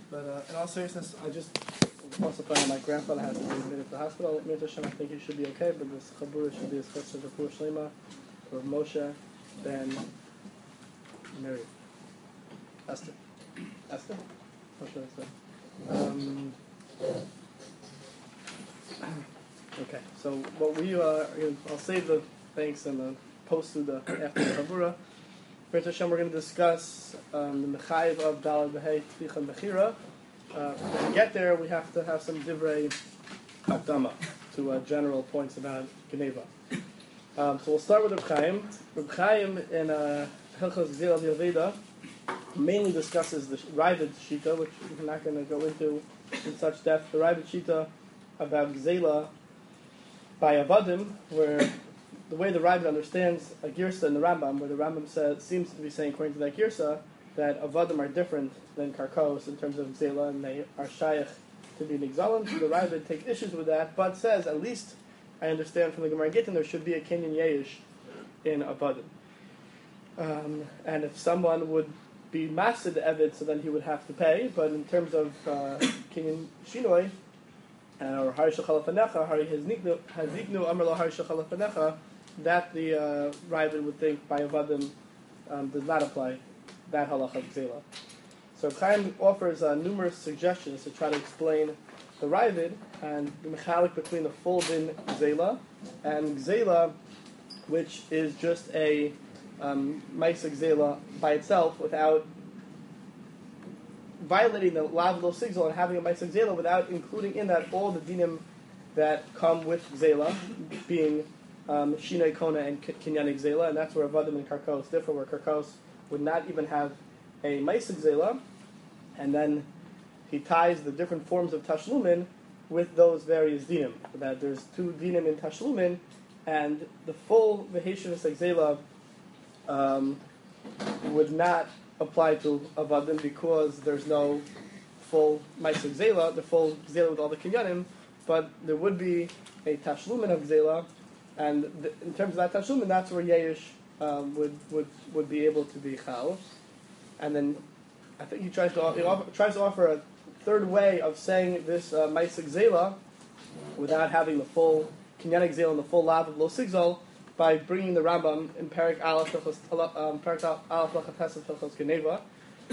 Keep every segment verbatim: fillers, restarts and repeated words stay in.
But uh, in all seriousness, I just also find out my grandfather has to be admitted to the hospital. Mir Hashem, I think he should be okay, but this Chabura should be as close as Rafur Shlema or Moshe ben Miriam. Esther. Esther? What should I say? Um, okay, so what we uh, I'll save the thanks and the post to the after the Chabura. Mir Hashem, we're going to discuss um, the Mechayiv of Dalad Behei Tficha and Bechira. Uh, when we get there, we have to have some divrei hakdama to uh, general points about Geneva. Um, so we'll start with Reb Chaim. Reb Chaim in uh, Hilchos Gzeila V'Yaveda mainly discusses the Ravid Shita, which we're not going to go into in such depth. The Ravid Shita about Gzeila by Avadim, where the way the Ravid understands a Girsa in the Rambam, where the Rambam says, seems to be saying, according to that Girsa, that Avadim are different than Karkos in terms of Gzeila, and they are Shaykh to be Nigzalim. So the Ravid takes issues with that, but says, at least I understand from the Gemara Gittin, there should be a Kenyan Yeyish in Avadim. Um, and if someone would be Masid Evid, so then he would have to pay, but in terms of uh, Kenyan Shinoi, uh, or Hari Shechalafanecha, Hari Haziknu Amr Lo Hari Shechalafanecha, that the uh, Ravid would think by Avadim um, does not apply that halacha of Gzeila. So Chaim offers uh, numerous suggestions to try to explain the Ravid and the mechalik between the full din Gzeila and Gzeila, which is just a um, Maisa Gzeila by itself without violating the Lav Lo Sigzal and having a Maisa Gzeila without including in that all the dinim that come with Gzeila, being um, Shinei Kona and Kinyani Gzeila, and that's where Avadim and Karkos differ, where Karkos would not even have a Maisa Gzeila, and then he ties the different forms of Tashlumin with those various dinim. That there's two dinim in Tashlumin, and the full Veheshavus Gzeila um, would not apply to Avadim because there's no full Maisa Gzeila, the full Gzeila with all the Kinyanim, but there would be a Tashlumin of Gzeila, and th- in terms of that Tashlumin, that's where Yeyish Um, would, would would be able to be chal, and then I think he tries to he offer, tries to offer a third way of saying this uh, Maisa Gzeila without having the full Kinyanik Gzeila and the full Lav of Lo Sigzal by bringing the Rambam in Perik Aleph um, Perik Aleph Lachatesef Hilchos Geneva,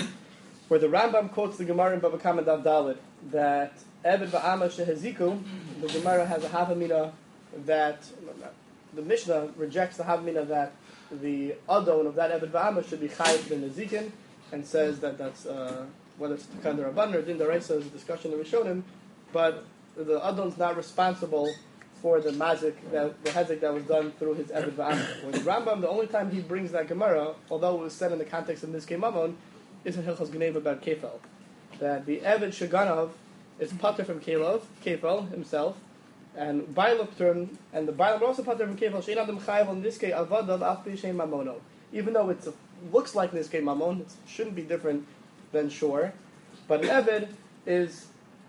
where the Rambam quotes the Gemara in Bava Kama Dav Daled that Eved Va'ama Sheheziku, the Gemara has a Havamina that the Mishnah rejects the Havamina that the Adon of that Eved Va'ama should be Chayiv ben Nezikin, and says that that's, uh, whether it's Takan or Rabban or Din Daraisa is a discussion that we showed him, but the Adon's not responsible for the mazik, that, the hezik that was done through his Eved Va'ama. With the Rambam, the only time he brings that Gemara, although it was said in the context of Nizkei Mamon, is in Hilchos Geneva about Kefel. That the Eved Shaganav is pater from Kelov, Kefel himself, and Bailoptern, and the Bailam also pater from Kefel, Shein Adam Chayav on Nizkei Avadav Alpi Shein Mamono. Even though it looks like Nizkei Mamon, it shouldn't be different than Shor, but an Eved is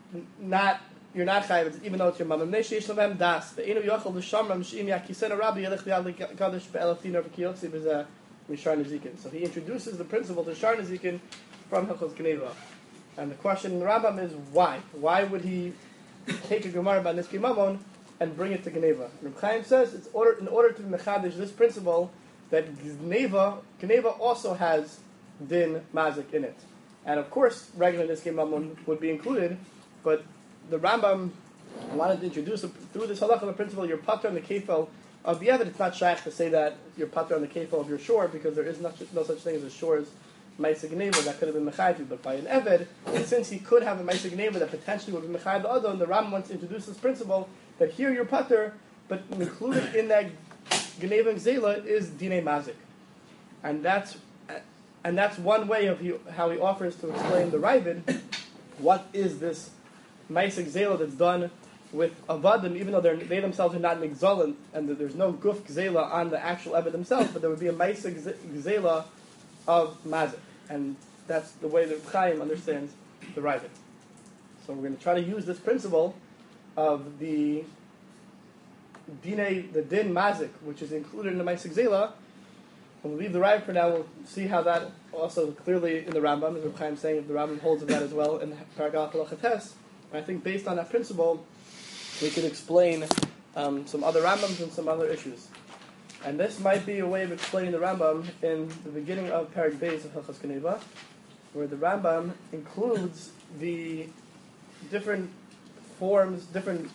not, you're not Chayav, even though it's your Mamon. Neish Yesh Lavem Das, Ve'enu Yochel L'Shamram Sheim Yakisena Rabbi Yelech Li'ad L'Kadosh Be'elef Dinar V'Kiyotzi B'Zeh Mishar Nezikin. So he introduces the principle to Shar Nezikin from Hilchos Geneva. And the question in the Rambam is why? Why would he take a Gemara about Nizkei Mamon and bring it to Geneva? And Reb Chaim says it's order, in order to mechadish this principle that Geneva, Geneva also has din mazik in it. And of course, regular Nizkei Mamon would be included, but the Rambam wanted to introduce through this halacha the principle you're pater on the kefel of the Eved. It's not shaykh to say that you're pater on the kefel of your shore because there is not, no such thing as a shore's Maisa Geneva that could have been Mechayiv, but by an Eved, and since he could have a Maisa Geneva that potentially would be Mechayiv the Adon, the Ram wants to introduce this principle that here you're Pater, but included in that Geneva and Gzeila is Dinei Mazik. And that's and that's one way of he, how he offers to explain the Ravid, what is this Maisa Gzeila that's done with Avadim, even though they themselves are not Nigzalim, and there's no Guf Gzeila on the actual Eved themselves, but there would be a Maisa Gzeila of Mazik. And that's the way that Chaim understands the Ravid. So we're going to try to use this principle of the Dine, the Din Mazik, which is included in the Maisa Gzeila, And we'll leave the Raya for now. We'll see how that also clearly in the Rambam, as Reb Chaim saying, if the Rambam holds of that as well in Paragraph Halacha Tes. I think based on that principle, we could explain um, some other Rambams and some other issues. And this might be a way of explaining the Rambam in the beginning of Perek Beis of Hilchos Geneva, where the Rambam includes the different forms, different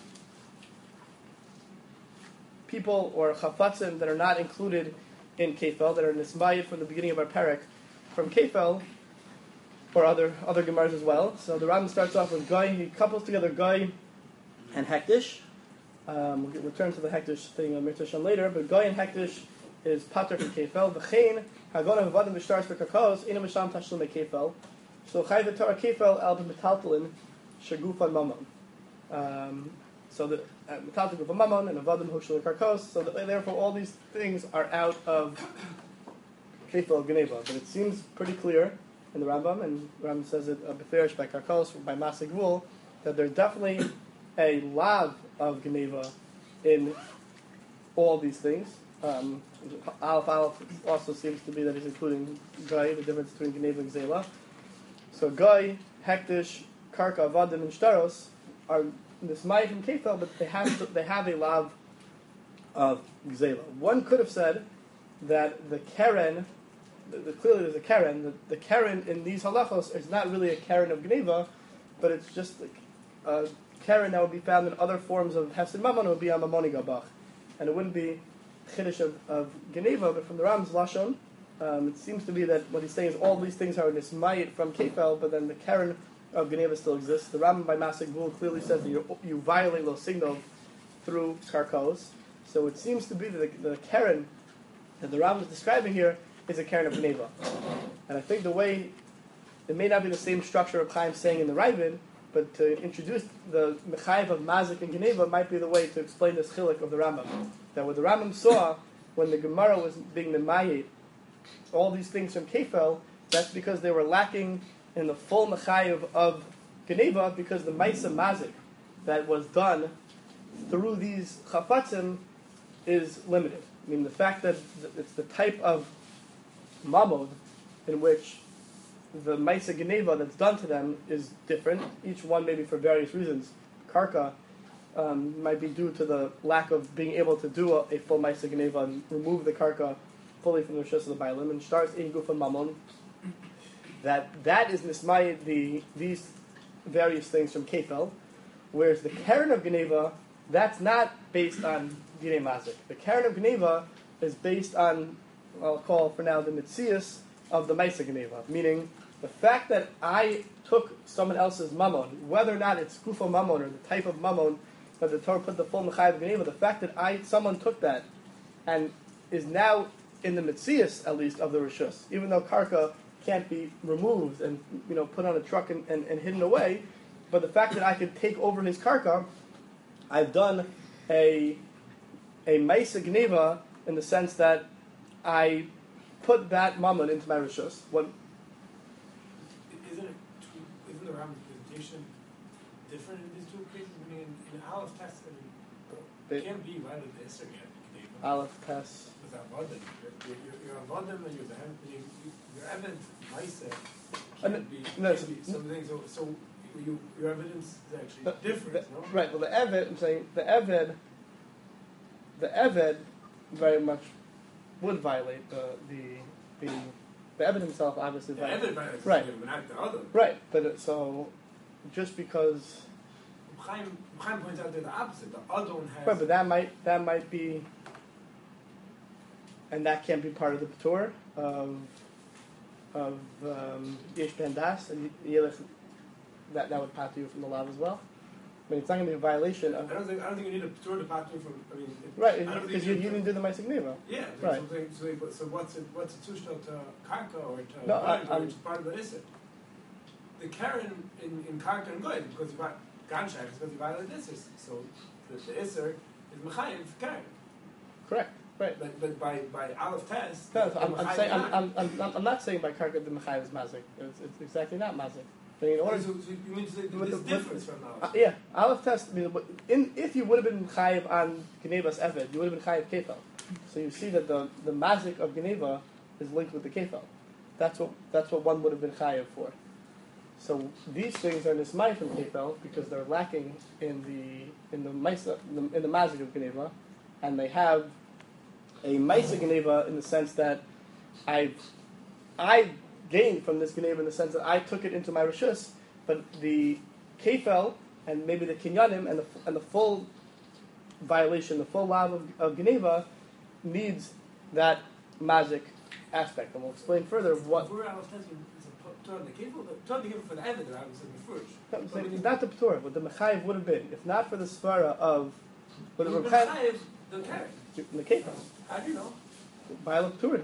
people or chafatzim that are not included in Kefel, that are nismayit from the beginning of our Perek from Kefel, or other other Gemaras as well. So the Rambam starts off with Goy, he couples together Goy and Hektish. Um, we'll return to the Hektish thing on Mirta Shem later, but Goy and Hektish is Pater from Kefel. V'chein, Hagona V'vadim V'shtars V'kakos, Ina Misham Tashlum Kefel. So Chai V'Torah Kefel, Al B'metaltalin, Shagufan Mamon. Um, so the Metaltal Gufan Mamon and Avadim Hoshel Karkos. So the, therefore all these things are out of Kefel Geneva. But it seems pretty clear in the Rambam, and the Rambam says it uh, Beferish by Karkos, by Masig Vul, that there's definitely a lav of Geneva in all these things. Um, Aleph Aleph also seems to be that he's including Gai, the difference between Geneva and Zela. So Gai, Hektish, Karka, Avadim, and Shtaros are Nismai from Kefel, but they have to, they have a lav of Zela. One could have said that the Keren, the, the, clearly there's a Keren, the, the Keren in these halachos is not really a Keren of Geneva, but it's just a uh, Keren that would be found in other forms of Hefsid Mammon. It would be a Mammoni Gabach. And it wouldn't be Chiddush of, of Geneva, but from the Ram's Lashon, um, it seems to be that what he's saying is all these things are Nismayit from Kefel, but then the Keren of Geneva still exists. The Rambam by Masik Gul clearly says that you, you violate Lo Signal through Karkos. So it seems to be that the, the Keren that the Rambam is describing here is a Keren of Geneva. And I think the way, it may not be the same structure of Chaim saying in the Ravid, but to introduce the Mechayev of Mazik and Geneva might be the way to explain this chiluk of the Rambam. That what the Rambam saw when the Gemara was being Memayit, all these things from Kefel, that's because they were lacking in the full Mechayev of Geneva, because the Maisa Mazik that was done through these Chafatzim is limited. I mean, the fact that it's the type of Mamod in which the Maisa Geneva that's done to them is different, each one maybe for various reasons. Karka um, might be due to the lack of being able to do a, a full Maisa Geneva and remove the Karka fully from the Rishus of the Bailim, and starts in Gufa Mammon. That that is Nismayit, the these various things from Kefel, whereas the Keren of Geneva, that's not based on Dinei Mazik. The Keren of Geneva is based on, I'll call for now, the Mitzias of the Maisa Geneva, meaning the fact that I took someone else's mammon, whether or not it's Kufa mammon or the type of mammon that the Torah put the full Mechayev Geneva, the fact that I someone took that and is now in the Mitzias, at least, of the Rishus, even though Karka can't be removed and, you know, put on a truck and, and, and hidden away, but the fact that I could take over his Karka, I've done a a Maisa Geneva in the sense that I put that mammon into my Rishus. What Isn't it? Isn't the Rambam's presentation different in these two cases? I mean, in, in Aleph Test, I mean, it can't be violated Esther yet. Aleph Test. Without Vadim, you're you're a Vadim and you're the you, your evidence Maisa Uh, can't be, no, can't so- be something. So, so you, your evidence is actually The- different, the- no? Right. Well, the Eved, I'm saying the Eved, the Eved, very much would violate the the the, the Eved himself obviously. The violates- evidence, Right. but not the other. Right. But it, so, just because. Chaim, Chaim points out they're the opposite. The Adon has. Right, but that might that might be, and that can't be part of the Patur of of um, Yesh Ben Das, and Yelech, that that would pat you from the law as well. I mean, it's not going to be a violation of. I don't think I don't think you need a Torah to pass from. I mean, it, Right, I don't think because you, you didn't do the Maaseh Geneva. Yeah, Right. Something, so, so what's it? What's a tushta to karka or to No, I- Goyd, I'm- which is part of the iser? The Karen in, in karka and good because you got ganshak is because you violated iser. So the, the iser is mechayev Karen. Correct. Right. But but by by aleph test. No, the I'm, I'm mechayev saying I'm, not. I'm, I'm, not- I'm not saying by Karka the Mechayev is Mazik. It's, it's exactly not Mazik. I mean, in order so, so you mean to say With there's the- difference with- from Uh, now? yeah, Aleph Test. I mean, in, if you would have been chayiv on Genevas Eved, you would have been chayiv Kefel. So you see that the the mazik of Geneva is linked with the kefal. That's what that's what one would have been chayav for. So these things are nismai from kefal because they're lacking in the in the maisa in the, in the mazik of geneva, and they have a maisa geneva in the sense that I I gained from this geneva in the sense that I took it into my rishus, but the kefal and maybe the kinyanim and the and the full violation, the full law of, of geneva needs that mazik aspect, and we'll explain further what. Turn the cable, turn the cable for the evidence. I was in the first. No, not the Torah, what the Mechayiv would have been, if not for the svara of. But the Mechayiv, the carrot. The kefal. How do you know? By the Torah.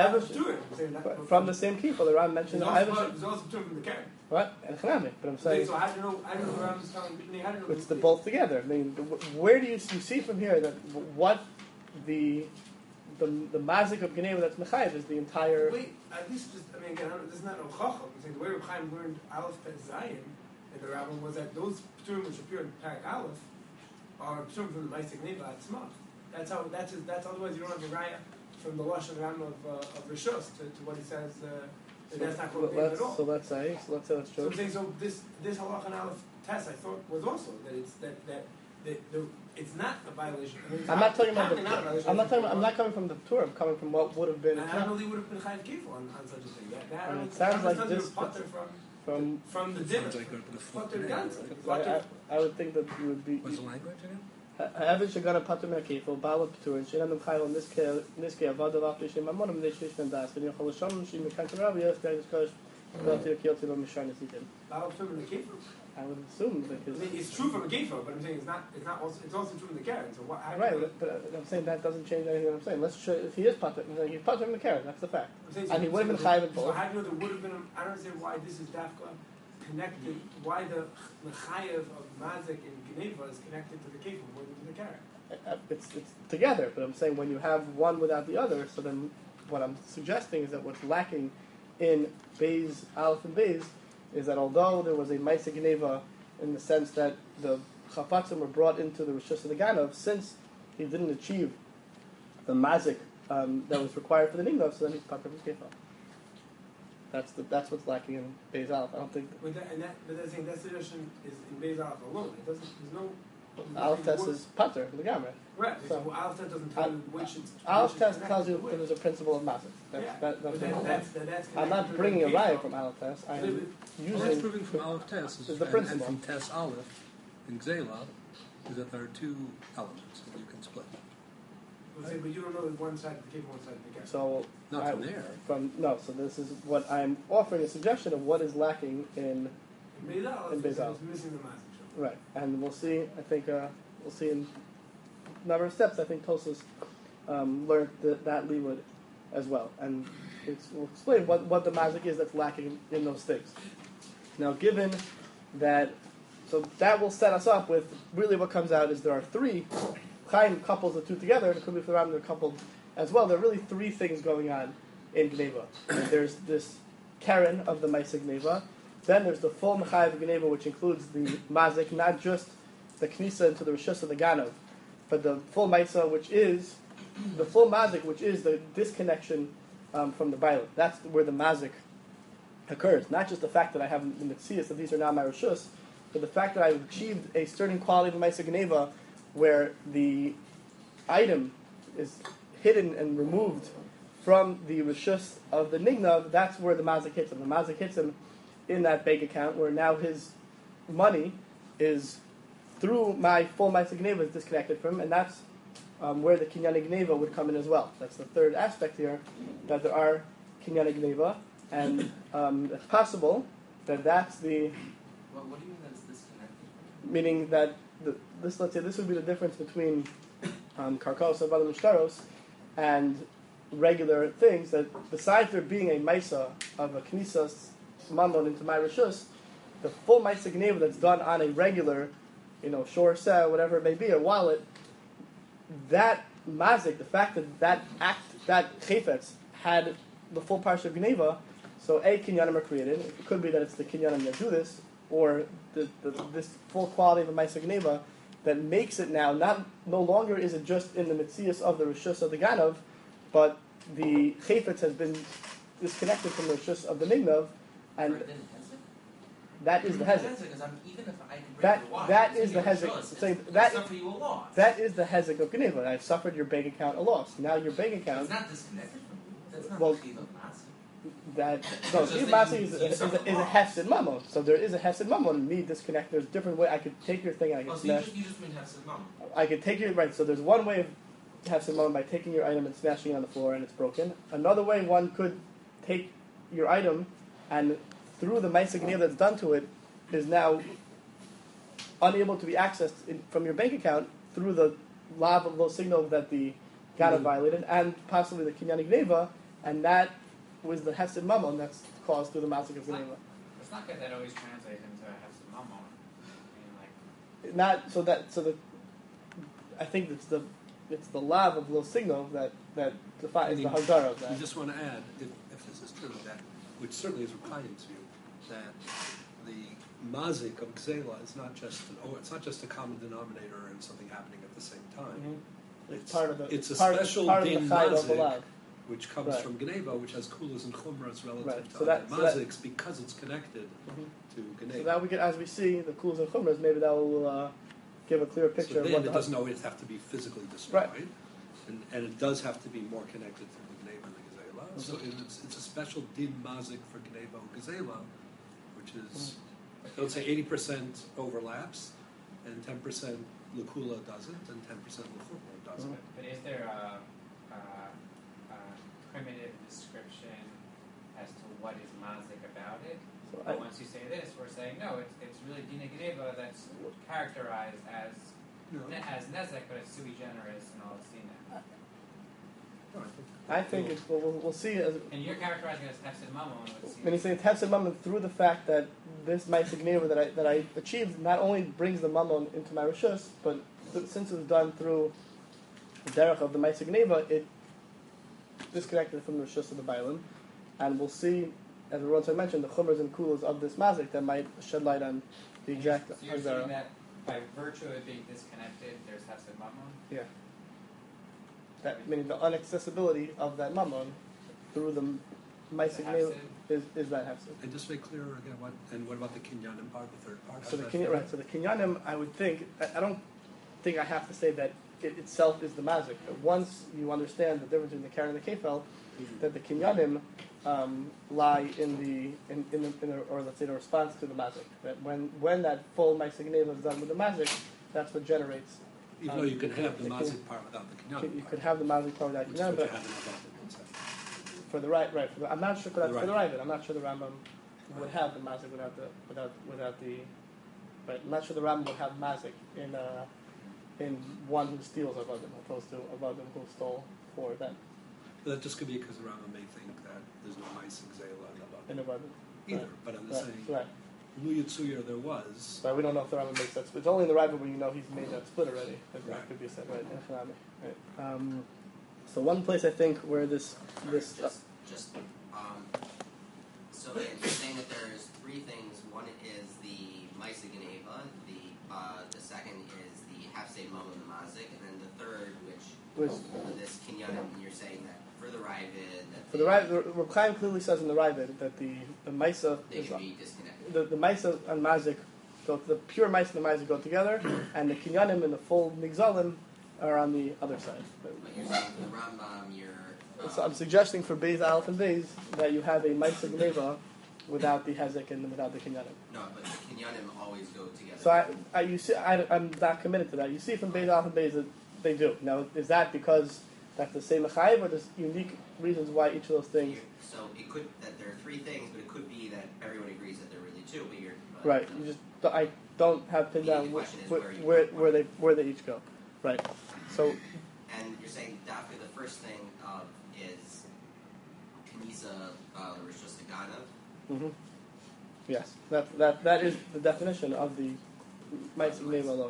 From the same kefal, the Ram mentioned the Evish. There's also Torah from the carrot. What? And Chanami. But I'm saying. So how do you know? I don't know the Ram is telling me. How do you know? It's the both together. I mean, where do you, you see from here that what the. The the mazik of Geneva that's mechayiv is the entire. Wait, at least just I mean again, this is not no chacham. I'm saying the way Reb Chaim learned Aleph Pet Zayin in the Rabbin was that those pturim which appear in Parak Aleph are pturim from the Maaseh Geneva at Tzmach. That's how. That's his, that's otherwise you don't have a raya from the Lashon Ram of uh, of Rishos to, to what he says. Uh, that that's not called let's, at all. So let's say so let's say that's true. So I'm saying so this this halach and Aleph test I thought was also that it's that that. The, the, it's not a violation. I mean, I'm not talking about the. Not I'm not talking. About, I'm not coming from the Torah. I'm coming from what would have been. And I don't know he would have been chayiv kefil on, on such a thing. That, that, and it sounds like this from from from the dinner. Like I, I would think that you would be. What's the language again? However, she's gonna pater me kefil, ba'al p'tur, and she had them chayil in this case. In this case, avad of after she mamonim they shlish and das. When you call sham, she mekan karav yes, guys, because about to kill to the mishkan is eaten. Ba'al p'tur in the kefil. I would assume because I mean, it's true from a gefa, but I'm saying it's not. It's not also. It's also true from the carrot. So what? Right, but, but I'm saying that doesn't change anything. I'm saying let's show if he is pater, he's pater in the carrot. That's the fact. Saying, and so, he would have been so, chayiv in so both. how do you know there would have been? A, I don't understand why this is dafka connected. Why the mechayev of mazik and geneva is connected to the kefa more than to the carrot. It's it's together, but I'm saying when you have one without the other, so then what I'm suggesting is that what's lacking in Beis Aleph and Beis is that although there was a Maaseh Geneva in the sense that the chafatzim were brought into the Rishus of the Ganav, since he didn't achieve the mazik um, that was required for the Nignav, so then he's pater from kefal. That's the that's what's lacking in Beis Aleph. I don't think. But that, and that, but that's saying that suggestion is in Beis Aleph alone. It doesn't. There's no. Aleph test is pater, the gamma. Right. So, so Aleph test doesn't tell you which it's. Aleph test tells you that there's a principle of mazik. That's, yeah. that, that's, that, that's, that, that's I'm not bringing a riot from Aleph test. I'm Well, using. what's proving from Aleph Test is, is the and, principle. and from Test Aleph in Gzela is that there are two elements that you can split. We'll say, but you don't know that one side of the cave, one side of the gap. So Not I, from there. From no. So this is what I'm offering a suggestion of what is lacking in. In Beis Aleph, in Beis Aleph. it's missing the mazik. Right, and we'll see. I think uh, we'll see in a number of steps. I think Tosas um, learned the, that Leeward as well, and it's, we'll explain what, what the mazik is that's lacking in those things. Now, given that, so that will set us up with really what comes out is there are three Chaim couples the two together, and it could be for the Ram they're coupled as well. There are really three things going on in Gneva. There's this Karen of the Maaseh Gneva. Then there's the full Mechayev Gneva, which includes the Mazik, not just the Knisa into the Rishus of the Ganav, but the full Maisa, which is the full Mazik, which is the disconnection um, from the Bailam. That's where the Mazik occurs. Not just the fact that I have the Mitzias, that these are now my Rishus, but the fact that I've achieved a certain quality of Maisa Gneva where the item is hidden and removed from the Rishus of the Nignav. That's where the Mazik hits him. The Mazik hits him in that bank account where now his money is through my full Maaseh Gneva is disconnected from him, and that's um, where the Kinyane Gneva would come in as well. That's the third aspect here, that there are Kinyane Gneva, and um, it's possible that that's the... Well, what do you mean that's disconnected? Meaning that, the, this, let's say, this would be the difference between um, Karkos and Balam Shtaros and regular things, that besides there being a Maisa of a Knisas Mamon into my Rishus, the full Maaseh Gneva that's done on a regular, you know, shore set, whatever it may be, a wallet, that mazik, the fact that that act, that chayfetz had the full parsha of Gneva, so a kinyanim are created. It could be that it's the kinyanim that do this, or the, the, this full quality of a Maaseh Gneva that makes it now not no longer is it just in the mitzias of the rishus of the ganav, but the chayfetz has been disconnected from the rishus of the nignav, and Or then hezek? that is the hezek. Because I'm even if I can break That the watch, that it's is the in your hezek. trust, Saying it's- that it's suffer you a loss. that is the hezek of Geneva. I've suffered your bank account a loss. Now your bank It's account not disconnected from you. That's not Well, the Chiv of Masi. that It's no, just Chiv that Masi you- is, you a- is, a, suffer is a loss. hefsed mamon. So there is a hefsed mamon. Me disconnect. There's different way. I could take your thing and I Oh, could so you smash. just, you just mean have mama. I could take your right. So there's one way of hefsed mamon by taking your item and smashing it on the floor and it's broken. Another way, one could take your item and through the ma'aseh gneva that's done to it is now unable to be accessed in, from your bank account through the lav of those signal that the Gana Mhm. violated and possibly the kinyan gneva, and that was the hefsed mamon that's caused through the ma'aseh of gneva. It's not good that always translates into a hefsed mamon. I mean, like, Not so that so the I think it's the it's the lav of those signal that that defines the hagdara of We that. just want to add, if, if this is true, that, which certainly is Rukayim's view, that the mazik of Gzela is not just an, oh, it's not just a common denominator and something happening at the same time. Mhm. It's part of the It's a part, special part of the din chayil of the mazik, lav. which comes Right. from Geneva, which has kulas and chumras relative Right. to So other that- so that- maziks because it's connected Mhm. to Geneva. So that we get as we see the kulas and chumras, maybe that will uh, give a clear picture So of then what it the doesn't always have to be physically destroyed, Right. and, and it does have to be more connected to the Gneva and the Gezela. So Mm-hmm. it's, it's a special din mazik for Gneva and Gezela, which is, Mm-hmm. I would say eighty percent overlaps, and ten percent Lakula doesn't, and ten percent Lachumra doesn't. Mhm. but is there a, a, a primitive description as to what is mazik about it? So But I, once you say this, we're saying no. It's it's really dina gneva that's characterized as No, ne- as nezek, but it's sui generis and all it's seen. no, I think, I think it's we'll, we'll, we'll see as And you're characterizing it as hefsed mamon. Which and he's saying hefsed mamon through the fact that this ma'aseh gneva that I that I achieved not only brings the mamon into my rishus, but th- since it's done through the derech of the ma'aseh gneva, it disconnected from the rishus of the bailim, and we'll see, as we once mentioned, the chumras and kulas of this mazik that might shed light on the exact So you're saying hagdara. that by virtue of it being disconnected, there's hefsed mamon. Yeah. That meaning the inaccessibility of that mamon through the ma'aseh gneva Hefsed. is is that hefsed. and just make clear again, what, and what about the Kinyanim part, the third part? So the How's that kinyan, fit? right? So the kinyanim, I would think, I, I don't think I have to say that it itself is the mazik. But once you understand the difference between the karen and the kefel, that the kinyanim um, lie in the in, in, the, in the, or let's say the response to the mazik. That when when that full ma'aseh gneva is done with the mazik, that's what generates. Even um, though you can have the the mazik part without the Kinyanim You part. could have the mazik part without Which is what kinyanim, you but have in Avada, one second. for the right, right. For the, I'm not sure for, that, For the for the right. right. I'm not sure the Rambam would have the mazik without the without without the. Right, I'm not sure the Rambam would have mazik in uh, in one who steals avodim opposed to avodim who stole for them But that just could be because the Rambam may think that there's no mice in Zayla and in Avada. avodim. Either, Right. but I'm Right, saying, right. Lu Yitzuyer there was, But we don't know if the Rambam makes that split. It's only in the Rambam where you know he's made that split already. That, that Right. could be said, right? in Hanami. Right. Um, so one place I think where this this uh, just, just um, so you're saying that there's three things. One is the Maisa Geneva, the uh, the second is the Hafsei Mom and the Mazik, and then the third, which was for this Kinyanim, and you're saying that for the Ravid, that for the right. Reb Chaim clearly says in the Ravid that the the Maisa they is should be disconnected. the, the Maisa and Mazik go, the pure Maisa and the Mazik go together, and the Kinyanim and the full Nigzalim are on the other side. But you're saying for the Rambam, you're um, So I'm suggesting for Beis Aleph and Beis that you have a Maisa Gneva without the Hezek and without the Kinyanim. no, but the Kinyanim always go together. So I, I you see, I, I'm not committed to that. You see from Beis Aleph and Beis that they do. Now, is that because that's the same Mechayiv, or there's unique reasons why each of those things? You- so it could that there are three things, but it could be that everyone agrees that there are really two. But you're but, Right. You just I don't have pinned The down where, question is where, where you where, put where they where they each go. Right. So And you're saying Dafka, the first thing uh, is Kanisa uh, Rosh Hashanah. hmm yes, that that that is the definition of the Maisa Gneva alone.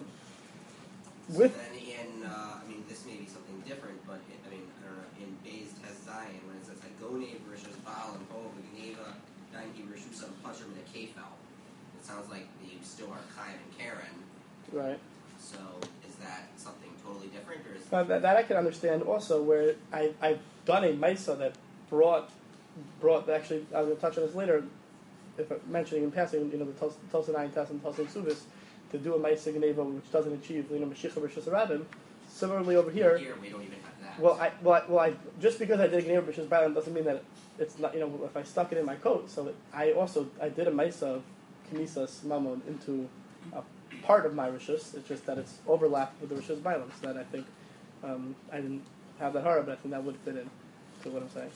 So With then in, uh, I mean, this may be something different, but it, I mean, I don't know, in Beis Tez Zion, when it says like Gonev Rishus Baal and Ho Gneva, Dainki Rishusam Puncher with a Kefel, it sounds like you still are Chaim and Karen. right. So is that something totally different, or is Uh, that, that I can understand also where I, I done a Maisa that brought, brought actually, I was going to touch on this later, if I'm mentioning in passing, you know, the Tulsa nine Test and Tulsa Subis, to do a Maisa Geneva which doesn't achieve, you know, Mashiach Rishus Rabim. Similarly over here, Here we don't even have that. well, I, well, I, well, I, just because I did a Geneva Rishus Rabim doesn't mean that it's not, you know, if I stuck it in my coat. So I also, I did a Maisa of Kinisas Mamon into a part of my Rishus. It's just that it's overlapped with the Rishus Bailam. So that I think, um, I didn't have that hard, but I think that would fit in to what I'm saying.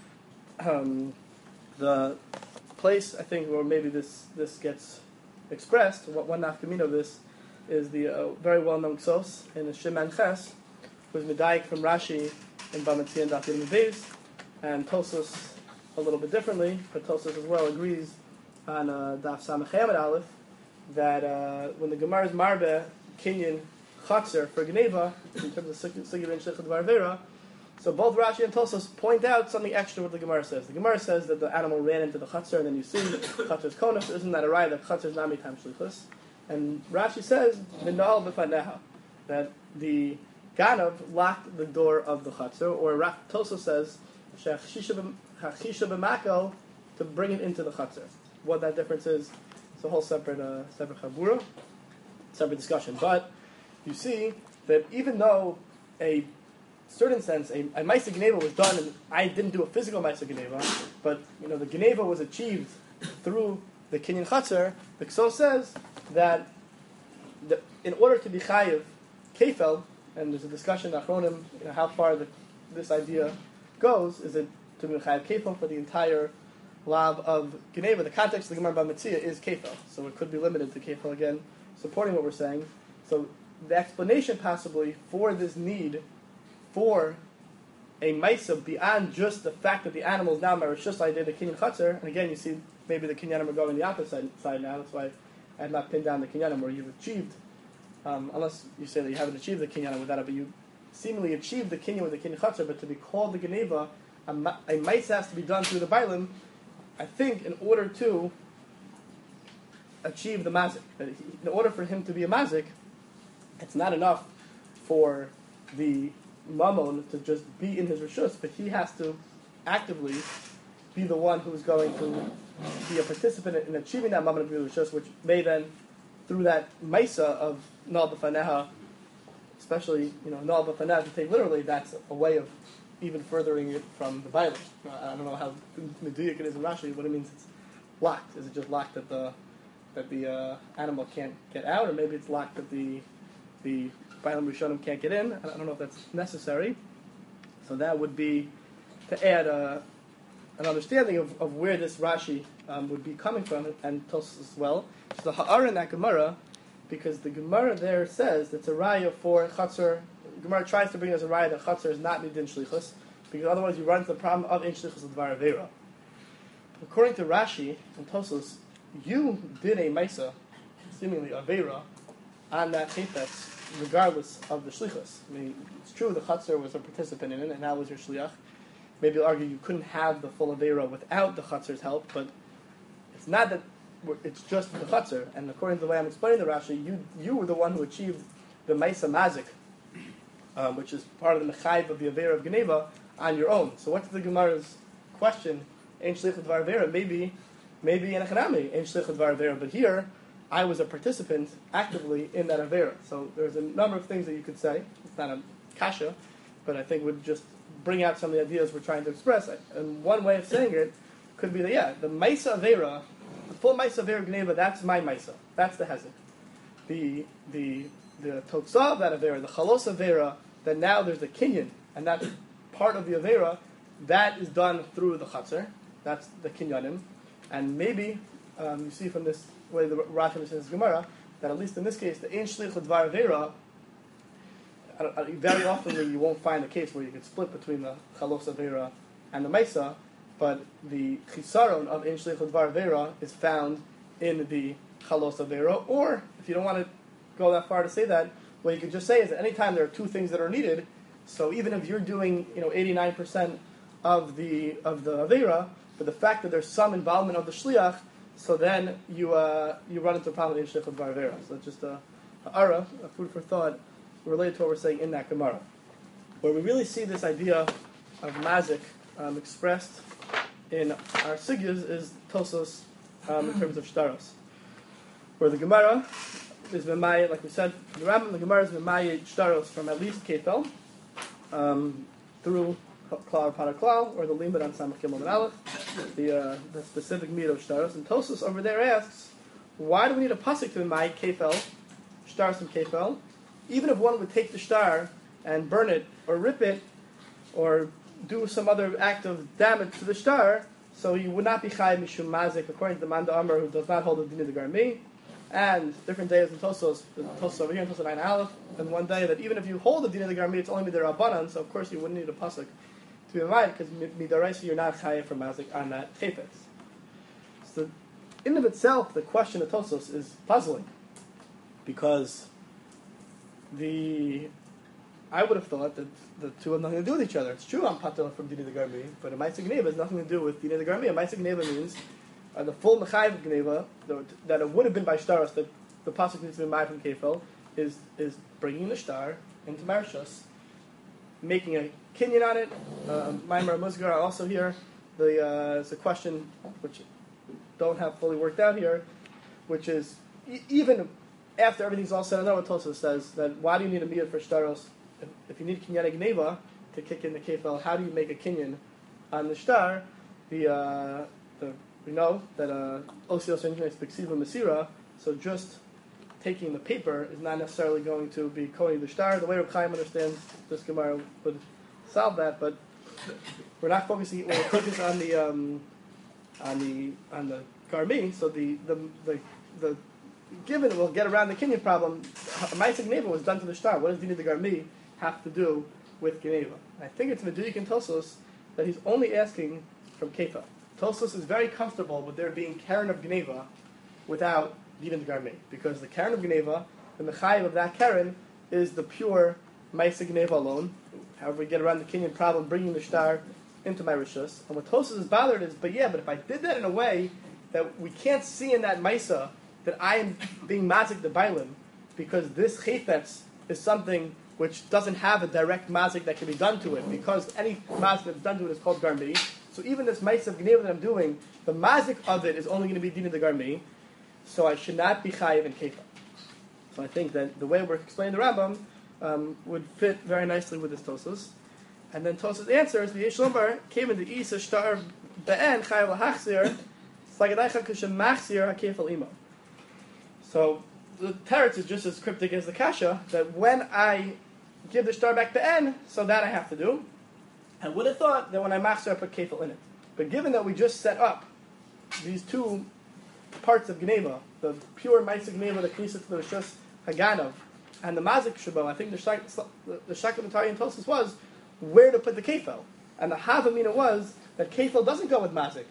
Um, the place, I think, where maybe this, this gets expressed, what one nafkamina of this, is the uh, very well-known Ksos in the Sheman Ches, who's Medayik from Rashi in Bamatzi and Daf Yud Beis, and Tosos a little bit differently, but Tosos as well agrees on uh, Daf Samech Hamid Aleph that uh, when the Gemara is Marbe, Kinyan, Chatzar for Geneva, in terms of Sigir and Shechad Varvera, so both Rashi and Tosos point out something extra what the Gemara says. The Gemara says that the animal ran into the Chatzar, and then you see Chatzar's konef. Isn't that a right that Chatzar's not mitam shlichus? And Rashi says, V'na'al b'faneha, that the Ganav locked the door of the Chatzar, or Ra- Tosos says, Hachisha b'mako, to bring it into the Chatzar. What that difference is, it's a whole separate, uh, separate chabura, separate discussion. But you see that even though a certain sense, a, a Maisa Geneva was done, and I didn't do a physical Maisa Geneva, but you know the Geneva was achieved through the Kinyan Chatzar. The Ksos says that the, in order to be Chayiv Kefel, and there's a discussion in Achronim, you know, how far the, this idea goes, is it to be Chayiv Kefel for the entire Lav of Geneva? The context of the Gemara Bamitzia is Kefel, so it could be limited to Kefel again, supporting what we're saying. So the explanation possibly for this need for a Maisa beyond just the fact that the animal is now Marishus, I did the Kinyan Chatzar, and again you see maybe the Kinyanim are going the opposite side now, that's why I have not pinned down the Kinyanim where you've achieved, um, unless you say that you haven't achieved the Kinyanim without it, but you seemingly achieved the Kinyan with the Kinyan Chatzar, but to be called the Geneva, a, ma- a Maisa has to be done through the Bailim, I think, in order to achieve the Mazik. That he, in order for him to be a Mazik, it's not enough for the Mammon to just be in his Rishus, but he has to actively be the one who's going to be a participant in achieving that Mammon of Rishus, which may then, through that Maisa of Nal B'Faneha, especially, you know, Nal B'Faneha, to take literally, that's a way of even furthering it from the Bible. I don't know how meduyik it is in Rashi, what it means it's locked. Is it just locked that the that the uh, animal can't get out, or maybe it's locked that the the Bailam Rishonim can't get in? I don't know if that's necessary. So that would be to add a, an understanding of, of where this Rashi um, would be coming from, and Tosos as well. So the Ha'ara in that Gemara, because the Gemara there says it's a raya for Chatzar. Gemara tries to bring as a raya that Chatzar is not Nidin Shlichus, because otherwise you run into the problem of In Shlichus of Dvar Avera. According to Rashi and Tosos, you did a Maisa, seemingly Avera, on that Chayfetz, regardless of the Shlichus. I mean, it's true the Chatzar was a participant in it, and that was your Shliach. Maybe you'll argue you couldn't have the full Avera without the Chatzar's help, but it's not that it's just the Chatzar. And according to the way I'm explaining the Rashi, you you were the one who achieved the Maisa Mazik, um, which is part of the Mechayv of the Avera of Geneva, on your own. So what's the Gemara's question? Ein Shlichut Dvar Avera, maybe, maybe in Echanami, Ein Shlichut Dvar Avera, but here, I was a participant actively in that Avera. So there's a number of things that you could say. It's not a kasha, but I think would just bring out some of the ideas we're trying to express. And one way of saying it could be that, yeah, the Maisa Avera, the full Maisa Avera Geneva, that's my Maisa. That's the Hezek. The, the, the Totzah of that Avera, the Chalos Avera, that now there's the Kinyan, and that's part of the Avera, that is done through the Chatzar. That's the Kinyanim. And maybe, um, you see from this way the Rashi says Gemara, that at least in this case, the Ein Shlichut Dvar Avera, very often you won't find a case where you could split between the Chalos Avera and the Maisa, but the Chisaron of Ein Shlichut Dvar Avera is found in the Chalos Avera, or, if you don't want to go that far to say that, what you could just say is that anytime there are two things that are needed, so even if you're doing, you know, eighty-nine percent of the of the Avera, but the fact that there's some involvement of the Shliach, so then you uh, you run into a problem in Shlichut Dvar Avera. So it's just a, a ara, a food for thought, related to what we're saying in that Gemara. Where we really see this idea of mazik um, expressed in our sigyas is Tosos um, in terms of shtaros. Where the Gemara is Memaya, like we said, the Rambam, the Gemara is Memaya shtaros from at least Kefel um, through Klal upon Klal, or the limit on Samach Gimel and Aleph, the uh, the specific meat of shtaros. And Tosos over there asks, why do we need a pasuk to Memaya Kefel, shtaros from Kefel, even if one would take the shtar and burn it or rip it or do some other act of damage to the shtar, so you would not be chayiv mishum mazik, according to the Manda Amar, who does not hold the din of the garmi. And different days in Tosos, the Tosos over here in Tosos nine Aleph, and one day that even if you hold the din of the garmi, it's only midirabanan, so of course you wouldn't need a pasuk to be invited, because midaraisa you're not chayiv for mazik on that chayfetz. So in of itself, the question of Tosos is puzzling, because the I would have thought that the two have nothing to do with each other. It's true I'm patel from Dina the Garmi, but a Maisik Gneva has nothing to do with Dina the Garmi. A Maisik Gneva means uh, the full Mechayiv Gneva, that it would have been by Shtaros, that the Pasuk needs to be made from Kefel, is is bringing the Shtar into Marshus, making a kinyan on it. Uh, Maimar Musgar also here. The, uh, it's a question which don't have fully worked out here, which is, e- even after everything's all said and done, what Tosos says, that why do you need a miyad for Shtaros? If, if you need kinyan gneva to kick in the kefel, how do you make a kinyan on the shtar? The, uh, the we know that osios engineers beksiva masira, so just taking the paper is not necessarily going to be kohen the shtar. The way Reb Chaim understands this Gemara would solve that, but we're not focusing. We're focused on the um, on the on the garmi. So the the the, the given we'll get around the kinyan problem. Ma'aseh gneva was done to the shtar. What does Dina the garmi have to do with Geneva? I think it's Meduik and Tosos that he's only asking from Kefa. Tosos is very comfortable with there being Karen of Geneva without Dina the Garmi, because the Karen of Geneva, the Mechayiv of that Karen, is the pure Ma'aseh Geneva alone. However, we get around the Kenyan problem, bringing the shtar into my rishus. And what Tosos is bothered is, but yeah, but if I did that in a way that we can't see in that Maisa that I am being mazik the Bailim, because this chayfetz is something which doesn't have a direct mazik that can be done to it, because any mazik that's done to it is called garmi. So even this mice of gneva that I'm doing, the mazik of it is only going to be din of the garmi, so I should not be chayiv in kefa. So I think that the way we're explaining the Rambam um, would fit very nicely with this Tosos. And then Tosos answers, the Yesh Lombar came in the Isa Shtar Be'en Chayiv L'Hachzir Slagadaicha Kushem Machzir HaKefal Imo. So the teretz is just as cryptic as the kasha, that when I give the shtar back to N, so that I have to do. I would have thought that when I machzer I put kefil in it. But given that we just set up these two parts of Gneva, the pure Maisik Gneva, the Knisa to the Rishus Haganav, and the Mazik Shabo, I think the Shak the Shakamatarian Tosis was where to put the kefil. And the Havamina was that kefil doesn't go with Mazik.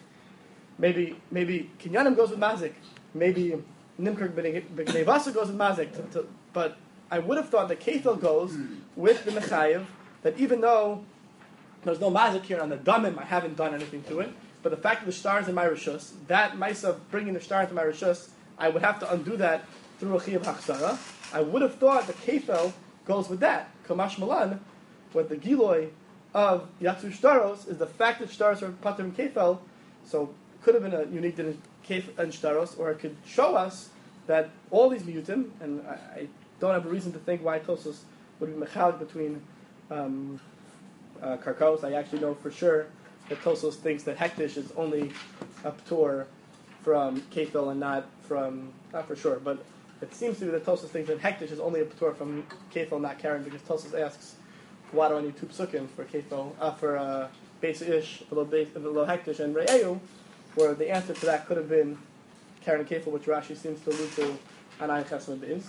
Maybe maybe Kinyanim goes with Mazik. Maybe Nimker B'Gnevasa goes with Mazik, to, to, but I would have thought that Kefil goes with the Mechayiv, that even though there's no Mazik here on the Damim, I haven't done anything to it, but the fact that the star is in my Rishus, that mice of bringing the star into my Rishus, I would have to undo that through a Chiyav Hachsara. I would have thought that Kefil goes with that. Kamash Malan, what the Giloy of Yatsu Shtaros is the fact that Shtaros are Pater and Kefil, so it could have been a unique din Kef and Shtaros, or it could show us that all these miyutim, and I, I don't have a reason to think why Tosos would be mechalik between um, uh, Karkos. I actually know for sure that Tosos thinks that Hektish is only a p'tor from Kefil and not from, not for sure, but it seems to be that Tosos thinks that Hektish is only a p'tor from Kefil, not Karen, because Tosos asks, why do I need two psukim for Kefil, uh, for uh, Beis Ish, below Hektish, and Re'eu, where the answer to that could have been Karen and Kefil, which Rashi seems to allude to on Ayin Chesed Beis.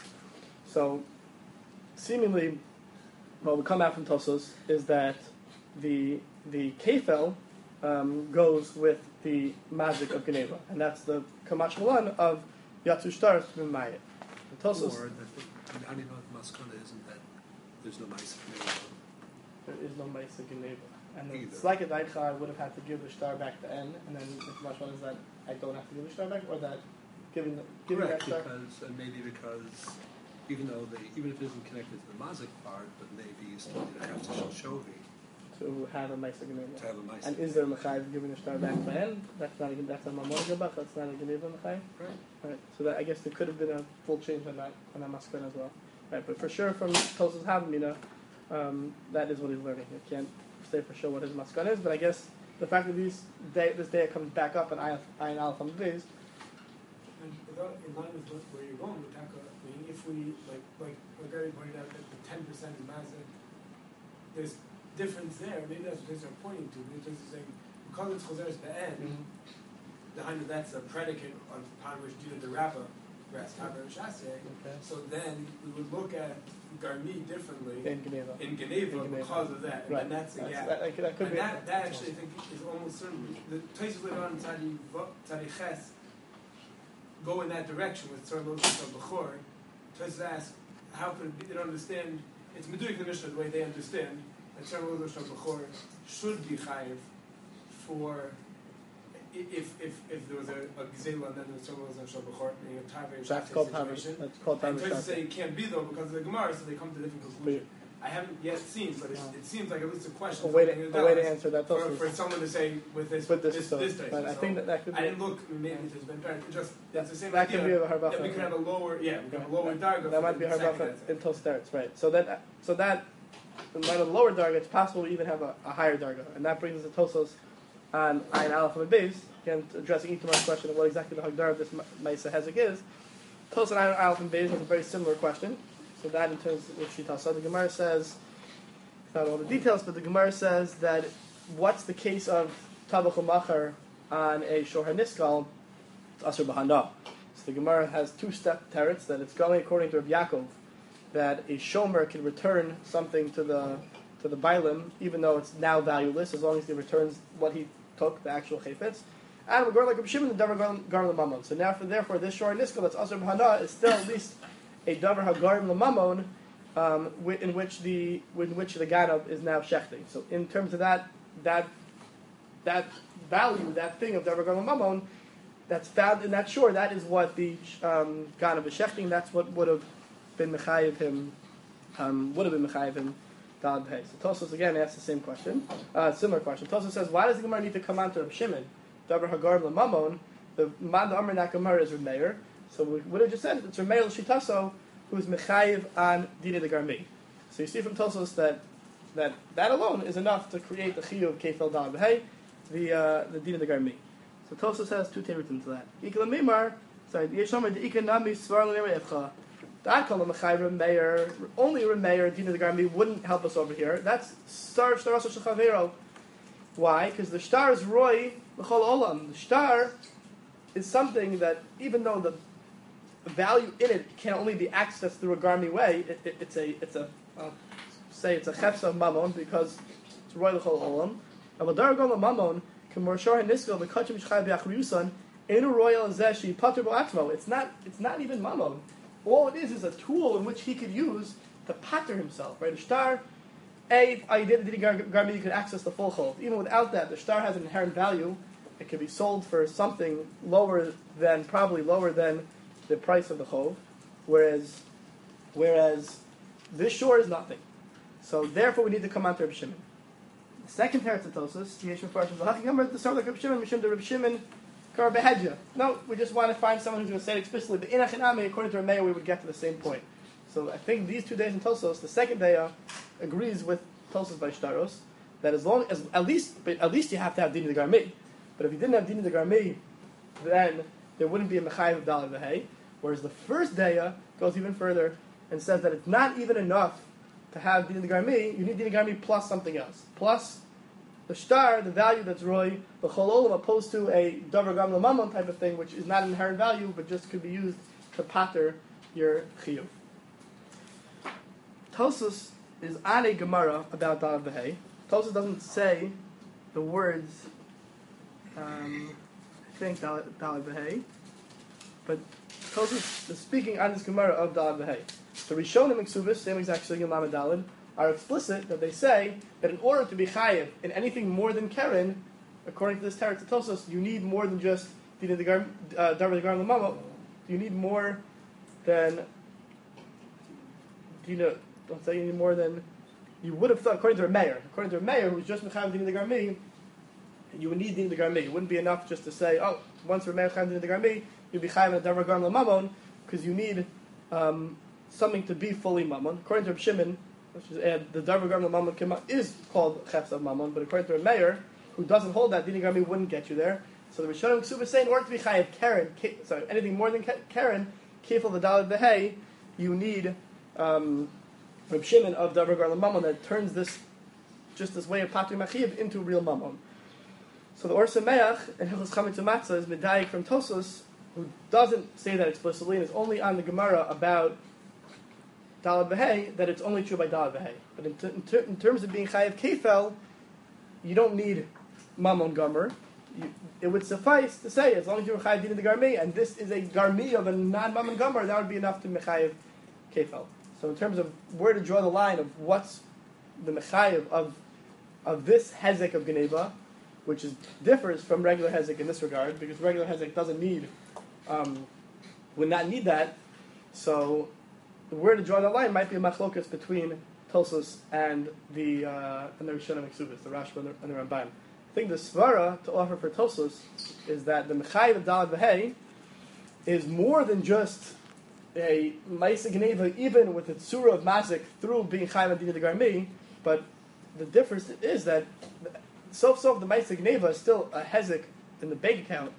So, seemingly, what we come out from Tosos is that the the Kefil um, goes with the magic of Geneva, and that's the Kamash Malan of Yatsu Shtar B'Mayit. Tosos. Or that the Anivot Maskana isn't that there's no mice of Geneva. There is no mice of Geneva. And then Either. it's like a Daitcha, I would have had to give the star back to N, and then the Kamash Malan is that I don't have to give the star back, or that giving the giving Correct, that star. because and maybe because even though they even if it isn't connected to the Mazik part, but maybe you still need to have to Shovi. to have a Maisa To Geneva. have a nice. And is there a Mechayiv giving a star back by end? That's not a, that's a Mamon Gabach, that's not a Geneva Mechayiv. Right. Right. So that, I guess there could have been a full change on that, on that Maskana as well. Right, but for sure from Tosas Havamina, um, that is what he's learning. You can't say for sure what his Maskana is, but I guess the fact that these day, this day comes back up in Ayin Aleph on the days, And without, in line with what, where you're going with Taka, I mean, if we, like, like, like Gary pointed out, that the ten percent is Mazda, there's difference there, maybe that's what they're pointing to, because they're saying, because it's Choseres Be'en, the hundred, that's a predicate on, upon which due to the Rappa rests, Taka and Shasye, okay, so then we would look at Garmi differently in Geneva. in Geneva In Geneva. because of that, and Right. then that's the That's, gap. that, that could, that could And be. that, that actually, I think, is almost certain. The places later on in Tzadi Vo- Tzadi Ches go in that direction with certain logic of Bechor. Places ask, how could it be, they don't understand, it's Meduik the Mishnah the way they understand, that certain logic of Bechor should be chayiv for, i- if, if, if there was a, a Gzela and then there was certain logic of Bechor, meaning a Taver That's called situation. Tavish. That's called And Tavish. places say it can't be though because of the Gemara, so they come to a different conclusion. I haven't yet seen, but it, No. it seems like at least a question. A way something to, that a way to does answer that for, also. for someone to say with this With this, this, so, this type. but I so think that that could be. I didn't look. Maybe there's been better. Just it's the same that idea. could be a that we harbacha. could have a lower. Yeah, we could have a Right. lower darga. That might be harbacha until starts, right? So that so that in light of the lower darga, it's possible we even have a, a higher darga, and that brings us to Tosos on Ayin Aleph and Beis. Again, addressing Itamar's question of what exactly the hagdar of this Maisa Hezek is. Tosos on Ayin Aleph and Beis has a very similar question. So that in terms of which Shita. So the Gemara says, not all the details, but the Gemara says that what's the case of Tabach Machar on a Shohar Niskal, it's Asur Bahanda. So the Gemara has two step teretz that it's going according to Rabbi Yaakov that a shomer can return something to the to the bailim even though it's now valueless as long as he returns what he took, the actual chayfetz. And we're going like Rabbi Shimon the davar garim lamamon. So now for therefore this Shohar Niskal that's Asur Bahanda is still at least a davar hagarim lamamon. Um, in which the in which the ganav is now shechting. So in terms of that that that value, that thing of davar galam mamon, that's found in that shore, that is what the um, ganav is shechting. That's what would have been mechayiv him. Um, would have been mechayiv him. Dad pay. So Tosos again asks the same question, uh, similar question. Tosos says, why does the Gemara need to come on to Reb Shimon? Davar hagarim lamamon. The man the Amr Nakamar is Remeir. So we would have just said it's Remeir Shitaso, who's mechayiv on dina de garmi. So you see from Tosos that that that alone is enough to create the chiyuv kefel dal b'hei, the uh, the dina de garmi. So Tosos has two teretins to that. Ikla mimar, sorry, yeshomer de ikanami svar l'mimar efcha. That called a mechayiv remeir, only remeir dina de garmi wouldn't help us over here. That's star star also shechavero. Why? Because the star is roy l'chol olam. The star is something that even though the value in it can only be accessed through a garmi way. It, it, it's a, it's a, uh, say it's a chefsa of mammon because it's roy l'chol olam. Avadar gol mammon k'morshor haniskal v'kachim shchay b'achriyusan enu royal zeshi pater bo'atmo. It's not, it's not even mammon. All it is is a tool in which he could use to pater himself. Right, the star. A, if I did the garmi, you could access the full chol. Even without that, the star has an inherent value. It can be sold for something lower than, probably lower than the price of the chov, whereas whereas this shore is nothing. So therefore we need to come on to Reb Shimon. The second teretz of Tosos, Yesh Mefarshim L'Hachim Yomer, the start like Reb Shimon, Mishum de Reb Shimon, Kar Behedja. No, we just want to find someone who's going to say it explicitly. But in Achinami, according to Rameya, we would get to the same point. So I think these two days in Tosos, the second day agrees with Tosos by Shtaros that as long as at least but at least you have to have Dini de Garmi. But if you didn't have Dini de Garmi, then there wouldn't be a Mechayiv of Daled V'hei. Whereas the first daya goes even further and says that it's not even enough to have Dina de Garmi, you need Dina de Garmi plus something else. Plus the star, the value that's Roy, the Chololim, opposed to a Davar Gam Lamamon type of thing, which is not an inherent value, but just could be used to pater your Chiyuv. Tosus is on a Gemara about Daled V'hei. Tosus doesn't say the words, um, I think Daled V'hei, but Tosus is speaking on this Gemara of Daled V'hei. So Rishonim and Ksubis, same exact Shigim Lamed Daled, are explicit that they say that in order to be chayiv in anything more than Keren, according to this Teretz Tosos, you need more than just Dina de Gar, uh, Davar de Gar Lamamo. You need more than Dina. Don't say you need more than you would have thought, according to a mayor, according to a mayor who was just Mechayiv Din Garmi, you would need Din Garmi. It wouldn't be enough just to say, oh, once we're Mechayiv Din Garmi, you'd be Chayiv and Davar Garm Mamon, because you need um, something to be fully Mamon. According to Reb Shimon, let's just add, the Davar Garm Mamon is called Chefs of Mamon, but according to a mayor who doesn't hold that, Din Garmi wouldn't get you there. So the Rishonim Ksuba is saying, or to be Chayiv Karen, sorry, anything more than Karen, Kefil V'Dalad V'Hei, you need um, Reb Shimon of Davar Garm Mamon that turns this, just this way of Patri Machiv into real Mamon. So the Or Sameach in Hilchos Chametz U'Matzah is Medayik from Tosos, who doesn't say that explicitly and is only on the Gemara about Dalad V'Hei, that it's only true by Dalad V'Hei. But in, t- in, ter- in terms of being Chayiv Kefel, you don't need Mamon Gomer. You, it would suffice to say, as long as you're Chayiv Din the Garmi, and this is a Garmi of a non-Mamon Gomer, that would be enough to Mechayiv Kefel. So in terms of where to draw the line of what's the Mechayiv of, of this Hezek of Geneva, which is differs from regular Hezek in this regard, because regular Hezek doesn't need, um, would not need that. So, where to draw the line might be a machlokas between Tosos and the uh, and the Rishonim Eksubis, the Rashba and the, and the Ramban. I think the svara to offer for Tosos is that the Mechayiv of Dalad V'Hei is more than just a Ma'aseh Geneva, even with the Tzura of Mazik through being Chayiv Adin Garmi, but the difference is that so so the Ma'aseh Geneva is still a hezek in the bank account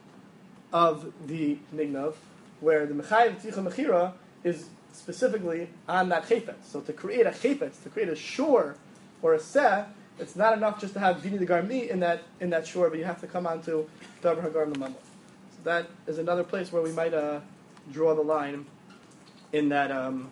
of the Nignav, where the Mechayiv Tzicha Mechira is specifically on that chayfetz. So to create a chayfetz, to create a shore or a seh, it's not enough just to have Dini the Garmi in that in that shore, but you have to come on to Davar Hagar L'Mamon. So that is another place where we might uh, draw the line in that um,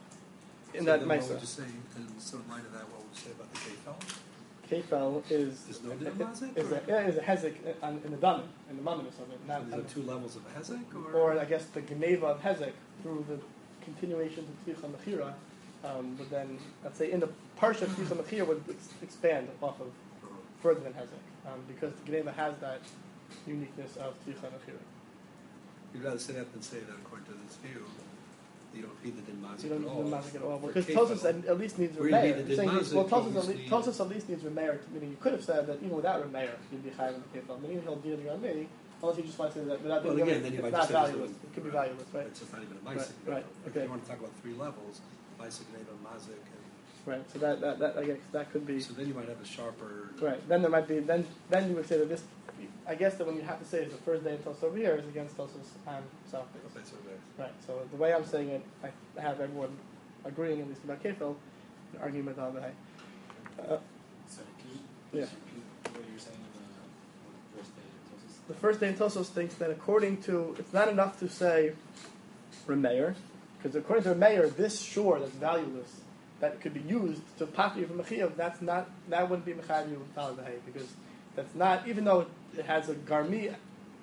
in so that then what Ma'aseh. would you say, in sort of line of that, what would you say about the Kefel? Kefel is There's no is, Mazik, is, or- a, yeah, is a hezek in, in the damin, in the maminus of it. Not, So there's two levels of Hezek, or? or I guess the Geneva of hezek through the continuation to Tzicha Mechira, um, but then let's say in the parsha Tzicha Mechira would ex- expand off of further than hezek, um, because the Geneva has that uniqueness of Tzicha Mechira. You'd rather say that than say that according to this view, you don't need the Din Mazik You don't at need all. the mazik at all, for because Kefel. Tosos at, at least needs Where you need Remeir. the You're saying, Din well, Mazik, Tosos you at, just least, need- Tosos at least needs Remeir. Meaning you could have said that even without Remeir, you'd be higher than the Kefel. Meaning he'll deal with me, unless you just want to say that without Well, doing again, it, then you it's might not just say there's valueless. no- It could be right. valueless, right? It's just not even a Right, Mazik. right, If okay. you want to talk about three levels, Mazik, Geneva, Mazik, and Right. So that that, that I guess that could be so then you might have a sharper. right. Then there might be then then you would say that this. I guess that when you have to say is the first day until over here is against Tosos and South Days. Okay, so there. Right. So the way I'm saying it, I have everyone agreeing at least about Kefil, and arguing about Al uh, Sorry, can you Yeah. just repeat what you were saying in the first day of Tosos? The first day in Tosos thinks that according to, it's not enough to say Remeir, because according to Remeir, this shore that's valueless, that could be used to patri from Mechiyav, that's not, that wouldn't be Mechayiv you because that's not, even though it has a Garmi,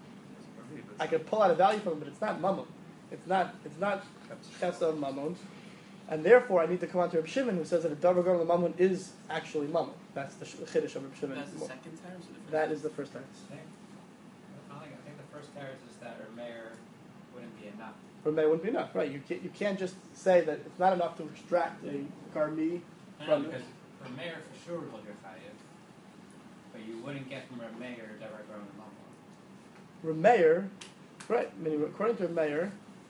I could pull out a value from it, but it's not Mammon. It's not, it's not Chesa Mammon. And therefore, I need to come on to Reb Shimon, who says that a Davar Garm Mammon is actually Mammon. That's the Chiddush of Reb Shimon. That's the second time, or the first? That is the first time. I think, I think, I think the first carriage is that Remeir wouldn't be enough. Remeir wouldn't be enough, right? You can't, you can't just say that it's not enough to extract a Garmi No, from no, because Remeir for sure would hold your chayiv, but you wouldn't get from Remeir Davar Garm Mamon. Remeir, right? Meaning, according to Remeir,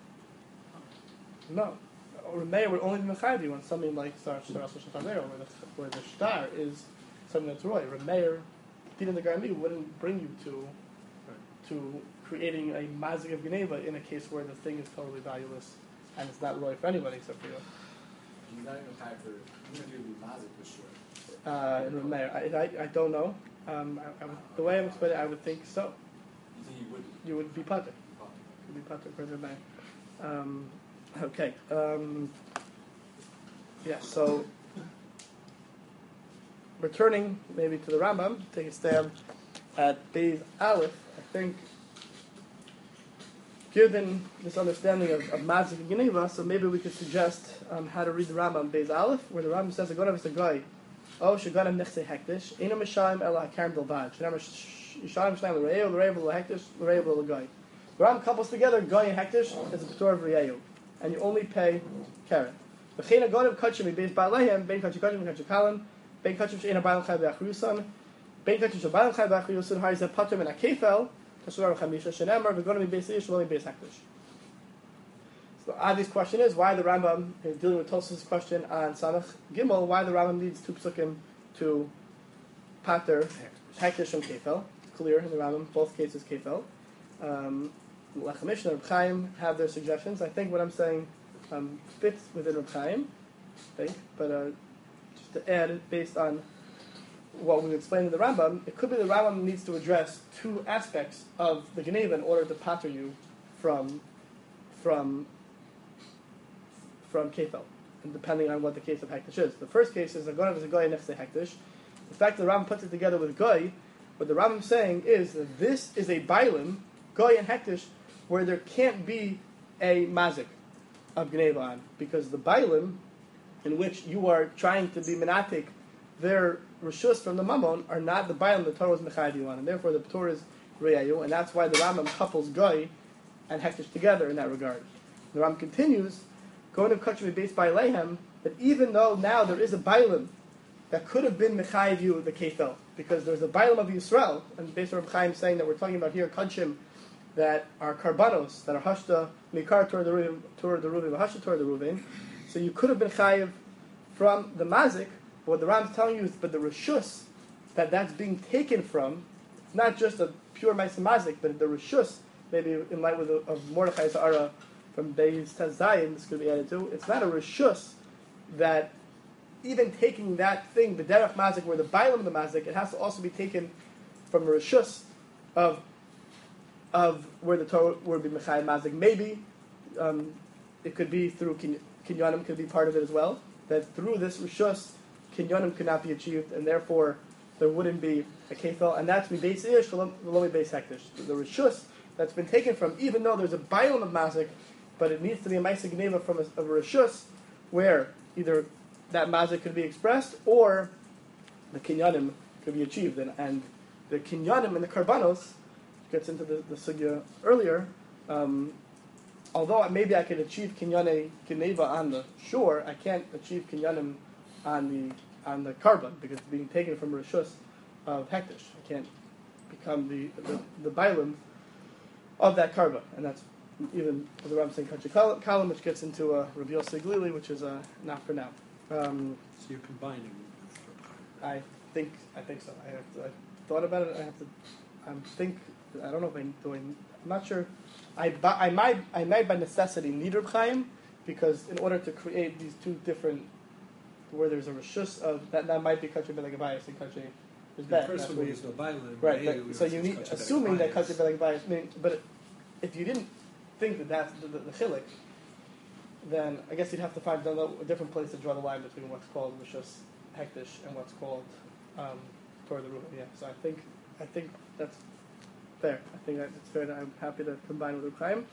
no. Remeir would only be Mechayiv you on something like Star Star Shachamero, where the where the star is something that's roy. Remeir, Din the Garmi wouldn't bring you to to creating a mazik of Geneva in a case where the thing is totally valueless and it's not roy for anybody except for you. He's not even time for, he's going to do Mazik for sure. Uh, in Remeir, I, I I don't know. Um, I, I would, the way I'm explaining it, I would think so. You think he would? You would be Pater. Could be Pater for Remeir. Um, okay. Um, yeah. So returning maybe to the Rambam, take a stab at Beis Aleph. I think, given this understanding of, of Mazik and Geneva, so maybe we could suggest um, how to read the Rambam Beis Aleph, where the Rambam says, "Agonav is a guy, oh shaganim nechse hektish, ina mishayim ela karim delvad, shanam yishayim shnayim l'reyu l'reyu l'hektish l'reyu l'gay." The Rambam couples together guy and hektish as a p'tor of reyu, and you only pay karen. V'chein agonim kachim beis ba'alehem, bein kachim kachim kachim kalam, bein kachim she'ena ba'alam chai b'achriusan, bein kachim she'ba'alam chai b'achriusan, harizeh pater min ha'kefel, kashur chamisha she'nemar, v'gonim beis ish, v'lo beis hakdish. So the obvious question is why the Rambam is dealing with Tosfos' question on Samach Gimel, why the Rambam needs two psukim to pater hektish from kefel. It's clear in the Rambam, both cases kefel. Um, Lechem Mishnah and Reb Chaim have their suggestions. I think what I'm saying um, fits within Reb Chaim, I think, but uh, just to add, based on what we explained in the Rambam, it could be the Rambam needs to address two aspects of the Geneva in order to pater you from from from kefel, and depending on what the case of hektish is. The first case is a gonav is a goy next to hektish. The fact that the Rambam puts it together with goy, what the Rambam is saying is that this is a bailim, goy and hektish, where there can't be a mazik of Geneva on, because the bailim, in which you are trying to be menatik their rishus from the mammon, are not the bailim the Torah was mechayiv you on, and therefore the Torah is reyayu, and that's why the Rambam couples goy and hektish together in that regard. The Rambam continues, going to kachim based by lehem, that even though now there is a bailim that could have been mechayiv you the kefel, because there's a bailim of Yisrael, and based on Reb Chaim saying that we're talking about here kachim that are karbanos, that are hashta mikar toward the ruvim, toward the ruvim, hashta toward the ruvim. So you could have been chayiv from the mazik. What the Rambam is telling you is, but the rishus that that's being taken from, it's not just a pure ma'aseh mazik, but the rishus, maybe in light with the, of Mordechai Zara from Beis Tez Zayin, this could be added to. It's not a rishus that even taking that thing, the derech mazik, where the bailam of the mazik, it has to also be taken from a rishus of of where the Torah would be mechayiv mazik. Maybe um, it could be through kin- kinyanim, could be part of it as well. That through this rishus, kinyanim could not be achieved, and therefore there wouldn't be a kefel, and that's beis ish, v'lo beis hektish. The rishus that's been taken from, even though there's a bailam of mazik, but it needs to be a ma'aseh gneva from a, a rishus, where either that mazik could be expressed, or the kinyanim could be achieved, and, and the kinyanim and the karbanos gets into the, the sugya earlier. Um, although maybe I could achieve kinyane gneva on the shore, I can't achieve kinyanim on the on the carbon because it's being taken from rishus of hektish. I can't become the the, the bailim of that carbon, and that's even the Rambam saying kachik kalam, which gets into a uh, Rabbi Yossi Glili, which is uh, not for now. Um, So you're combining with Reb Chaim. I think I think so. I have to, I thought about it. I have to. I think I don't know if I'm doing. I'm not sure. I I might I might by necessity need Reb Chaim because in order to create these two different, where there's a rishus of that that might be kachik beleg bias and kachik is The bad. first one is no bailim. Right. Right. That, so you need assuming that kachik beleg bias. I mean, but if you didn't think that that's the, the, the chilik, then I guess you'd have to find a, a different place to draw the line between what's called rishus hektish and what's called um, Torah the Reuven. Yeah. So I think I think that's fair. I think that it's fair. That I'm happy to combine with Reb Chaim.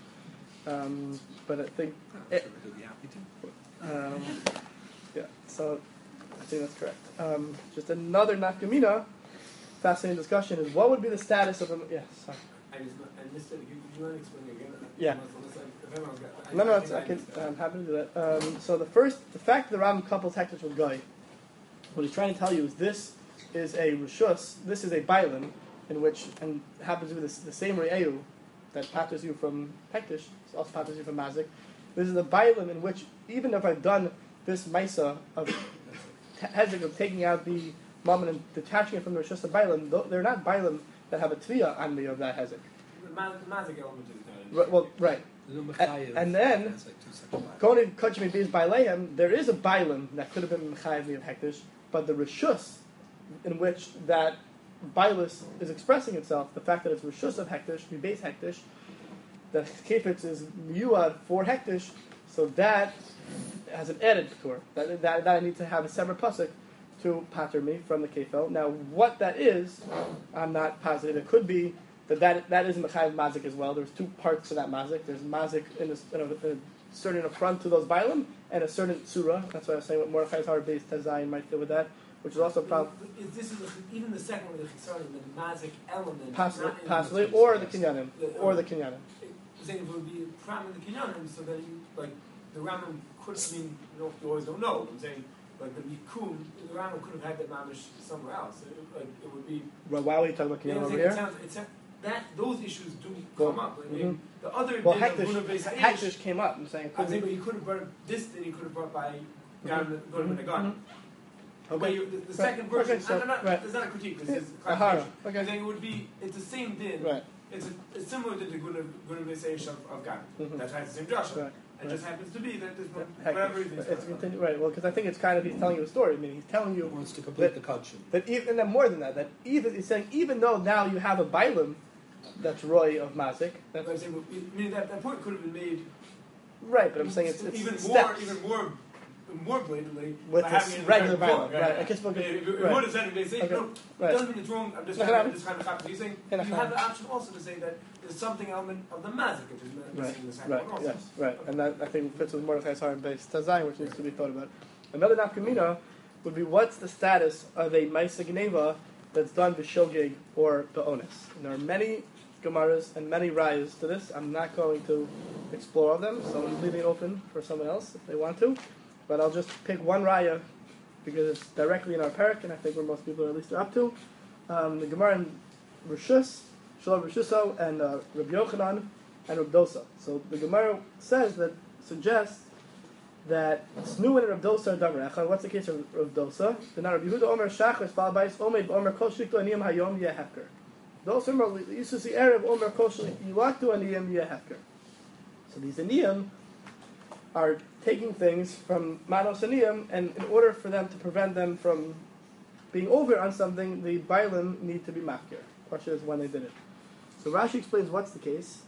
Um, but I think I'm it, sure we'll be happy to. um, yeah. So I think that's correct. Um, just another nafkamina, fascinating discussion is what would be the status of a yes. Sorry. I just I missed it. You, you want to explain it again? Yeah. Unless, unless I, if everyone's got, I, No, no, I it's, think I can, missed it. I'm happy to do that. Um, so the first, the fact that the Rambam couples hektish with goy, what he's trying to tell you is this is a rishus, this is a bailim, in which, and happens to be the, the same re'eu that patters you from hektish, also patters you from mazik. This is a bailim in which, even if I've done this maisa of hezek, of taking out the mammon and detaching it from the rishus of bailim, they're not bailim that have a tviyah on me of that hezek. The ma- the mazik element is not. Right, well, right. There's no And, mechayiv. and then, That's like two separate bailim. going to kachmi beis bailehem, there is a bailim that could have been mechayiv me of hektish, but the rishus in which that bailus is expressing itself, the fact that it's rishus of hektish, mi beis hektish, that kefetz is miyuad for hektish, so that has an added tour. That, that, that I need to have a separate pasuk to pater me from the kefel. Now, what that is, I'm not positive. It could be that that, that is mechayiv mazik as well. There's two parts to that mazik. There's mazik in a, in a, in a certain affront to those bailim and a certain surah. That's why I was saying what Mordechai's Har Beis Tezayin might deal with that, which is also a problem. Is this is a, even the second one is concerned the mazik element, Possibly, not in possibly this or the case. kinyanim, The- or the kinyanim. Saying it would be a problem in the kinyanim, so then you like the Rambam could. I mean, you know, you always don't know. I'm saying, like the Yikun, the Rambam could have had that mamish somewhere else. It, like it would be. Well, why would you talk about You know, kinyan it's over like, it here? sounds, it's a, that those issues do Well, come up. I mean, mhm. the other Well, din of Hektish, Guna Beis Ha'ish, Hektish came up and saying, it I'm could saying, be. but you could have brought this, then you could have brought by Mhm. Gan Guna Mhm. Benagan. But Okay. you, the, the Right. second version, Okay, so- I'm not, right. it's not a critique, it's Yeah. just a Ahara. clarification. Okay. I'm saying it would be, it's the same din. Right. It's, a, it's similar to the Guna, Guna Beis Ha'ish of, of Gan. Mhm. That has the same Joshua. Right. It Right. just happens to be that there's no, Hektish. whatever reason. It's continu- right. Well, because I think it's kind of he's telling you a story. I mean, he's telling He you wants to complete that, the kudshim. that even and then more than that, that even he's saying even though now you have a Bailam that's Roy of Mazik, that's But I'm saying, I mean, that, that point could have been made right. But I'm saying it's, it's even steps. more, even more, more blatantly With by this having it in the regular third violent, quote, right. I guess we'll Yeah, get- if it right. would have said it, they say, Okay. no, Right. it doesn't mean it's wrong. I'm just No, trying no. to just kind of copy. He's saying No, you no. have the option also to say that there's something element of the mazik, which is Right, missing in the second right, one also. yes, right, and that I think fits with Mordechai's Har and Beis Tazayin, which needs to be thought about. Another nafkamina would be what's the status of a Maisa Gneva that's done b'shogeg or b'onis. And there are many Gemaras and many rayas to this. I'm not going to explore all them, so I'm leaving it open for someone else if they want to. But I'll just pick one raya because it's directly in our parak, and I think where most people are at least up to. Um, the Gemara in Rishus, Shalom Rishuso, and uh, Rabbi Yochanan, and Rabbi Dosa. So the Gemara says that, suggests that Snu and Rabbi Dosa are Davar Echad. What's the case of Rabbi Dosa? The Rabbi Yehuda Omer Shachar Spal Bais Omer Omer Kol Shikto Aniyam Hayom Yeh Hefker. Those Omer used to see Erev Omer Kol Shikto Aniyam Yeh Hefker. So these Aniyam are taking things from Manos Aniyam, and in order for them to prevent them from being over on something, the Bailim need to be Mafkir. Question is when they did it. So Rashi explains what's the case.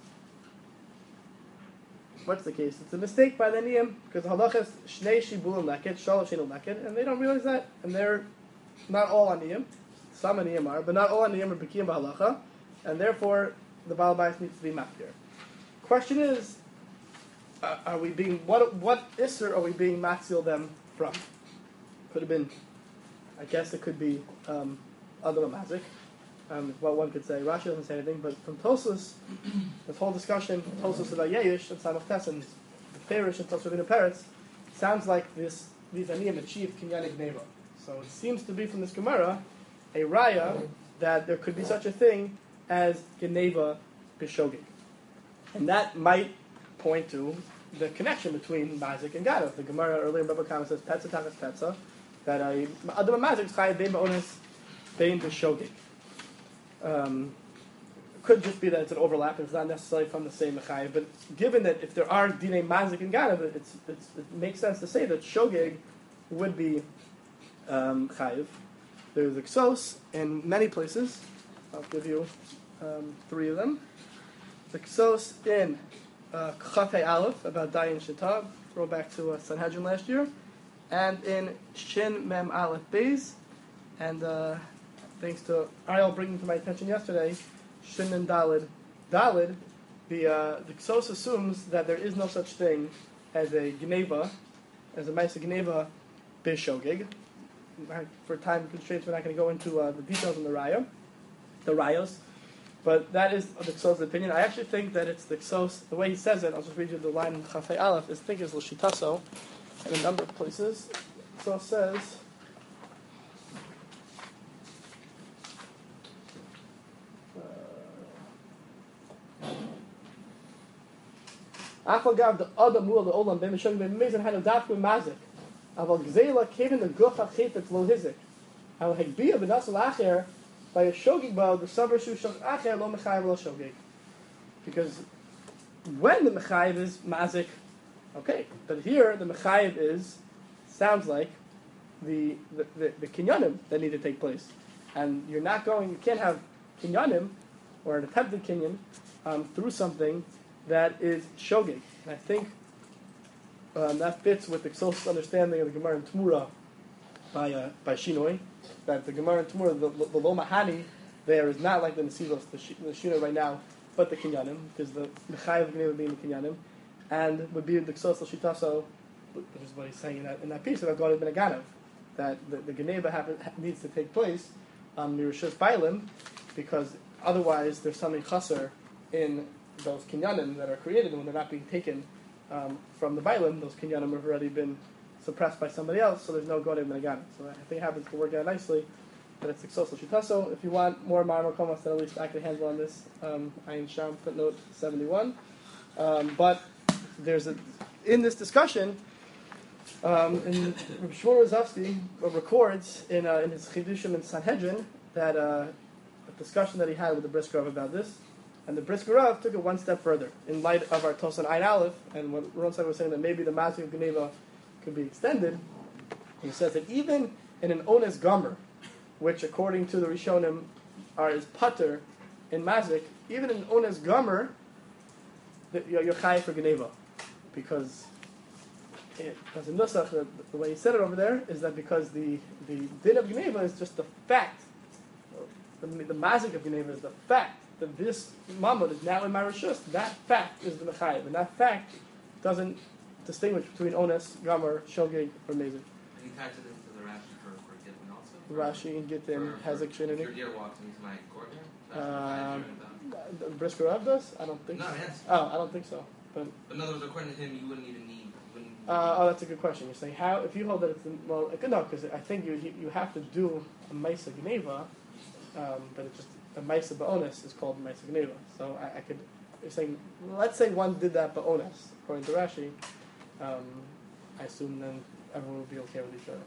What's the case? It's a mistake by the Niyam, because halachas shnei shibulim leket, shalosh shenu leket, and they don't realize that, and they're not all on Niyam. Some on Niyam are, but not all on Niyam are b'kiyam b'halacha, and therefore the Baal Bais needs to be mafkir. Question is, uh, are we being what what isser are we being matzil them from? Could have been, I guess it could be um, other mazik. Um, well, one could say Rashi doesn't say anything, but from Tosus, this whole discussion, Tosus about Yeyish and Samach Tessin, the Perish and Tosus Ravina Peretz, sounds like this these Aniyim achieved Kinyanik Neva. So it seems to be from this Gemara a raya that there could be such a thing as Geneva Bishogig. And that might point to the connection between Mazik and Gadav. The Gemara earlier in Baba Kama says Petza Takas Petza, that a Adam Mazik is Chayav Bein Ba'onis Bein Bishogig. Um, could just be that it's an overlap, and it's not necessarily from the same Mechayiv, but given that if there are Dinei Mazik and Ganav, it's, it's, it makes sense to say that Shogeg would be um, Chayiv. There's Exos in many places. I'll give you um, three of them. The Exos in uh, Chafei Aleph, about Dayan Shita, throw back to uh, Sanhedrin last year, and in Shin Mem Aleph Beis, and uh, thanks to Ariel bringing to my attention yesterday, Shin and Dalid. Dalid, the uh, the Ksos assumes that there is no such thing as a Geneva, as a Maisa Geneva Bishogig. For time constraints, we're not going to go into uh, the details in the Raya, the Rayos, but that is the Ksos' opinion. I actually think that it's the Ksos, the way he says it, I'll just read you the line in Chafei Aleph, is I think it's L'Shitaso, in a number of places. So it says, Afagav the other mul the olam bim shogeg bim mizan had a dafku mazik. Aval gzeila kevin the gucha chifet lo hizik. Al hagbia b'nasal acher by a shogeg bo the savar shu shog acher lo mechayev lo shogeg. Because when the mechayev is mazik, okay, but here the mechayev is sounds like the the, the, the kinyanim that need to take place, and you're not going. You can't have kinyanim or an attempted kinyan um, through something that is shogeg. And I think um, that fits with the closest understanding of the Gemara in Tmura by uh, by Shinoi, that the Gemara in Tmura, the, the, the Lo Mahani there is not like the Nesilos, the, Sh- the Shinoi right now, but the Kinyanim, because the Mechayev of Geneva being the Kinyanim, and would be the Ksos Shitaso, which is what he's saying in that, in that piece about God Ben Aganav, that the, the Geneva happen, needs to take place on um, Mirishus Bailim, because otherwise there's something chaser in those kinyanim that are created, and when they're not being taken um, from the Bailim, those kinyanim have already been suppressed by somebody else, so there's no Gonev Menagan. So I think it happens to work out nicely. But it's Exos Shitaso. If you want more Marmar Komas, then at least I can handle on this. Um, Ayin Sham, footnote seventy-one. Um, but there's a, in this discussion, um, in Rabbi Shmuel Rozovsky records in, uh, in his Chidushim in Sanhedrin that uh, a discussion that he had with the Brisker Rav about this, and the Brisker Rav took it one step further in light of our Tosan Ayin Aleph, and when Ronsai was saying that maybe the Mazik of Geneva could be extended. He says that even in an Ones Gomer, which according to the Rishonim are is Pater in Mazik, even in Ones Gomer, you're, you're Chai for Geneva, because it, as in Nusach, the, the way he said it over there is that because the the din of Geneva is just the fact, the, the Mazik of Geneva is the fact that this Mamud is now in my Rishus. That fact is the Mechayev, and that fact doesn't distinguish between Ones, Gomer, Shogeg, or Mazik. And he ties it into the Rashi for, for Gittin also? Rashi and Gittin has a If Shinani. your deer walks into my courtyard, that's what I Um, do with them. the Brisker Rav does? I don't think No, so. yes. Oh, I don't think so. But But in other words, according to him, you wouldn't even need. You wouldn't uh, oh, that's a good question. You're saying how if you hold that it's in, well, it could no, because I think you you you have to do a Maisa Geneva, um, but it's just a Maisa Ba'onis is called Maisa Geneva. So I, I could you're saying let's say one did that Ba'onis according to Rashi. Um, I assume then everyone would be okay with each other.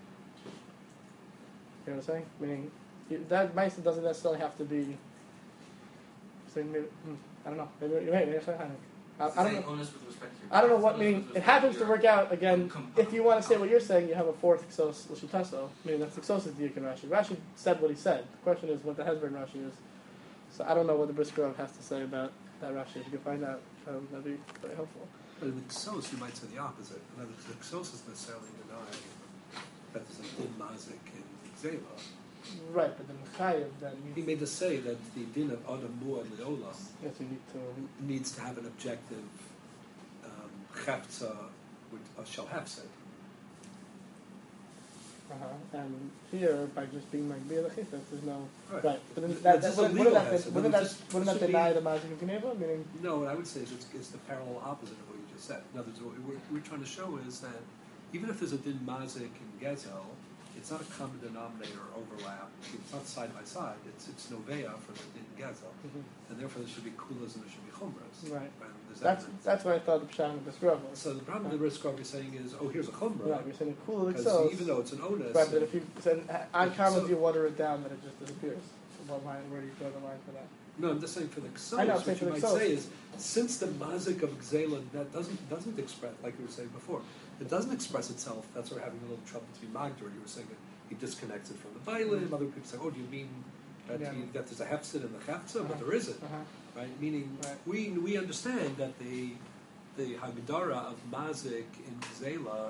You know what I'm saying? Meaning you, that Maisa doesn't necessarily have to be. Saying maybe, hmm, I don't know. Maybe you're right. Maybe I don't know. I, I don't know. Honest with respect to your I don't know what honest meaning. with It respect happens to your- work out again. Com- If you want to say what you're saying, you have a fourth Exos L'Shitaso. Meaning that's Exos is Diak and Rashi. Rashi said what he said. The question is what the Hezbollah in Rashi is. So I don't know what the Brisker Rav has to say about that Rashi. If you can find out, um, that'd be very helpful. But in Exos, you might say the opposite. In other words, Exos is necessarily denying that there's a din mazik in Zela. Right, but the Mechayev then He means made us say that the din of Adam Muad Leola yes, you need to. needs to have an objective um, chefza, which uh, shall have said. Uh-huh. And here, by just being like Bia Lechifet, there's no Right. right. But then But that, this that, is a wouldn't, legal wouldn't that, hazard. wouldn't that, This- wouldn't this that should deny be- the magic of Geneva? Meaning, No, what I would say is it's, it's the parallel opposite of what you just said. In other words, what we're, we're trying to show is that even if there's a din mazik in Gezel, it's not a common denominator or overlap. It's not side by side. It's it's novea for the din Gezel, and therefore there should be kulas and there should be chumras. Right. And there's that's evidence. that's what I thought the Pshat of the Brisker was. So the problem with the risk of saying is, oh, here's a chumra, Right, you're saying a cool because Exos. even though it's an onus, Right, but if you said on So- common, you water it down, then it just disappears. So what line, where do you draw the line for that? no, I'm just saying for the Exos, I know, I'm what saying you for might the Exos. say is, since the mazik of Gzela that doesn't doesn't express, like you were saying before, it doesn't express itself. That's why we're having a little trouble to be magdur. You were saying that he disconnects it from the Bailim. Other people say, oh, do you mean that, Yeah. he, that there's a hefsid and the hefza? Uh-huh. But there isn't, Uh-huh. right? Meaning, Right. we we understand that the the hagdara of mazik in Gzela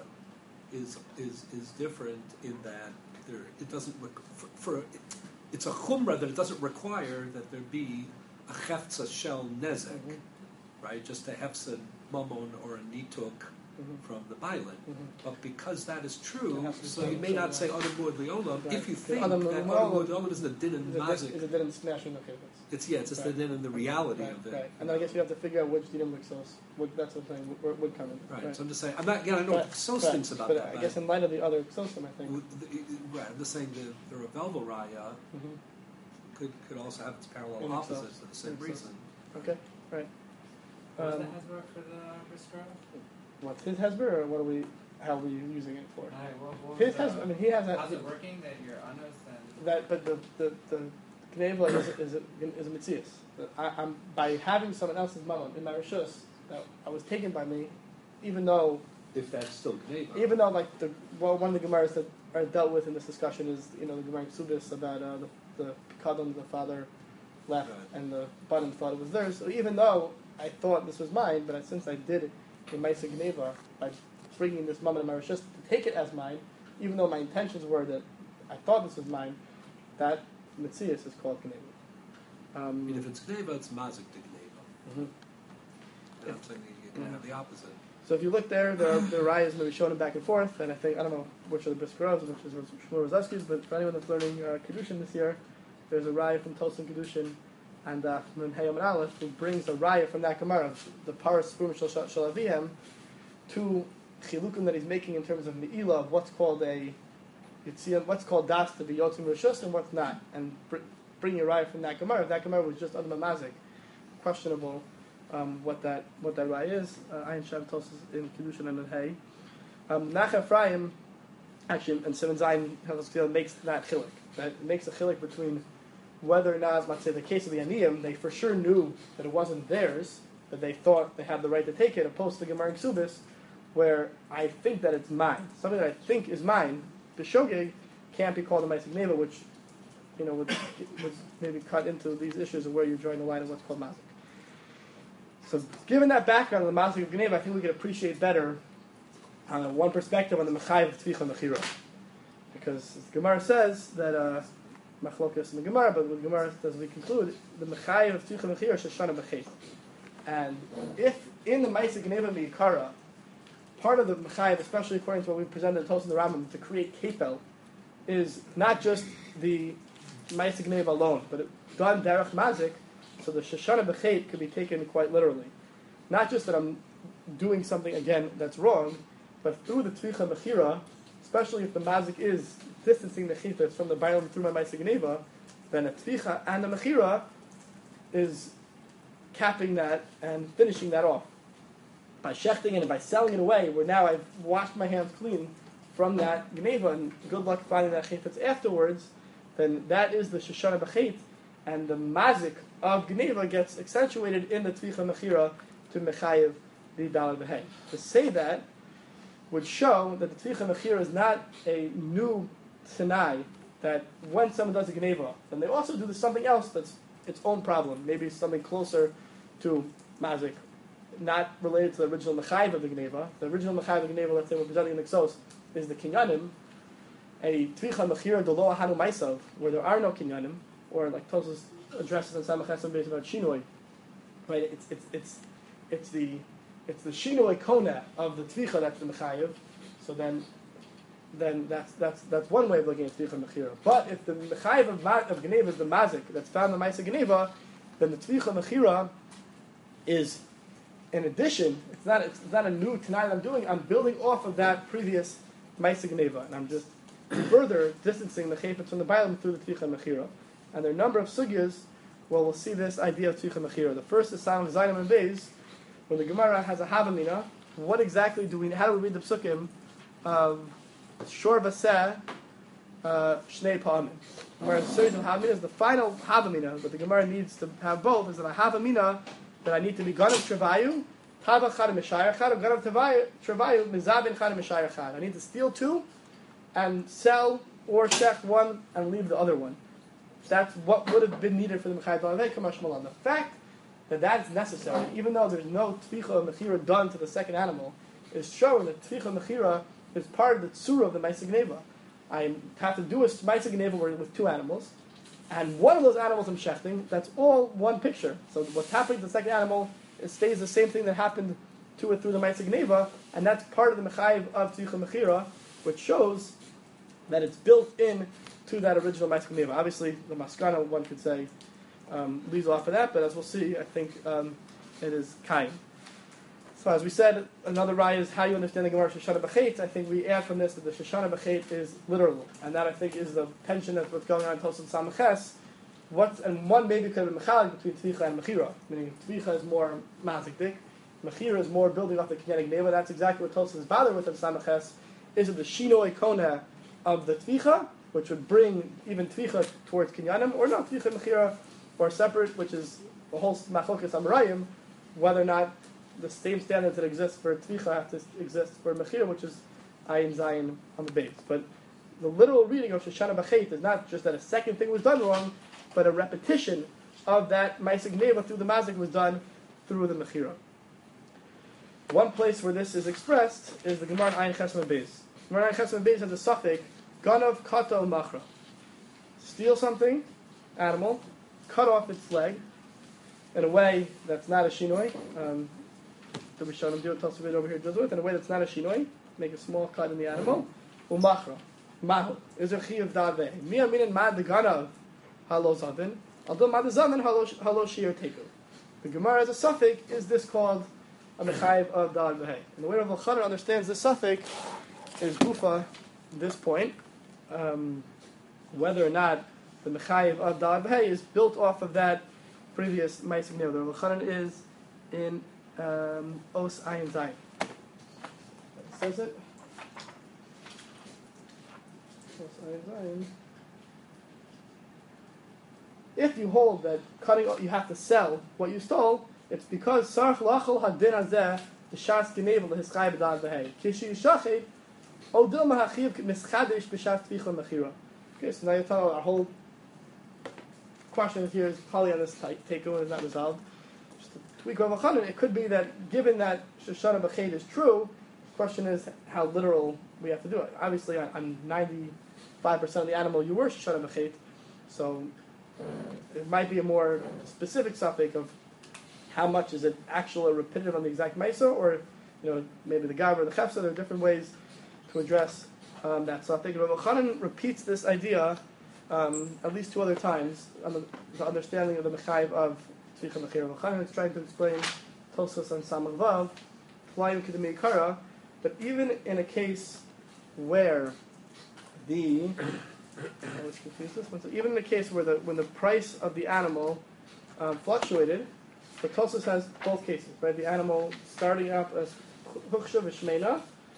is is is different in that there it doesn't rec- for, for it's a chumrah that it doesn't require that there be a hefza shel nezek, Mhm. right? Just a hefza mamon or a nituk Mhm. from the Bailim. Mhm. But because that is It true, has to be so so- you may so not that- say Adam Muad Leolam Right. if you The think Adam that Muad Adam Leolam Muad Leolam isn't a din in Is it, mazik. is it then in smashing? Okay, that's It's yeah, it's just Right. the din in the reality right, of the right. And then I guess you have to figure out which Dinim Exos would that's the thing would, would come in. right. So I'm just saying I'm not again I know Right, what Sos right. thinks about but that. I guess in light of the other Exosim, I think. With the- right, I'm just saying the the Revelva Raya Mhm. could could also have its parallel In Exos. opposites for the same In Exos. reason. Okay, right. What was Um, the Hezbollah for the Brisker? What's his Hezber, or what are we? How are we using it for? Alright, what, what His was the- Hezber. I mean, he has that. How's it working that you're honest and That, but the the the Gneva is is a, is a mitzias. I, I'm by having someone else's mammon in my rishus that I was taken by me, even though If that's still Gneva. even though like the well, one of the gemaras that are dealt with in this discussion is you know the gemara Subis about uh, the the pikadon the father left Right. and the button thought it was theirs. So even though I thought this was mine, but I, since I did it in Maisa Gneva by bringing this mammon in my rishus to take it as mine, even though my intentions were that I thought this was mine, that mitzias is called Gneva. I mean, if Um, it's Gneva, it's mazik to Gneva. mhm. And I'm saying that you can have the opposite. So if you look there, there are, there are rayas maybe showing back and forth, and I think, I don't know which are the Briskeros, which is Shmuel Rozovsky's, but for anyone that's learning uh, Kedushin this year, there's a raya from Tolson Kedushin and uh, Nun Hey Yom Aleph, who brings a raya from that Gemara, the Paras Spurim Shal Shal Avihem, to chilukim that he's making in terms of me'ilah of what's called a Yitzion, what's called das to be Yotzim Rishus and what's not, and br- bring your raya from that Gemara. If that Gemara was just Adam Mazik, questionable um, what that what that raya is. Uh, Ayin Shav Tosos in Kiddushin and Hey. Um, Nach Ephraim, actually, and Simon Zayin makes that chilik. That makes a chilik between whether or not, let's say, the case of the Aniyim, they for sure knew that it wasn't theirs, that they thought they had the right to take it, opposed to the Gemara in Ksubis, where I think that it's mine. Something that I think is mine, B'shogeg, can't be called a Maaseh Gneva, which, you know, would, would maybe cut into these issues of where you're drawing the line of what's called Mazik. So, given that background of the Mazik of Gneva, I think we could appreciate better uh, one perspective on the Mechayev of Tvicha Mechira. Because the Gemara says that, uh, Machlokas in the Gemara, but with Gemara, as we conclude, the Mechayev of Tvicha Mechira is Shoshana B'chet. And if in the Maaseh Gneva Meikara, part of the Mechayev, especially according to what we presented in Tosos and the Rambam, to create Kefel, is not just the Maaseh Gneva alone, but it, done Derech Mazik, so the Shoshana B'chet could be taken quite literally. Not just that I'm doing something, again, that's wrong, but through the Tvicha Mechira, especially if the Mazik is distancing the Chifetz from the Bailam through my Maaseh Gneva, then a Tvicha and the Mechira is capping that and finishing that off. By shechting it and by selling it away, where now I've washed my hands clean from that Gneva, and good luck finding that Chifetz afterwards, then that is the Shoshana B'chet, and the Mazik of Gneva gets accentuated in the Tvicha Mechira to Mechayev the Balad B'hei. To say that would show that the Tvicha Mechira is not a new Tanai, that when someone does a Gneva, then they also do something else that's its own problem, maybe something closer to Mazik, not related to the original Mechayev of the Gneva. The original Mechayev of the Gneva, let's say we're presenting in Exos, is the Kinyanim, a Tvicha Mechira Dolo Hanu Maisav, where there are no Kinyanim, or like Tosos addresses in Samach Esam based about Shinoi, right? It's it's it's it's the it's the Shinoi Kona of the Tvicha that's the Mechayev. So then, then that's that's that's one way of looking at Tvicha Mechira. But if the Mechayev of, Ma- of Gneva is the Mazik that's found in the Maaseh Gneva, then the Tvicha Mechira is, in addition, it's not it's not a new Tanai that I'm doing. I'm building off of that previous Maaseh Gneva, and I'm just further distancing the Chayfetz from the Bailam through the Tvicha Mechira. And there are a number of sugyas where we'll see this idea of Tvicha Mechira. The first is Sam Zayim and Beis, when the Gemara has a Havamina. What exactly do we? How do we read the psukim of Shor Vaseh Shnei Pa'amin? Whereas the series of Havaminas, the final Havamina, but the Gemara needs to have both, is that a Havamina that I need to be Ganav Travayu, Tava Chad Mishayar Chad, or Ganav Travayu, Mizabin Chad Mishayar Chad. I need to steal two and sell or shech one and leave the other one. That's what would have been needed for the Mechayev Balad B'hei. The fact that that's necessary, even though there's no Tvicha Mechira done to the second animal, is showing that Tvicha Mechira is part of the Tzura of the Maaseh Gneva. I have to do a Maaseh Gneva with two animals, and one of those animals I'm shechting, that's all one picture. So what's happening to the second animal, it stays the same thing that happened to it through the Maaseh Gneva, and that's part of the Mechayev of Tvicha Mechira, which shows that it's built in to that original Maaseh Gneva. Obviously, the Maskana, one could say, um, leaves off of that, but as we'll see, I think um, it is Kain. So as we said, another raya is how you understand the Gemara Shoshana B'chet. I think we add from this that the Shoshana B'chet is literal, and that I think is the tension of what's going on in Tosos and Samaches. What's, and one maybe could have been mechalik between Tvicha and Mechira, meaning Tvicha is more Mazikdik, Mechira is more building off the Kinyanik Neva. That's exactly what Tosos is bothered with in Samaches. Is it the Shinoi Kona of the Tvicha, which would bring even Tvicha towards Kinyanim, or not Tvicha Mechira, or separate, which is the whole Machlokas Amarayim, whether or not the same standards that exist for Tvicha have to exist for Mechira, which is Ayin Zayin on the base. But the literal reading of Shoshana B'chet is not just that a second thing was done wrong, but a repetition of that Maaseh Gneva through the Mazik was done through the Mechira. One place where this is expressed is the Gemara Ayin Chesed Beis. Gemara Ayin Chesed Beis has a suffix Ganav Kato Machra. Steal something, animal, cut off its leg in a way that's not a shinoi. Um, the Rishonim do it, Tosafot over here does it in a way that's not a shinoi. Make a small cut in the animal. Umachra. Mahu. Is there chi of daveh? Mi aminin mad the ganav halozavin. Although Madazaman Halo Shir Teku. The Gemara as a suffix is this called a Mechayiv of Dal V'Hei. And the way Rav Elchanan understands this suffix is Gufa, this point, um, whether or not the Mechayiv of Dal V'Hei is built off of that previous Ma'aseh Gneva. The Rav Elchanan is in um, Os Ayin Zayin. It says it. Os Ayin Zayin. If you hold that cutting, you have to sell what you stole, it's because sarf lachol hadin hazeh the shas genevel lehischay b'dad v'hei kishi yishachid odil mahachiv mischadish b'shas tvicha mechira. Okay, so now you're talking about our whole question here is probably on this takeover is not resolved. Just a tweak of Elchanan, it could be that given that Shoshana B'chet is true, the question is how literal we have to do it. Obviously, on ninety-five percent of the animal you were Shoshana B'chet, so it might be a more specific suffix of how much is it actual or repetitive on the exact Mesa, or you know maybe the Gav or the Chefsa. There are different ways to address um, that suffix. Rav Elchanan repeats this idea um, at least two other times on the, the understanding of the Mechayiv of Tzvicha Mechira. Rav Elchanan is trying to explain Tosos and Samach Vav, Flying Kedemi Ikara, but even in a case where the I was confused this one. So even in the case where the when the price of the animal um, fluctuated, the Tosos has both cases, right? The animal starting up as Huksha V'Shmeina,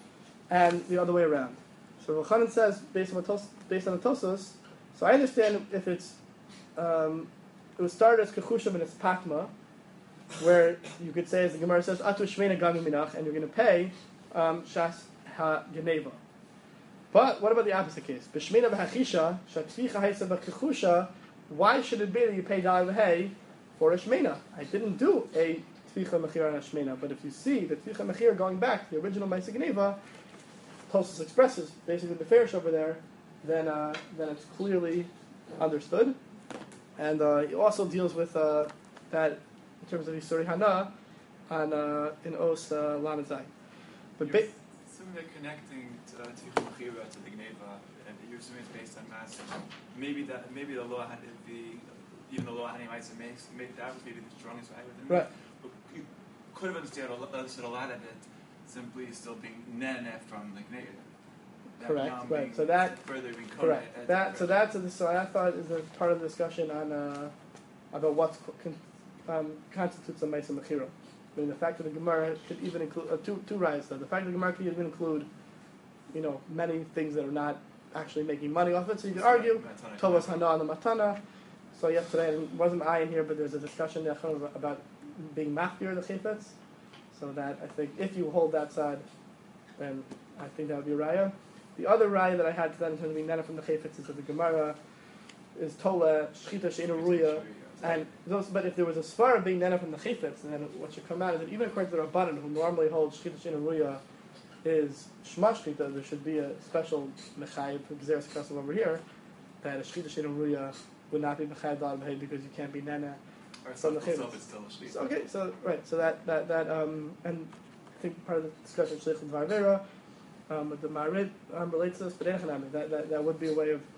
and the other way around. So Rav Elchanan says, based on the Tos, based on the Tosos, so I understand if it's um, it was started as Kechusha and it's Patma, where you could say, as the Gemara says, Atu Shmeina Gami Minach, and you're going to pay um, Shas Ha Geneva. But what about the opposite case? B'shmina v'hachisha, shatficha haisa v'kechusha, why should it be that you pay dal v'hei for a shmena? I didn't do a tficha mechira and a shmena, but if you see the tficha mechira going back to the original Ma'aseh Gneva, Tosos expresses basically the farish over there, then uh, then it's clearly understood. And uh, he also deals with uh, that in terms of Yisuri Hana on, uh, in Os uh, Lamazai. But ba- assuming they're connecting to Tichum Mechira to the Gneva, and you're assuming it's based on mass, maybe that maybe the law had the even the law Hani Ma'aseh makes make that would be the strongest way with right. But you could have understood a, understood a lot of it simply still being nene from the Gneva. Correct. Right. So that. Further being correct. That. So that's a, so I thought is a part of the discussion on uh, about what um, constitutes a Ma'aseh Mechira. I mean, the fact that the Gemara could even include uh, two two rights. Though the fact that the Gemara could even include, you know, many things that are not actually making money off it. So you could argue Tovas Hana and the Matana. So yesterday it wasn't I in here, but there's a discussion there about being mafir the chayfetz. So that I think if you hold that side, then I think that would be a raya. The other raya that I had to that in terms of being nana from the chayfetz is that the Gemara is tola shchita sheinu ruya. And those, but if there was a svara being nana from the chayfetz, then what should come out is that even according to the Rabbanan, who normally holds shchita sheinu ruya is shma shchita, there should be a special mechayiv gzeres kasam over here that a shchita sheinu ruya would not be mechayiv dal b'hei because you can't be nana from the chayfetz. So, okay, so right, so that that that um, and I think part of the discussion shlich and varvera, um, but the marid um, relates to this, but that that that would be a way of.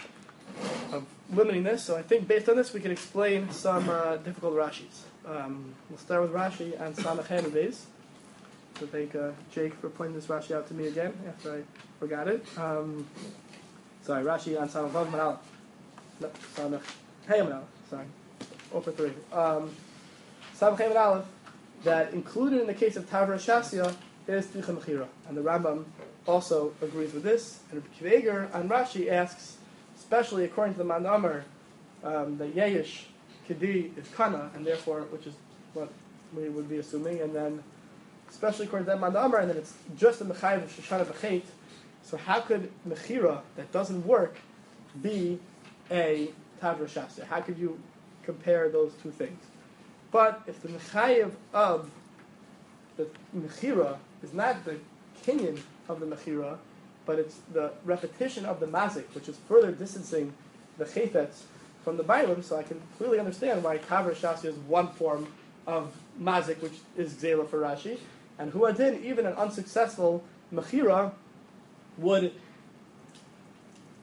of limiting this, so I think based on this we can explain some uh, difficult Rashis. Um, we'll start with Rashi and Samach Hen Beis. So thank uh, Jake for pointing this Rashi out to me again after I forgot it. Um, sorry, Rashi on Samach Vav Manal. No, Samach Hey Manal. Sorry, oh for three. Um, Samach Hey Manal that included in the case of Tavra Shasya is Ticha Mechira, and the Rambam also agrees with this. And Rabbi Kiva on Rashi asks. Especially according to the Mandamar, um, that Yeyish Kedi is Kana, and therefore, which is what we would be assuming, and then, especially according to that Mandamar, and then it's just a Mechayiv of Shoshana B'chet. So how could Mechira, that doesn't work, be a Tavra Shasya? How could you compare those two things? But if the Mechayiv of the Mechira is not the Kinyan of the Mechira, but it's the repetition of the mazik, which is further distancing the chayfetz from the bailim, so I can clearly understand why Tavra Shasya is one form of mazik, which is Gzela for Rashi, and Huadin, even an unsuccessful mechira, would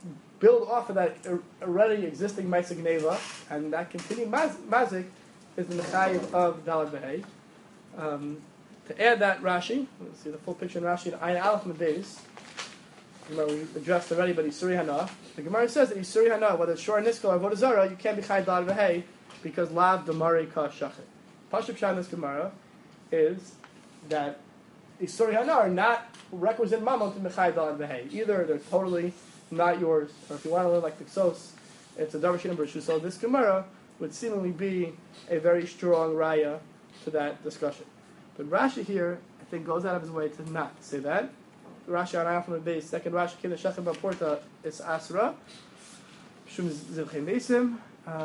build off of that already existing Maisa Gneva, and that continued maz- mazik is the Mechayiv of Dalad V'Hei. Um, to add that Rashi, let's see the full picture in Rashi, in Ayin Aleph Medeis. Remember, we addressed already, but Isuri Hana. The Gemara says that Isuri Hana, whether it's Shor Nisko or Avodah Zarah, you can't be Chayiv Dalad V'Hei because Lav Damari Ka Shachet. Pashup Shah in this Gemara is that Isuri Hana are not requisite Mammon to Mechayiv Dalad V'Hei. Either they're totally not yours, or if you want to learn like the Ksos, it's a Darshan and Bershu. So this Gemara would seemingly be a very strong raya to that discussion. But Rashi here, I think, goes out of his way to not say that. Rashi on Alpha and Base, second Rashi, Kiddush Shechem Baporta, it's Asra. Shum Zilchem Besim.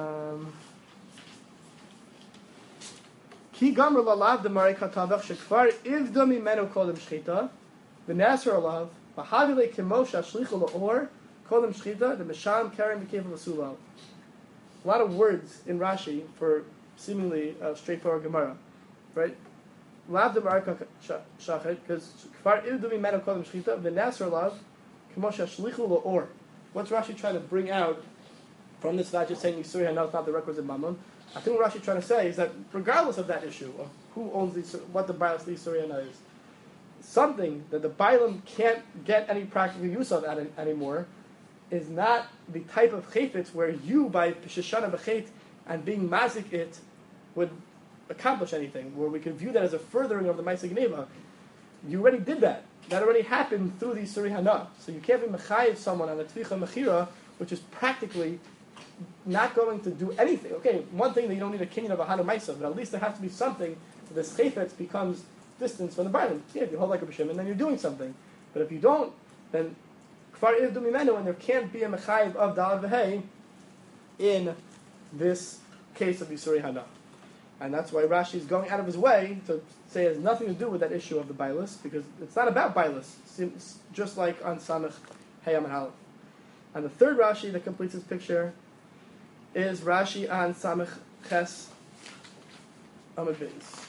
Ki Gamr Lalav the Mari Katavach Shekvar Ivda Mimenu Kodim Shchita, the Nasr Alav, Mahavile Kimosha Shlichul Or, Kodim Shchita, the Misham Karen Mikev Lasulav. A lot of words in Rashi for seemingly uh, straightforward Gemara, right? Lav the Maraka Shachet, because Kfar Ivdumi Menu Kodim Shchita, the Nasr Alav, Kimosha Shlichul Or. What's Rashi trying to bring out from this? Not just saying Yisuri Hana, it's not the requisite Mammon. I think what Rashi is trying to say is that regardless of that issue of who owns the what the Bailas Yisuri Hana is, something that the Bailam can't get any practical use of any, anymore is not the type of chayfetz where you, by Peshashana B'chet and being mazik it, would accomplish anything, where we could view that as a furthering of the Maisa Gneva. You already did that. That already happened through the Yisuri Hana. So you can't be mechayiv someone on a Tvicha Mechira, which is practically not going to do anything. Okay, one thing that you don't need a kinyan of a Hana Maisa, but at least there has to be something that this chayfetz becomes distance from the Bailam. Yeah, if you hold like a B'Shim, and then you're doing something. But if you don't, then Kfar Ivdu Mimenu, and there can't be a mechayiv of Dalad V'Hei in this case of Yisuri Hana. And that's why Rashi is going out of his way to say it has nothing to do with that issue of the Bailas, because it's not about Bailas. It's just like on Samech Hayam and Aleph. And the third Rashi that completes this picture is Rashi on Samech Ches Amud Beis.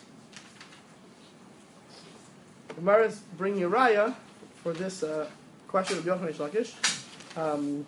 The Gemara is bringing a raya for this uh, question of Yochanan Shlakish. Um,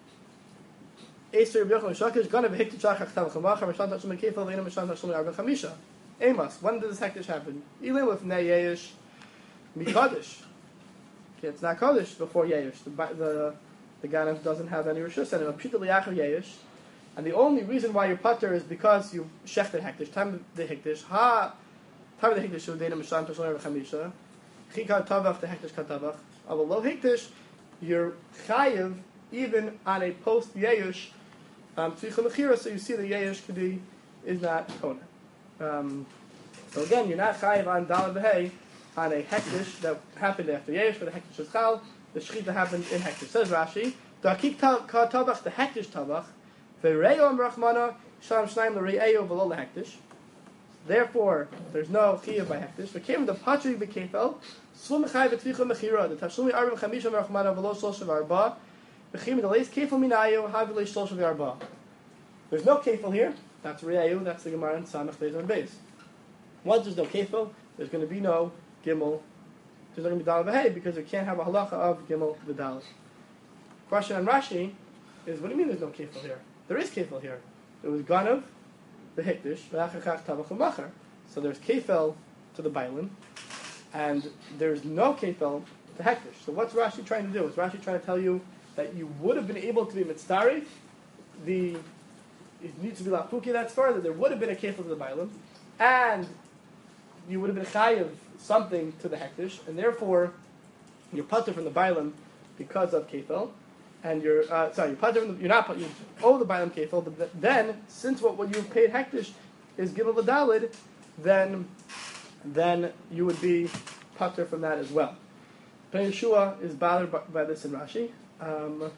Easter of Yochanan Shlakish, Ganav Hikti Chachach Tavachamacha, Mishlan Tashum Kefal, Vena Mishlan Tashum Arba Chamisha. Amos, when did this hektish happen? Ilim with Ne Yeyish Mikadish. Okay, it's not Kaddish before Yeyish. The the the Ganav doesn't have any Rishus anymore. Pshita Liachar Yeyish. And the only reason why you're putter is because you shechted hektish. Time of the hektish. Ha, time of the hektish. Vena Mishlan Tashum Arba Chamisha. Chikar Tavach the hektish Katavach. Of a low hektish, you're chayiv even on a post Yeyish. Um, so you see the Yeyish Kadi is not Kona. Um, so again, you're not chayiv on Dalad V'Hei on a hektish that happened after Yeyish, but the hektish is chal. The shechita happened in hektish. Says Rashi, Da'akik tabach the hektish tabach v'reyo rachmana sham shnaim l'reyo v'lo lehektish. Therefore, there's no chayiv by hektish. But came the patri b'kefel slum chayiv v'tvicha mechira the tashlumi arbim chamisha rachmana v'lo shlosh v'arba v'chim the leis kefel minayu havilei shlosh v'arba. There's no kefel here. That's Re'ayu, that's the Gemara in Samech Beis on Beis. Once there's no Kefil, there's going to be no Gimel. There's not going to be Dalad V'Hei because we can't have a halacha of Gimel V'Dalad. Question on Rashi is, what do you mean there's no Kefil here? There is Kefil here. There was Ganav, the Hikdish, V'achachach Tavach U'Machar. So there's Kefil to the Bailim, and there's no Kefil to Hektish. So what's Rashi trying to do? Is Rashi trying to tell you that you would have been able to be Mitzdarif, the it needs to be lafuki, that's far, that there would have been a kefil to the bailam, and you would have been chayiv something to the hektish, and therefore you're putter from the bailam because of kefil, and you're uh, sorry, you're putter from the, you're not you owe the bailam kefil, but then since what what you paid hektish is gimel v'dalid, then then you would be putter from that as well. Pnei Yeshua is bothered by, by this in Rashi. Um,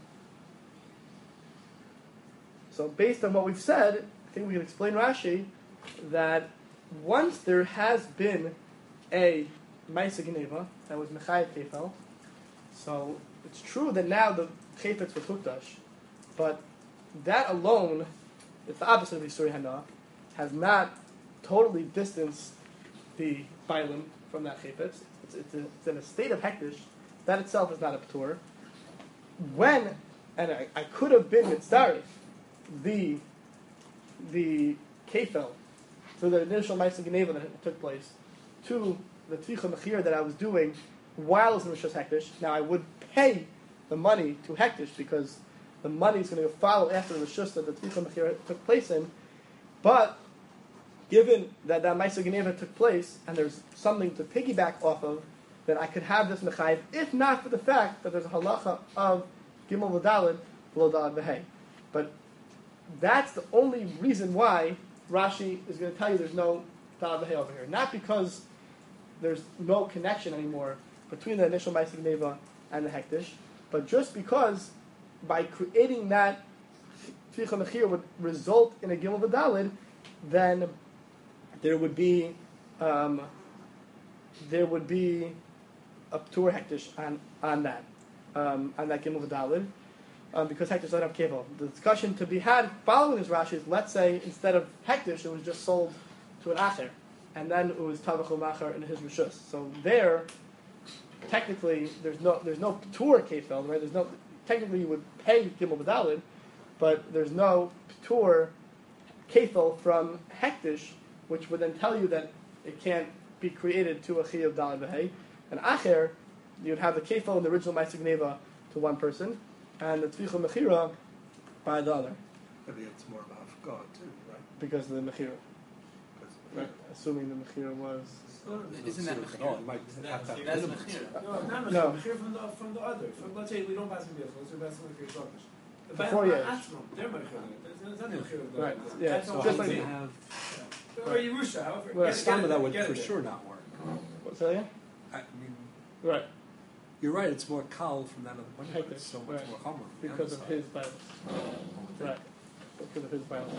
So based on what we've said, I think we can explain Rashi that once there has been a Maisa Gneva that was Mechayev Kefel, so it's true that now the Chayfetz was Hukdash, but that alone, it's the opposite of Yisuri Hana, has not totally distanced the Bailim from that Chayfetz. It's, it's, a, it's in a state of Hektish. That itself is not a P'tur. When and I, I could have been mitzaref the the kefel for the initial Ma'aseh Geneva that took place to the Tvicha Mechir that I was doing while I was in Rishus Hektish. Now I would pay the money to Hektish because the money is going to follow after the Rishus that the Tvicha Mechir took place in. But given that that Ma'aseh Geneva took place and there's something to piggyback off of, then I could have this Mechayiv, if not for the fact that there's a halacha of Gimel V'Dalid below Dalid V'Hei. But that's the only reason why Rashi is going to tell you there's no Dalid V'Hei over here. Not because there's no connection anymore between the initial Ma'aseh Geneva and the Hektish, but just because by creating that Tvicha Mechir would result in a Gimel V'Dalid, then there would be um, there would be a Ptur Hektish on, on that, um, on that Gimel V'Dalid, um, because Hektish doesn't have Kevel. The discussion to be had following this Rashi is, let's say, instead of Hektish, it was just sold to an Acher, and then it was Tavach U'Macher in his Rishus. So there, technically, there's no there's no Ptur Kevel, right? There's no, technically you would pay Gimel V'Dalid, but there's no Ptur Kevel from Hektish, which would then tell you that it can't be created to a Chi of Dalid V'Hei. And Acher, you'd have the Kefal and the original Ma'aseh Geneva to one person, and the Tvicha Mechira by the other. Maybe it's more about God too, right? Because of the Mechira. Right. Assuming the Mechira was... Isn't that No, it might have that That's minimum. Mechira. No, not Mechir. No. Mechir from the from the other. From, let's say we don't pass in Bechel. Let's say pass in Mechir Shokish. The Before Ba'al Yesh. Ha'atzmon, they're Mechir. That's not Mechir of the Right. other. Yeah, That's so all just I'm like- You saying. have Or Yerusha, however. Right. Get it, some get of that it, would get for it. sure not work. What's that again? I mean, Right. you're right. It's more kal from that other point, but Hektish, it's so much right. more chomer. Because of his violence. Right. Because of his violence.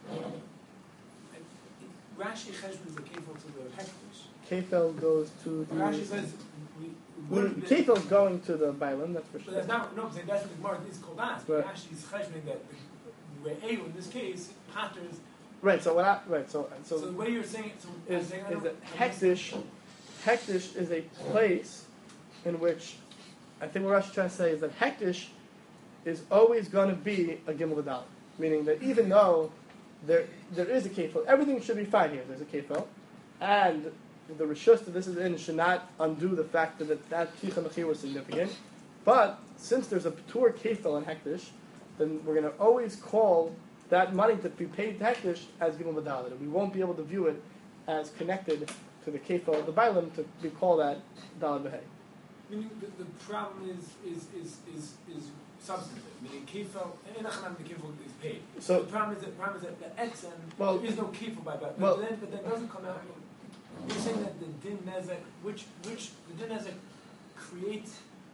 Rashi Cheshbon is the Kefal to the Hektish. Kefel goes to the... Rashi says we the would have been. Kefel's going to the Bailam, that's for But sure. that's not, no, I'm saying that's what the Gemara is called as. But Right. Rashi's Cheshbon that the Re'eu in this case, patters. Right, so what I... Right, so... So, so the way you're saying it, so I'm is, saying I is don't- that I'm missing- Hektish, Hektish is a place in which, I think what Rashi is trying to say is that Hektish is always going to be a Gimel V'Dalid. Meaning that even though there there is a Kefil, everything should be fine here. There's a Kefil. And the Rishus that this is in should not undo the fact that that Tvicha Mechir was significant. But since there's a Ptur Kefil in Hektish, then we're going to always call that money to be paid to Hektish as Gimel V'Dalid. We won't be able to view it as connected to the Kefil of the Bailam to be called that Dalid V'Hei. Meaning the, the problem is is is is, is substantive. Meaning kefil and achanam the kefil is paid. So- the problem is that problem is that the etzem Well- there is no kefil by but, well- but then but that doesn't come out. You're saying that the din nezek, which which the din nezek creates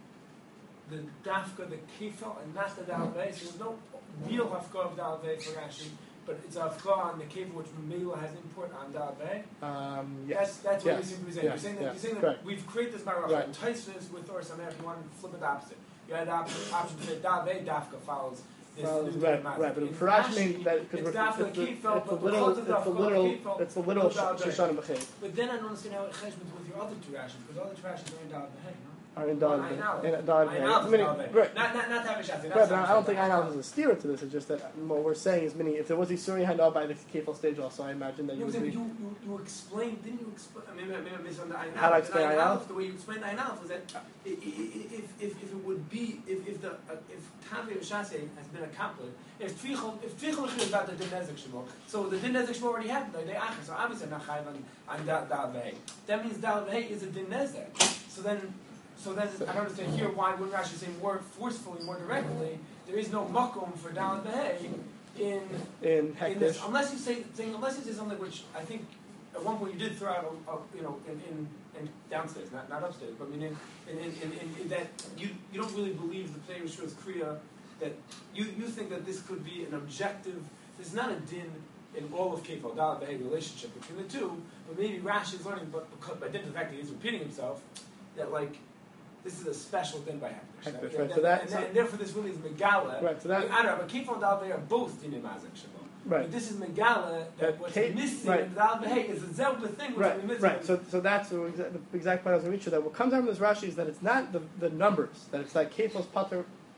the dafka the kefil and not the dalvei. So there's no real hafka of dalvei for Rashi, but it's a hafka on the kefil which Mela has import on dalvei. Um, yes. That's, that's what yes. you seem to be saying. Yes. You're saying that, yes. you're saying that Correct. we've created this Baruch Right. and Taisus with Or Samer, if you want to flip it the opposite. You had the option, option to say Dave Dafka follows this Well, new right, Mazik. right, but In for Rashi Rashi, means that because it's we're Dafka it's, the- Kefil, it's the but little because it's of the Dafka little Kefil, it's the little no Dal Vei. Shoshana B'Chei But then I don't understand how it cheshbons with your other two Rashis, because other two Rashis are in Dal Vei, no? are in Well, Dalid Ayin Aleph. V'Hei. In Dalid Ayin V'Hei. Aleph is Meaning- Dal Vei. Right. Not, not, not Tavish Yassi, Right, that's but what I don't think I'm Einal saying. is a steer to this. It's just that what we're saying is, meaning if there was Isuri Hanal by the Kefil stage also, I imagine that you You, would you, be. you, you explained, didn't you explain, I mean, maybe I misunderstood Ayin How do I Aleph. explain In Ayin Aleph? The way you explained Ayin Aleph was that i- i- i- if, if, if it would be, if, if the, uh, if Tavi Shase has been accomplished, if Tvichel, if Tvichel is about the Din Nezek Shemo, so the Din Nezek Shemo already happened, like they Acher, so obviously not Chayv on, on Dal Dal Vei. That means Dal Vei is a Din Nezek. So then, so then, I don't understand here why wouldn't Rashi say more forcefully, more directly, there is no makom for Dal Vei in, In in this, Hektish. unless you say, saying, unless you say something which I think at one point you did throw out, a, a, you know, in, in, in downstairs, not, not upstairs, but I mean, in, in, in, in, in that you, you don't really believe the player Yeshua's Kriya, that you, you think that this could be an objective, this is not a din in all of Kefal, Dalet V'Hei relationship between the two, but maybe Rashi is learning, but because, by dint of the fact that he's repeating himself, that like, this is a special din by Hektish. Hektish, That- right, that- so that- and, so- and therefore this really is Megala. Right, so that- I don't know, but Kefal and Dalet V'Hei are both dinim Mazik Shalom. Right. But this is Megala, that That what's Kate- missing right. in Dalet V'Hei is a Zelda thing which Right, is missing. right. So, so that's the exact, the exact point I was going to reach you. That what comes out from this Rashi is that it's not the, the numbers, that it's like Kefil's Pater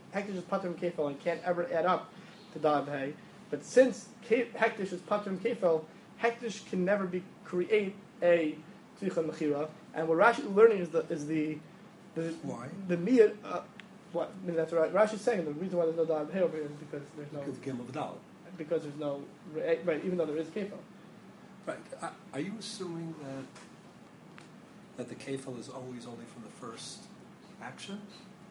hektish is patur from kefil and can't ever add up to dalad b'hei. But since ke- hektish is patur from kefil, hektish can never be create a tzricha mechira. And what Rashi is learning is the is the the Why? the miyat. Uh, what I mean, that's right. Rashi's saying the reason why there's no dalad b'hei over here is because there's no Because the Gimel V'Dal. because there's no right. Even though there is kefil. Right. Are- Are you assuming that that the kefil is always only from the first action,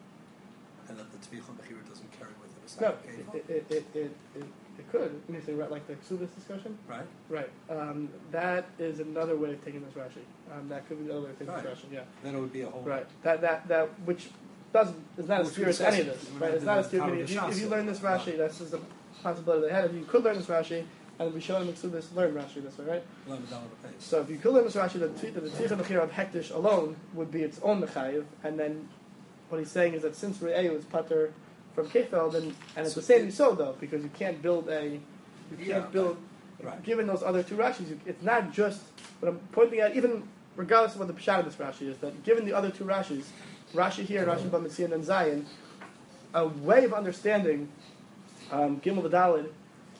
and that the tvicha mechira doesn't carry with it a No, second kefil? it it it it, it, it could. You mean right, like the Ksubis discussion? Right. Right. Um, that is another way of taking this Rashi. Um, that could be another way of taking Right. this Rashi. Yeah. Then it would be a whole. Right. That that that which doesn't is not a Which we spirit to any of discussed. this. We Right. were It's not a in the spirit. Tower to any- of If you, if you Shasa. learn this Rashi, that's just a possibility they had. If you could learn this Rashi, and we show in the Ksubis, learn Rashi this way, right? Lam V'Dal on the page. So if you could learn this Rashi, that the the Tzricha Mechira of Hektish alone would be its own Mechayiv, and then what he's saying is that since Re'eu is Pater from Kefel, then and it's So the same it- Yisod though, because you can't build a, you can't Yeah, build, right. given those other two Rashis, you, it's not just, what I'm pointing at, even regardless of what the Pshat of this Rashi is, that given the other two Rashis, Rashi here, Rashi B'Metzion and Zion, a way of understanding um, Gimel V'Dalid,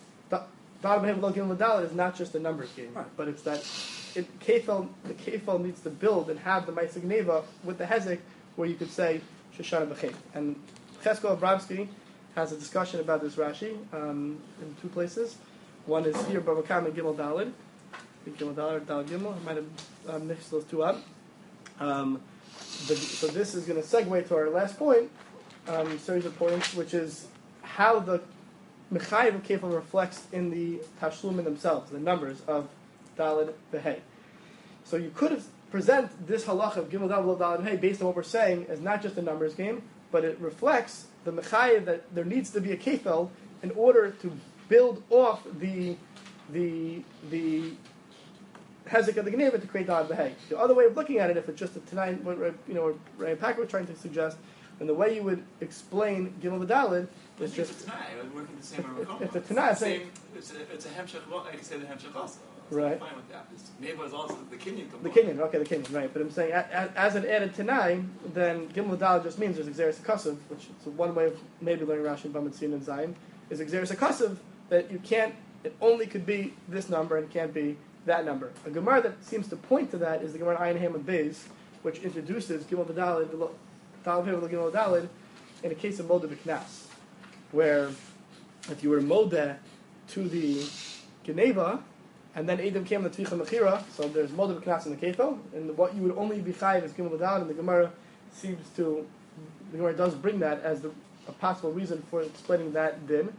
Dalad B'Hei V'Lo Gimel V'Dalid is not just a numbers game, Right. but it's that it, Kefel, the Kefel needs to build and have the Ma'aseh Gneva with the Hezek, where you could say Shoshana B'Chet. And Chesko Abramsky has a discussion about this Rashi um, in two places. One is here, Babakam and Gimel Dalid. I think Gimel Dalid or Dalid Gimel. I might have um, mixed those two up. Um, but, so this is going to segue to our last point, um, series of points, which is how the Mechayiv of Kefil reflects in the Tashlumim themselves, the numbers of Dalid B'Hei. So you could present this halacha of Gimel Dalid Lo Dalid B'Hei based on what we're saying as not just a numbers game, but it reflects the Mechayiv that there needs to be a Kefil in order to build off the the the Hezek of the Gneva to create Dalid B'Hei. The other way of looking at it, if it's just a Tanai, what you know, what Ray Packer was trying to suggest, and the way you would explain Gimel Dalid is just It's a Tanai, I'm working the same It's- way. it's a Tanai, It's the saying- same. It's a, it's a hemshech. Well, I can say the hemshech also. So Right. I'm fine with that. It's, Neva is also the Kenyan the component. Kenyan, okay, the Kenyan, right? But I'm saying a- a- as an added Tanai, then Gimel Dalid just means there's Exeris Akasav, which is one way of maybe learning Rashi and B'Metzion and Zion, is Exeris Akasav that you can't. It only could be this number and it can't be that number. A Gemara that seems to point to that is the Gemara Ayin Ham and Beis, which introduces Gimel Dalid, Dalid B'Hei Gimel Dalid, in a case of Modeh B'Knas, where if you were Modeh to the Geneva, and then Edom came to Tvicha Mechira, so there's Modeh B'Knas in the Kefel, and what you would only be chayiv is Gimel Dalid, and the Gemara seems to, the Gemara does bring that as the, a possible reason for explaining that din.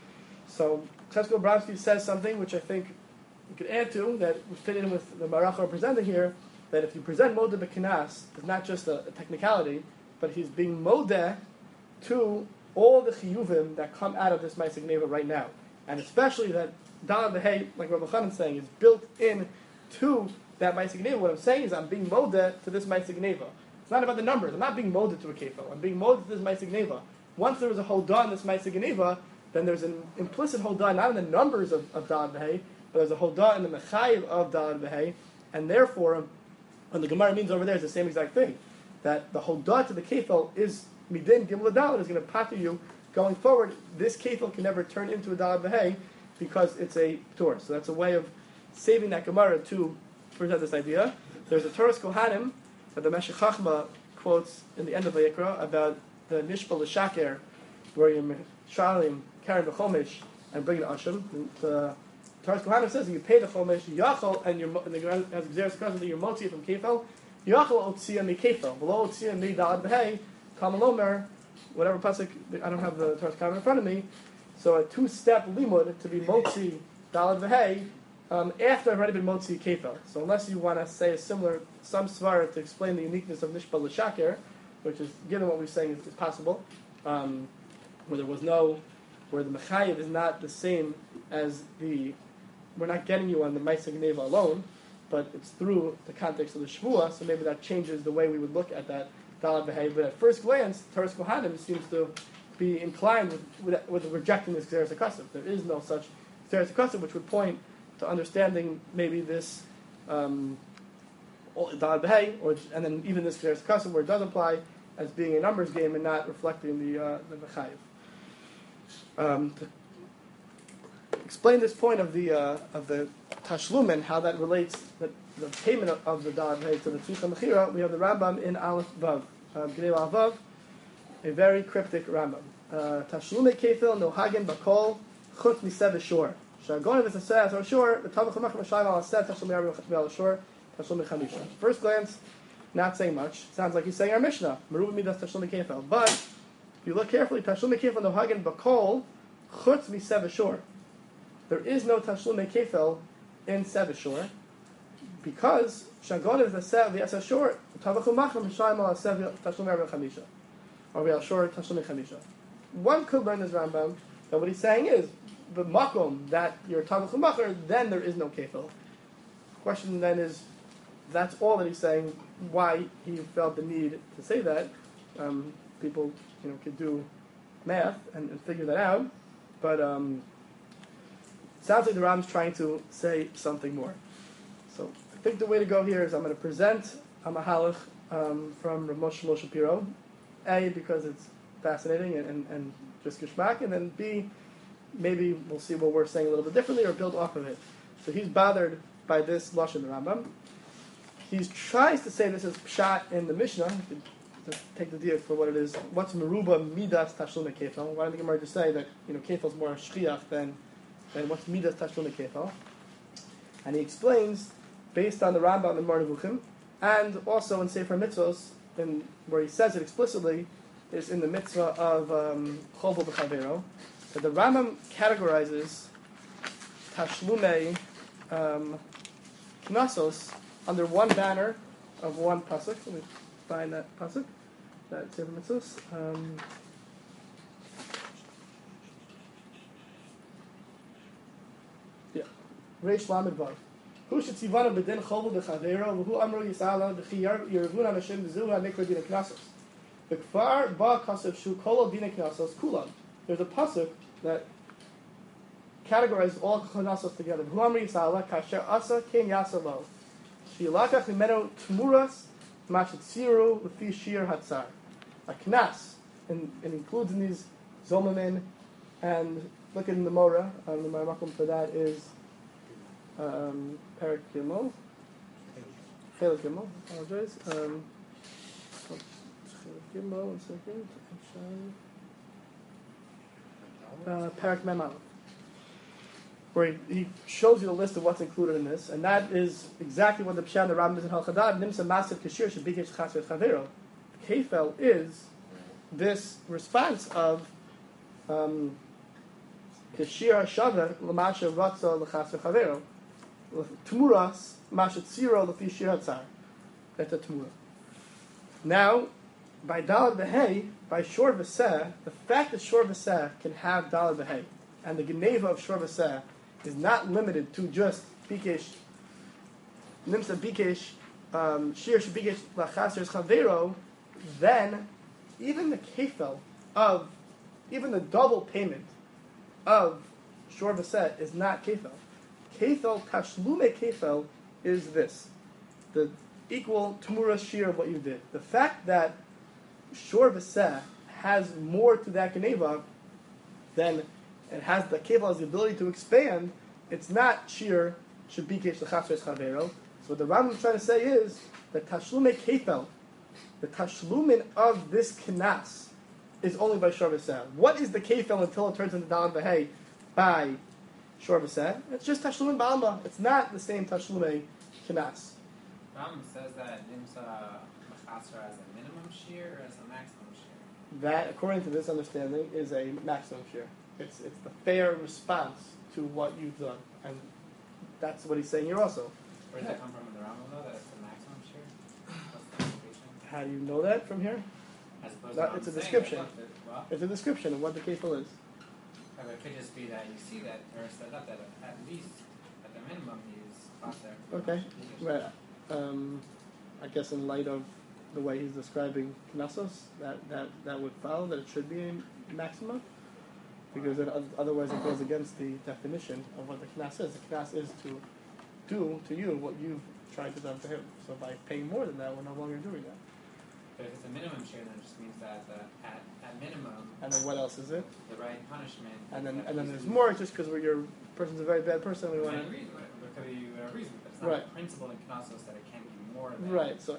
So Chesko Abramsky says something which I think you could add to, that would fit in with the Maracha we're presenting here, that if you present Modeh B'Knas, it's not just a, a technicality, but he's being Modeh to all the chiyuvim that come out of this Ma'aseh Gneva right now. And especially that Dalad B'Hei, like Rabbi Chanan is saying, is built in to that Ma'aseh Gneva. What I'm saying is I'm being Modeh to this Ma'aseh Gneva. It's not about the numbers. I'm not being Modeh to a Kefil. I'm being Modeh to this Ma'aseh Gneva. Once there was a Hodah in this Ma'aseh Gneva, then there's an implicit Hodah, not in the numbers of, of Dalad B'Hei, but there's a Hodah in the Mechayiv of Dalad B'Hei, and therefore, and the Gemara means over there is the same exact thing, that the Hodah to the Kefil is Midin Gimel Dalad is going to pater you going forward. This Kefil can never turn into a Dalad B'Hei because it's a Torah. So that's a way of saving that Gemara to present this idea. There's a Torah's Kohanim that the Meshech Chachma quotes in the end of Vayikra about the Nishpal L'Shaker, where you're Shalim, carrying the Chomish, and bringing the Asham. The Torah's Kohanim says you pay the Chomish, Yachol, and you're, and the Gemara has Xeris Kazan that you're Motzi from Kefil, Yachol Otzia Mi Kefil, Below Otzia Mi Dalad B'Hei, Kamalomer, whatever pasuk, I don't have the Torah's Kohanim in front of me, so a two-step limud to be Motzi Dalad V'Hei um, after I've already been Motzi Kefil. So unless you want to say a similar, some svara to explain the uniqueness of Nishpal L'Shaker, which is, given what we're saying, is, is possible, um, where there was no, where the Mechayiv is not the same as the, we're not getting you on the Ma'aseh Gneva alone, but it's through the context of the Shvuah, so maybe that changes the way we would look at that Dalad B'Hei. But at first glance, Torah's Kohanim seems to be inclined with, with, with rejecting this Xeris HaKasav. There is no such Xeris HaKasav, which would point to understanding maybe this um, Dalad B'Hei, or and then even this Xeris HaKasav where it does apply as being a numbers game and not reflecting the uh, the Chayiv. Um, to explain this point of the uh, of the Tashlumin, how that relates, the, the payment of, of the Dalad V'Hei to the Tzricha Mechira, we have the Rambam in Aleph Vav, uh, Gnei Aleph Vav, a very cryptic Rambam. Tashlume Kefil Nohagin Bakol Chutz Misev Shor. Shagon is a says or shore. The Tavach Macham Shayim Al Ased Tashlume Vel Shor Tashlume Chamisha. First glance, not saying much. Sounds like he's saying our Mishnah. Meruba Midas Tashlume Kefil. But if you look carefully, Tashlume Kefil Nohagin Bakol Chutz Misev Shor. There is no Tashlume Kefil in Sevashor because Shagon is a Sev V'Yas Shor. Tavach Macham Shayim Al Ased Tashlume Vel Chamisha. Or Vel Shor Tashlume Chamisha. One could learn this Rambam that what he's saying is the makom that you're tavach u'machar, then there is no kefil. Question then is, that's all that he's saying. Why he felt the need to say that? Um, people, you know, could do math and, and figure that out, but um, it sounds like the Rambam's trying to say something more. So I think the way to go here is I'm going to present a mahalach um, from Rav Moshe Moshe Shapiro. A, because it's fascinating and, and, and just geschmack, and then B, maybe we'll see what we're saying a little bit differently or build off of it. So he's bothered by this Lashon Rambam. He tries to say this is pshat in the Mishnah, to take the diak for what it is. What's meruba midas tashlume kefal? Why don't the Gemara just say that, you know, kefal is more shchiach than, than what's midas tashlume kefal? And he explains, based on the Rambam in Moreh Nevuchim, and also in Sefer Mitzvos, in, where he says it explicitly, is in the mitzvah of Chovel um, B'Chavero, that the Rambam categorizes Tashlume um, Knasos under one banner of one pasuk. Let me find that pasuk, that Sefer Mitzvos. Um, yeah, Reish Lamed Vav. Who should tzivana b'din Chovel B'Chavero? Who amru yisala b'chiyar yervun Hashem b'zu ha'nikra din Knasos. The Kfar Ba Kasav Shu Kolo Dina Knasos Kulam. There's a pasuk that categorizes all Knasos together. Hu Amri Yisala Kasher Asa Ken Yasalo. Shilakach Mimeno Tmuras Mashetziru Lefi Shir Hatzar. A Knas, and it includes in these Zomamin, and look in the Mora. Um, the Marmakum for that is um, Perak Gimel. Chelik Gimel. Apologize. Um, Give me one second. Uh, Parak Mem Aleph, where he, he shows you the list of what's included in this, and that is exactly what the Pshat the Rambam is in Hal Chadad. Nimsa Massiv Kashir Shabikesh Chasvet Chavero. Kefel is this response of Kashir Hashavah L'Masha Ratza L'Chasvet Chavero Tmuras Masha Tziro L'Fi Shir Hatzar. That's a Tmura. Now, by Dalad V'Hei, by Shor V'Seh, the fact that Shor V'Seh can have Dalad V'Hei, and the Geneva of Shor V'Seh is not limited to just Bikesh, Nimsa Bikesh, um, Shir Shabikesh L'Chaser Chavero, then even the Kefel of, even the double payment of Shor V'Seh is not Kefel. Kefel, Tashlume Kefel, is this, the equal Tmura Shir of what you did. The fact that Shor V'Seh has more to that Geneva than it has the Kefal has the ability to expand, it's not Shir Shabikesh L'Chasres Chavero. So what the Rambam is trying to say is that Tashlume Kefal, the Tashlumin of this Kenas, is only by Shor V'Seh. What is the Kefal until it turns into Dalad V'Hei by Shor V'Seh? It's just Tashlumin Ba'alma. It's not the same Tashlume Kenas. Rambam says that Nimsa L'Chasra as a minimum shear or as a maximum shear? That, according to this understanding, is a maximum shear. It's it's the fair response to what you've done, and that's what he's saying here also. Where does that come from in the Rambam though? That it's the maximum shear? What's the implication? How do you know that from here? As opposed No, to it's a Rambam saying description. that, but- well, It's a description of what the kefil is. but it could just be that you see that or set up that at least at the minimum he's Chaser. Okay. Right. Um, I guess in light of the way he's describing Knessos, that, that, that would follow that it should be a maximum, because it, otherwise it goes against the definition of what the Knas is. The Knas is to do to you what you've tried to do to him. So by paying more than that, we're no longer doing that. But if it's a minimum share, then it just means that the, at, at minimum, And then what else is it? the right punishment. And then is and then that there's he's- more just because your person's a very bad person. We want Within to. reason, right? There could be a reason, but it's not Right. a principle in Knossos that it can be more than. Right. So.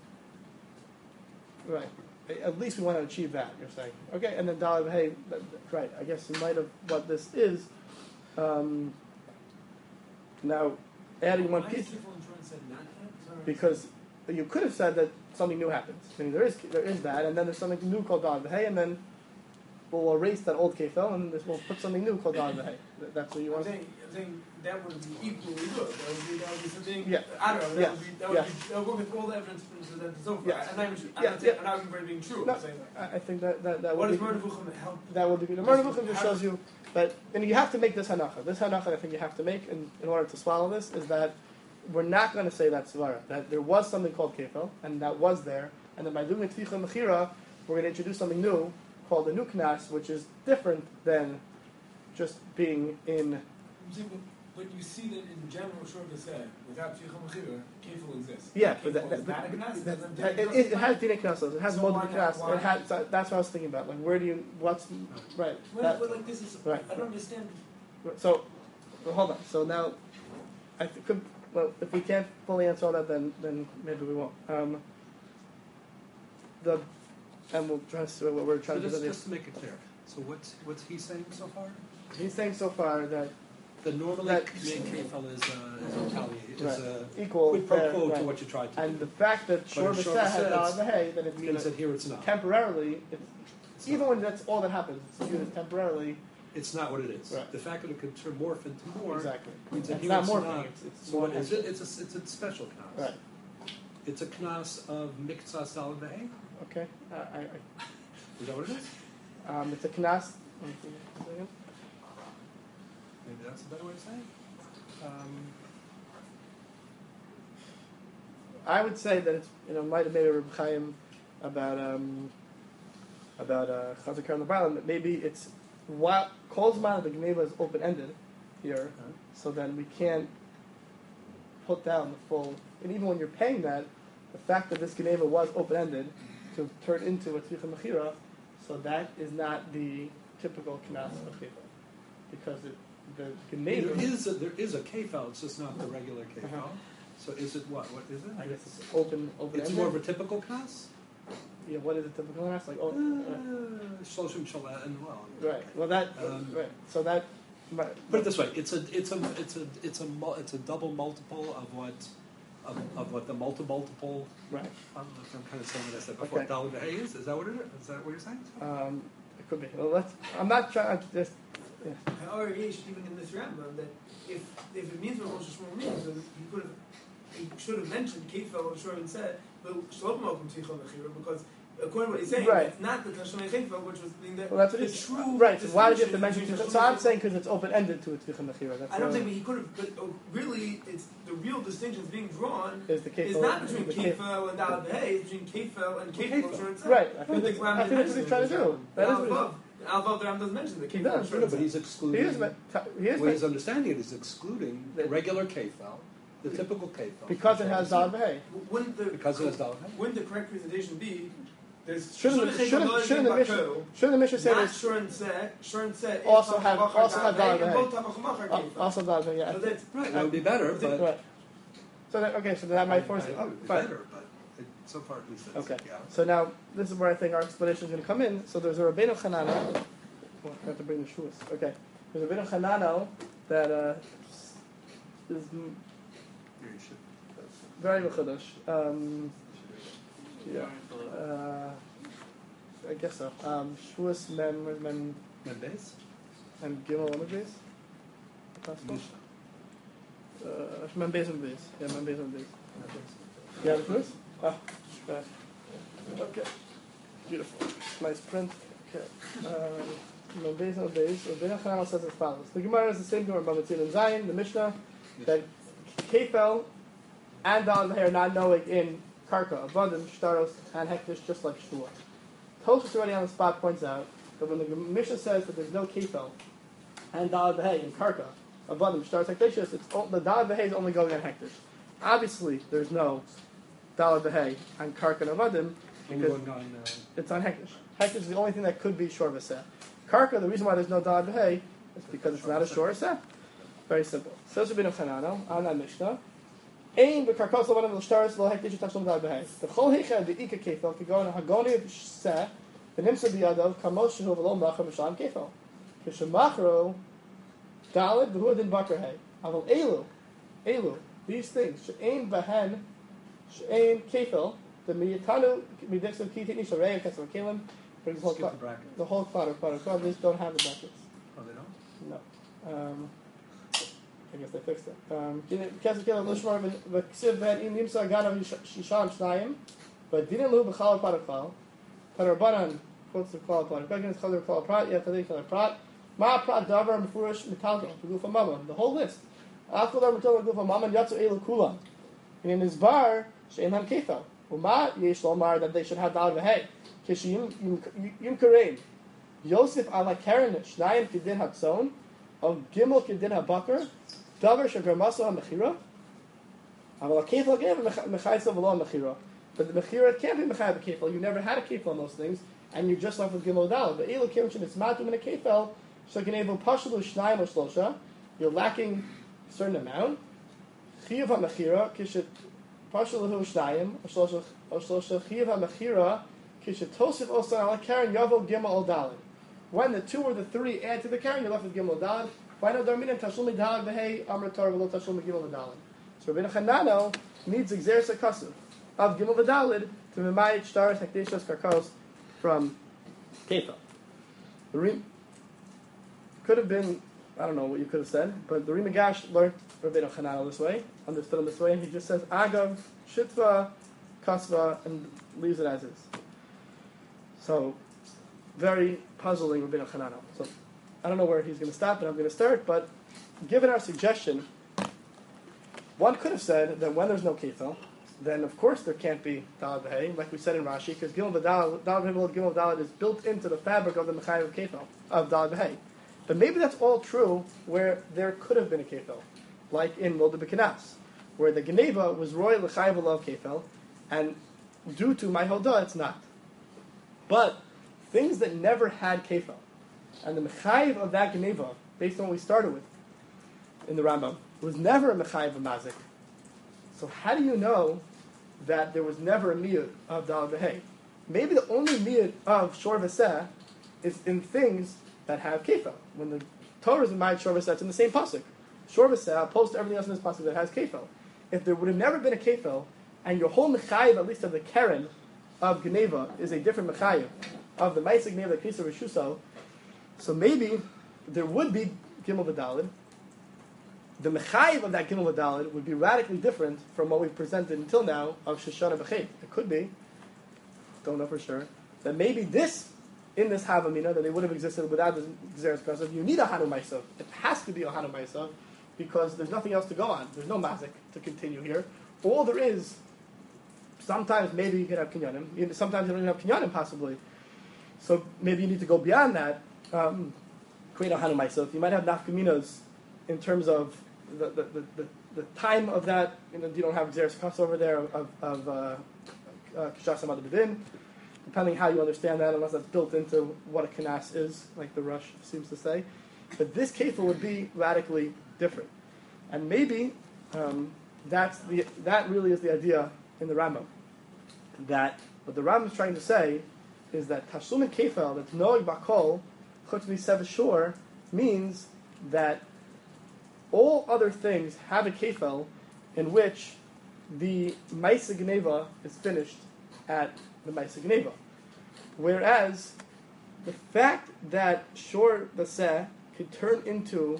Right. At least we want to achieve that. You're saying. Okay. And then Daled Hey. Right. I guess in light of what this is, um, now adding one Why piece is Tifel insurance said not that? because you could have said that something new happens. I mean, there is there is that, and then there's something new called Daled Hey, and then we'll erase that old kefil, and this we'll put something new called Daled Hey. That's what you I'm want. saying, I'm saying that would be equally good. That would be, that would be something. Yeah. I don't know. That Yeah. would be. That would Yeah. be. That would work with all the evidence presented so far. Yeah. I'm not even. I'm Yeah. not saying. Yeah. I'm not arguing for it being true. No, I'm saying. I I think that that, that What would does be, Murder Vuchim help? that would be good. The Murder Vuchim just shows you that, and you have to make this hanacha. This hanacha, I think you have to make in, in order to swallow this, is that we're not going to say that svara, that there was something called kefil, and that was there, and then by doing a tficha mechira, we're going to introduce something new called the new knas, which is different than just being in. I'm saying, but, but you see that in general, Shor said, without Tficha Mechira, Kefil exists. Yeah, Kefil but that, is that, not a Knas, that, it doesn't that, take it, it has dina knasos. It has So multiple why not? knas. Why? It had, so that's what I was thinking about. Like, where do you? What's right? Well, that- but like this is, right. I don't understand. So, well, hold on. So now, I th- could. Well, if we can't fully answer all that, then then maybe we won't. Um, the and we'll try to see what we're So trying to just, do. just to make it clear, so what's what's he saying so far? He's saying so far that The normally That- main kefil is uh, is retaliate, is Right. a equal quid pro fair, quo right. to what you tried to and do. the fact that But Shor if Shor B'Seh had says- Daled Hey, then it's Means gonna that here it's not. temporarily. It's, It's even not. when that's all that happens, it's viewed as temporarily. It's not what it is. Right. The fact that it could turn morph into more Exactly. means that It's here not it's morphing, not. it's- it's so what more is it? It's a it's a special knas. Right. It's a knas of miktsas daled behay. Okay. I, I, Is that what it is? I, um, it's a knas. One second. Maybe that's a better way of saying it. Um, I would say that it's, you know, might have maybe Reb Chaim about um, about uh, Chazakar and the Barlam, that maybe it's while Kolzman the Geneva is open ended here, so then we can't put down the full. And even when you're paying that, the fact that this Geneva was open ended to turn into a Tzricha Mechira, so that is not the typical Knas of Kefa, because it, the Geneva. there is a, there is a kefil. It's just not the regular kefil. Uh-huh. So is it what? What is it? I guess it's open open It's ended. more of a typical knas. Yeah, what is a typical Knas? Like oh. uh, Shloshim shala and well. Right. Well, that Um, right. So that. Right. Put it this way: it's a it's a it's a it's a mul- it's a double multiple of what of, of what the multi multiple. Right. I'm, I'm kind of saying what I said before. Okay. Daled behay is. Is that what it is? Is that what you're saying? Um, it could be. Well, let's. I'm not trying. I'm just. Yeah. However, Yesh, even in this Rambam, that if if it means what Rosh Hashanah means, then he could have, he should have mentioned Kefil or Shor and said, but Shalom Okum Tzicha Mechira, because according to what he's saying, Right. it's not the Tashamei Kefil, which was the, the, Well, that's what the it's true right. So why did you have to mention? distinction Tzricha- between So I'm Tashamei saying because it's open ended to a tzricha mechira. That's I don't uh, think but he could have, but oh, really, it's the real distinction that's being drawn is the is kefil. not between the kef- Kefil and Daled Hey, it's between Kefil and Kefil Kefil. or Shor and said. Right. I But think, the that's, Rambam I think that's what he's trying to do. That is what Al-Vav, Al-Vav, the Rambam doesn't mention the He Kefil does. or Shor No, and but said. he's he excluding. is. me- He is. What he's me- understanding it is excluding the The- regular kefil, the typical kefil, because it has Daled Hey. Wouldn't the because it has daled behay. wouldn't the correct presentation be there's Shouldn't the, shouldn't, shouldn't the mission shouldn't the mission say not this Shur and Seh, Shur and Seh also have also have Daled and Hey. both Tapach Machar Uh, Kefil. also Daled Hey? Yeah. So that's Right, that would be better, but Right. So that, okay. So that might force I, it. I would be Fine. better, but it, so far at least it's, Okay. yeah. So now this is where I think our explanation is going to come in. So there's a Rabbeinu Chananel. Well, I have to bring the shuas. Okay. There's a Rabbeinu Chananel that uh, is m- Here you should. very mechudash. Um, yeah. Uh, I guess so. Um, Shuas Mem Mem Mendes? and Gimel Images. Possible. Uh, Mem Beis and Beis. Yeah, Mem Beis and Beis. Yeah, the Shuas. Ah, right. Okay. Beautiful. Nice print. Okay. Um, Mem Beis and Beis. Rabbeinu Chananel says as follows. The Gemara is the same Gemara, Bava Tzil and Zion. The Mishnah that Kefel and Daled Hey are not knowing in Karka, Avadim, Shtaros, and Hektish, just like Shua. Tosfos already on the spot points out that when the Mishnah says that there's no Kefel and Daled Hey in Karka, Avadim, Shtaros, Hektish, it's o- the Daled Hey is only going on Hektish. Obviously, there's no Daled Hey on Karka and Avadim Because Only one on, uh, it's on Hekesh. Hekesh is the only thing that could be Shor V'Seh. Karka, the reason why there's no Dalad B'Hei is because it's not a Shor V'Seh. Very simple. Says Rabbeinu Chanano on that Mishnah. Ein b'karkos l'vanim l'shtaris lo Hekesh tashum Dalad B'Hei. The chol heicha the ika kefel kigon hagoni v'seh v'nimsa biyadav kamos shehu v'lo macha v'shalam kefel. K'shemachro Dalad v'hu adin bakar hei. Aval elu, elu, these things, she'ein bahen, she'ein kefel, the miyatanu, midixo kitini sharei, kesem kelim, brings the whole, skip cla- the bracket. the whole clutter, clutter, clutter, these don't have the brackets. Oh, they don't? No. Um, I guess they fixed it. Um, kesem kelim, lishmar, v'ksiv ben im nimsa ganav shishan shnayim, but didn't lu b'chal clutter klal, Tanarbanan, quotes the klal clutter, begging is chalir klal prat, yet chalir klal prat, Ma prat davar mefurish metalgal begufa mama. The whole list. After that, metalgal begufa mama yatzu elu kulam. And in his bar, she'en ham kefal. Uma yesh lomar that they should have dalad v'hei. Kishim yim karein. Yosef ala karen shnayim kedin hatzon. Of gimel kedin habakar. Davar shegarmaso ha-mechira. Aval kefal again mechayso v'lo ha-mechira. But the mechira can't be mechay b'kefal. You never had a kefal on those things, and you're just left with gimel dalad. But elu kim shen itzmatum in a kefal. So enable pashalu shnayim or shlosha, you're lacking a certain amount. Chiyuv ha-mechira kishet pashalu shnayim or shlosha or shlosha chiyuv ha-mechira kishet tosif osan ala karen yavo gimel al dalid. When the two or the three add to the karen, you're left with gimel dalid. Why no darminim tashlumi dalid v'hei amr tar v'lo tashlumi gimel dalid. So Rabbeinu Chanano needs exeris hakasuv of gimel v'dalid to memayit shtaris hekdeshas karkos from kefa. The Rim could have been, I don't know what you could have said, but the Rimagash learned Rabbeinu Chanano this way, understood him this way, and he just says agav, shitva, kasva, and leaves it as is. So, very puzzling Rabbeinu Chanano. So, I don't know where he's going to stop, and I'm going to start, but given our suggestion, one could have said that when there's no kefil, then of course there can't be dalad v'hei, like we said in Rashi, because gimel v'dalad, dalad v'hei, gimel v'dalad is built into the fabric of the mechayiv of kefil, of dalad v'hei. But maybe that's all true where there could have been a kefil, like in Molda B'Kanas, where the Geneva was royal l'chayiv of kefil, and due to my hoda, it's not. But things that never had kefil, and the mechayiv of that Geneva, based on what we started with in the Rambam, was never a mechayiv of mazik. So how do you know that there was never a miyut of dalad v'hei? Maybe the only miyut of shor v'seh is in things that have kefil. When the Torah is in my shor v'seh, it's in the same pasuk. Shor v'seh opposed to everything else in this pasuk that has kefil. If there would have never been a kefil, and your whole mechayiv, at least of the keren of Geneva, is a different mechayiv of the Maisig Geneva, the Krisa Rishuso, so maybe there would be Gimel V'Dalid. The mechayiv of that Gimel V'Dalid would be radically different from what we've presented until now of Shoshana B'Chet. It could be, don't know for sure, that maybe this, in this Havamina, that they would have existed without the Xeris Kasav. You need a Hanu Maisav. It has to be a Hanu Maisav because there's nothing else to go on. There's no Mazik to continue here. All there is, sometimes maybe you can have Kinyanim. Sometimes you don't even have Kinyanim, possibly. So maybe you need to go beyond that. Um, create a Hanu Maisav. You might have Nafkaminas in terms of the the, the, the, the time of that. You know, you don't have Xeris Kasav over there of of uh, Kishas Hamad B'Din. Depending how you understand that, unless that's built into what a kanas is, like the Rush seems to say. But this kefir would be radically different. And maybe um, that's the that really is the idea in the Rambam. That what the Rambam is trying to say is that Tashlum and Kefel, that's Noeg Bakol, Chutz Sevashur, means that all other things have a Kefel in which the Maisa Geneva is finished at the Maisa Geneva. Whereas the fact that Shor Baseh could turn into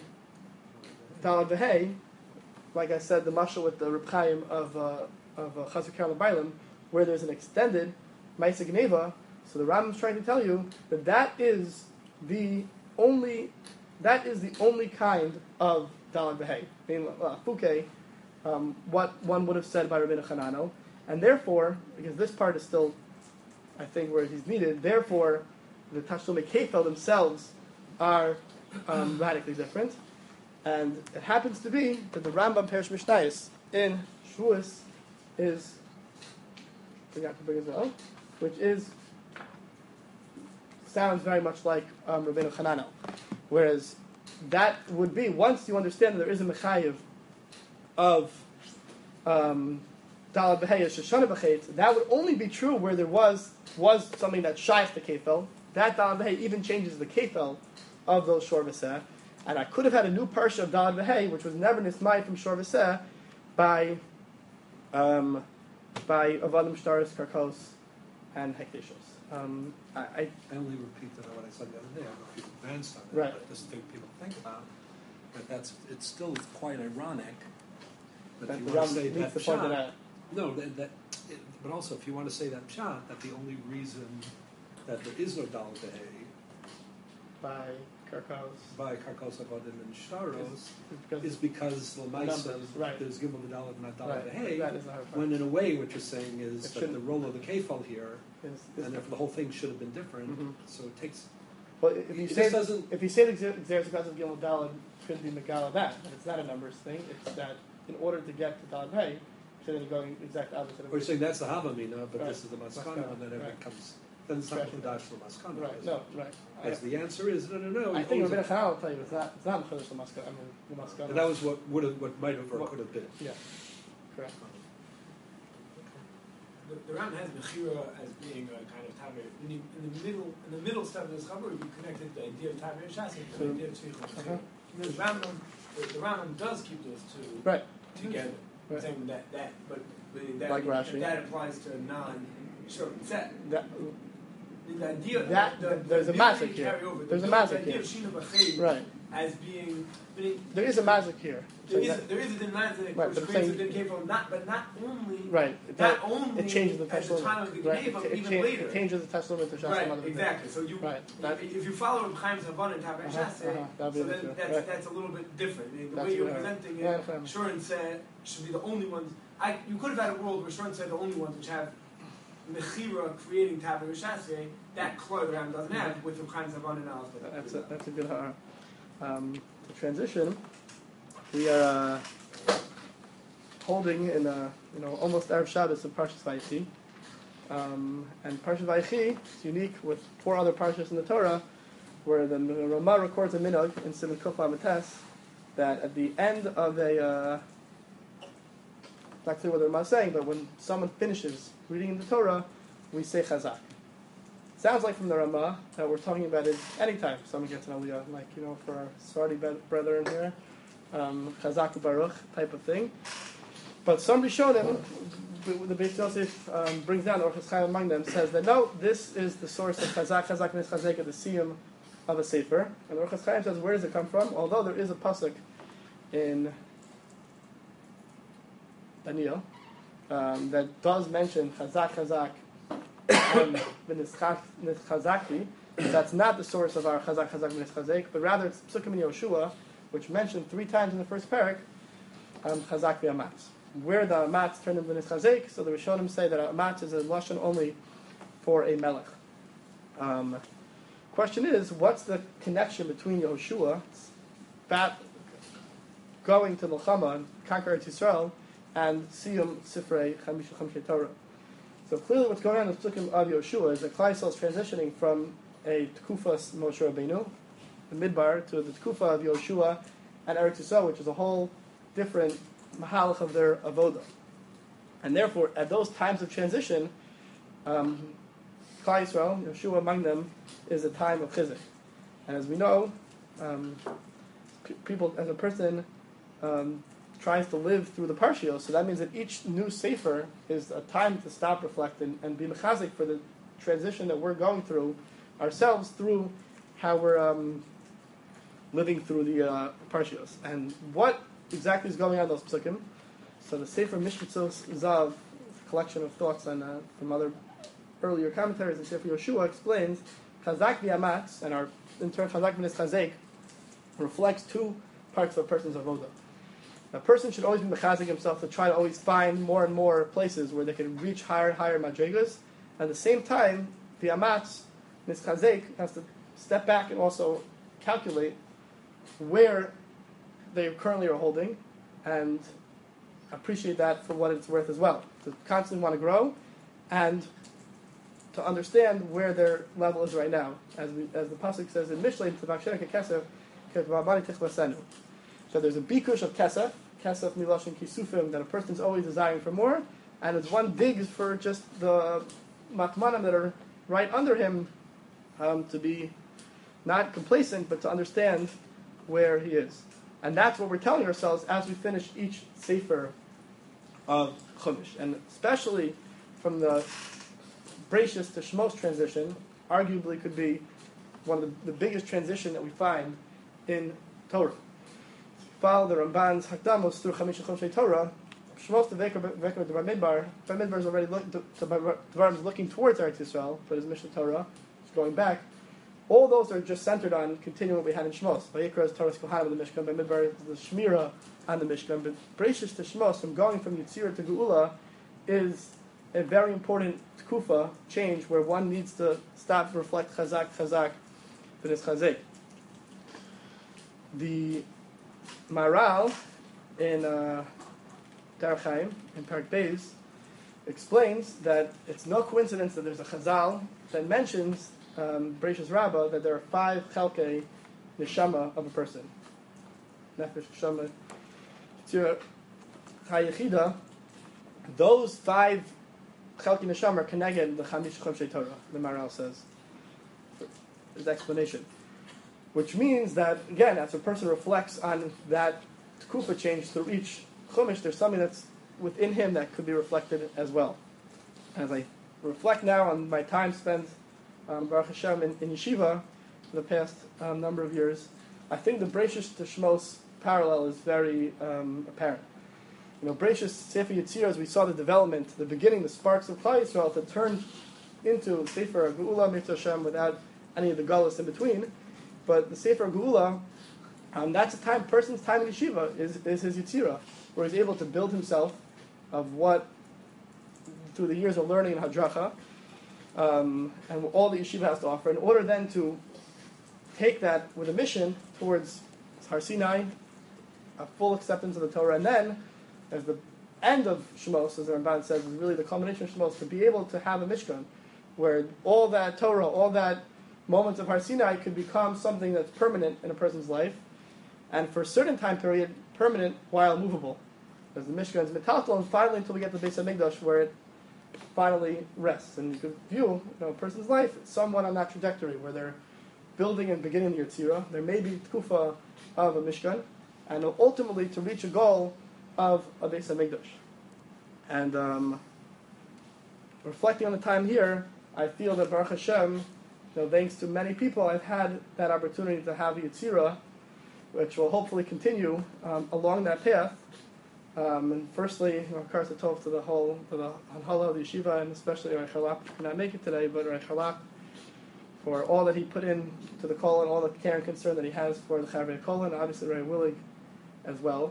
Dalad V'hei, like I said, the mashal with the Reb Chaim of uh, of uh, Chazar Karel Bailam, where there's an extended Maisa Geneva, so the Rambam is trying to tell you that that is the only that is the only kind of Dalad V'hei. I mean, uh, Fuke, um, what one would have said by Rabbeinu Chanano, and therefore, because this part is still, I think, where he's needed, therefore, the Tashlumei Kefel themselves are um, radically different. And it happens to be that the Rambam Perish Mishnayos in Shavuos is, forgot to bring it up, which is sounds very much like um, Rabbeinu Hananel. Whereas that would be, once you understand that there is a mechayiv of um, Dalad B'Hei, Shoshana B'Chet, that would only be true where there was was something that shaykh the Kefel. That Dalad B'Hei even changes the Kefel of those Shor V'Seh. And I could have had a new parsha of Dalad B'Hei, which was never nismai from Shor V'Seh, by um, by Avadim Shtaris, Karkos, and Hekdeshos. Um, I, I I only repeated what I said the other day. I don't know if you've advanced on it, Right. but just think people think about. But that's it's still quite ironic. But that if the you want to Ram say needs that to point it pshat, out. no, that, that it, but also if you want to say that pshat, that the only reason that there is no Dal Behei By Karkos. by Karkos Avodim and Shtaros Because is because Lamaisa numbers, right. there's Gimel V'Dalad and not Dal right, Behei. that is the hard part. When in a way, what you're saying is It that the shouldn't- role of the Kefal here, Is, is and therefore the whole thing should have been different. Mhm. So it takes. well, if you it say just doesn't. if you say the Xeris of Gilal Dalad could be Megala that, but it's not a numbers thing. It's that in order to get to Dalad Hey, should have going exact opposite of Or you're saying that's the Havamina, but Right. this is the Maskana, Maskana, and then everything right. comes. Then it's not Right. the Dash for Maskana. right. No, right. I, As the answer is no, no, no. I you think always- Rabbeinu Chanal will tell you it's not. It's not Mechudesh Lamaskana. I mean, the Maskana. and that was what would have, what might have, or What- could have been. yeah, correct. The, the Ram has Mechira as being a kind of Taver. In the, in the middle, in the middle step of this cover, you connected the idea of Taver Shasi to the So- idea of Tzvicha. Uh-huh. The Rambam, the, the Rambam does keep those two Right. together, Right. saying that that, but but that, Like Rashi. that applies to non short set. That, The idea That- the, that- the, there's the a ability mazik to here. carry over, There's the, a mazik the idea here. of Shina B'Chei right. as being. I mean, There is a magic here. There So is, that- there is a din mazik Right, which but I'm creates a saying- din kefil, not but not only right. not That, only it changes the at the Teshuvah. time of the Right. Geneva, It, it, even cha- later. it changes the Teshuvah to Shas Right, Mother. exactly. So you, Right. That- if you follow Chaim's Havana and Taber Uh-huh, Shaseh, uh-huh, that'd be so the then two. that's Right. that's a little bit different. I mean, the That's way you're right. presenting Yeah, it, fine. Shur and Seh should be the only ones. I you could have had a world where Shur and Seh are the only ones which have Mechira creating Taber Shaseh that Kloy Ram doesn't have with the Chaim's Havana and Alice. That's a, that's a good ha'ara. Um, to transition, we are uh, holding in a, you know, almost Erev Shabbos of Parshas Vayechi. Um, and Parshas Vayechi is unique with four other Parshas in the Torah, where the Ramah records a minhag in Simon Kuf Lamates that at the end of a, uh, not clear what the Ramah is saying, but when someone finishes reading the Torah, we say Chazak. Sounds like from the Ramah that we're talking about is anytime someone gets an aliyah, like, you know, for our Sardi brethren here, um, Chazak Baruch type of thing. But some Rishonim, the Beis Yosef um, brings down, or Chaim among them, says that no, this is the source of Chazak, Chazak Nis Chazek, the siyum of a sefer. And the Orchos Chaim says, where does it come from? Although there is a pasuk in Daniel um, that does mention Chazak, Chazak, and Chazakti, that's not the source of our Chazak, Chazak, Chazek, but rather it's Psukim in Yoshua, which mentioned three times in the first parak, um, Chazak v'amatz. Where the amatz turned into Chazek, so the Rishonim say that amatz is a lashon only for a melech. Um, question is, what's the connection between Yehoshua, bat, going to Milchama and conquer Yisrael, and Siyum Sifrei Chamish Chamshei Torah? So clearly what's going on in the Psukim of Yoshua is that Klal Yisrael is transitioning from a Tkufas Moshe Rabbeinu, the Midbar, to the Tkufa of Yoshua and Eretz Yisrael, which is a whole different mahalach of their avodah. And therefore, at those times of transition, um, Klal Yisrael, Yoshua among them, is a time of chizuk. And as we know, um, p- people, as a person, um, tries to live through the parshios, so that means that each new sefer is a time to stop, reflect, and, and be mechazik for the transition that we're going through ourselves through how we're um, living through the uh, parshios. And what exactly is going on in those psukim? So the Sefer Mishmitzos Zav, a collection of thoughts on, uh, from other earlier commentaries, the Sefer Yoshua explains Chazak v'amatz, and our in turn Chazak v'nis Chazek, reflects two parts of a person's avodah. A person should always be mechazik himself to try to always find more and more places where they can reach higher and higher madrigas. At the same time, the amatz, nis chazek, has to step back and also calculate where they currently are holding and appreciate that for what it's worth as well. To constantly want to grow and to understand where their level is right now. As we, as the pasuk says in Mishlei, so there's a bikush of kesef, kesef miloshin kisufim, that a person's always desiring for more, and as one digs for just the matmanim that are right under him, um, to be not complacent, but to understand where he is. And that's what we're telling ourselves as we finish each sefer of Chumash. And especially from the Bereshis to Shmos transition, arguably could be one of the, the biggest transition that we find in Torah. Follow the Ramban's Hakdamos through Chamisha Chomshei Torah. Shmos to Vekar Vekar to Bamidbar. Bamidbar is already look, to, to, to, is looking towards Eretz Yisrael, but his Mishnah Torah is going back. All those are just centered on continuing what we had in Shmos. Vayikra is Torah's Kohanim of the Mishkan. Bamidbar is the Shmira on the Mishkan. But Bereshis to Shmos, from going from Yitzira to Geula, is a very important tkufa change where one needs to stop, reflect Chazak, Chazak, V'nis Chazek. The Maral in uh, Derech Chaim, in Perek Beis, explains that it's no coincidence that there's a Chazal that mentions um, Bereshis Rabbah that there are five Chelkei Neshama of a person. Nefesh, Neshama, Yitzira, Chayechida. Those five Chelkei Neshama are connected the Chamish Chomshei Torah, the Maral says. His explanation. Which means that, again, as a person reflects on that Tkufa change through each Chumash, there's something that's within him that could be reflected as well. As I reflect now on my time spent, um, Baruch Hashem, in, in Yeshiva for the past um, number of years, I think the Bereshis to Shmos parallel is very um, apparent. You know, Bereshis, Sefer Yetzirah, as we saw the development, the beginning, the sparks of Klal Yisrael, to turn into Sefer Geula Mitzvah Hashem without any of the gullus in between. But the Sefer Geula, um, that's a time, person's time in Yeshiva is, is his Yetzirah, where he's able to build himself of what, through the years of learning in Hadracha, um, and all the Yeshiva has to offer, in order then to take that with a mission towards Har Sinai, a full acceptance of the Torah, and then, as the end of Shmos, as the Ramban says, is really the culmination of Shmos, to be able to have a Mishkan, where all that Torah, all that moments of Har Sinai could become something that's permanent in a person's life, and for a certain time period, permanent while movable. As the Mishkan is metaltal, and finally until we get to the Beis HaMikdash, where it finally rests. And you could view, you know, a person's life somewhat on that trajectory, where they're building and beginning the Yetzirah. There may be tkufa of a Mishkan, and ultimately to reach a goal of a Beis HaMikdash. And um, reflecting on the time here, I feel that Baruch Hashem, you know, thanks to many people, I've had that opportunity to have a Yetzirah, which will hopefully continue um, along that path. Um, and firstly, you know, Karsa Tov to the whole, to the Hanhala of the Yeshiva, and especially Rai Chalap, who could not make it today, but Rai Chalap, for all that he put in to the Kol and all the care and concern that he has for the Charvei Kol, and obviously Rai Willig as well.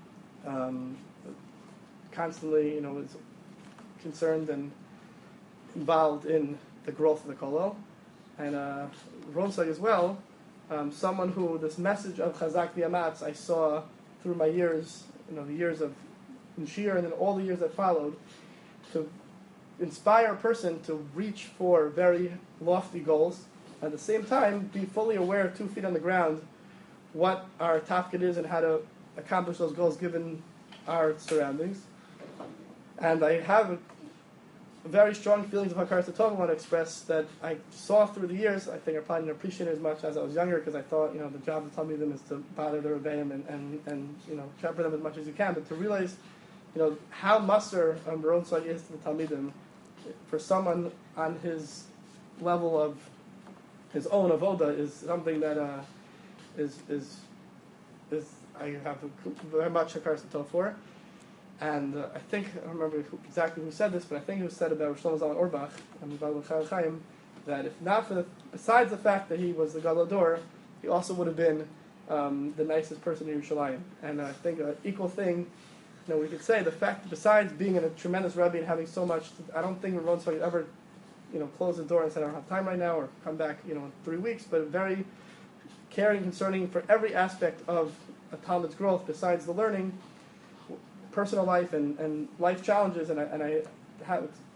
Um, constantly, you know, is concerned and involved in the growth of the Kolel. And uh, Ronsai as well, um, someone who this message of Chazak V'Amatz I saw through my years, you know, the years of Nshir and then all the years that followed, to inspire a person to reach for very lofty goals, at the same time be fully aware, two feet on the ground, what our tafkid is and how to accomplish those goals given our surroundings. And I have very strong feelings of Hakaras Tov I want to express that I saw through the years. I think I probably didn't appreciate it as much as I was younger, because I thought, you know, the job of Talmidim is to bother the Rebbeim and, and, and, you know, shepherd them as much as you can. But to realize, you know, how muster um, Ronsai is to the Talmidim, for someone on his level of his own avoda, is something that uh, is is is I have very much Hakaras Tov for. And uh, I think, I don't remember who, exactly who said this, but I think it was said about Rosh Shlomo Zalman Auerbach, and Chayil Chaim, that if not for the, besides the fact that he was the Gadol Dor, he also would have been um, the nicest person in Yerushalayim. And I think an equal thing, you know, we could say, the fact that besides being a tremendous Rebbe and having so much, I don't think Ramon Tzvi ever, you know, closed the door and said, I don't have time right now, or come back, you know, in three weeks, but very caring, concerning for every aspect of a Talmud's growth besides the learning, personal life and, and life challenges, and I, and I have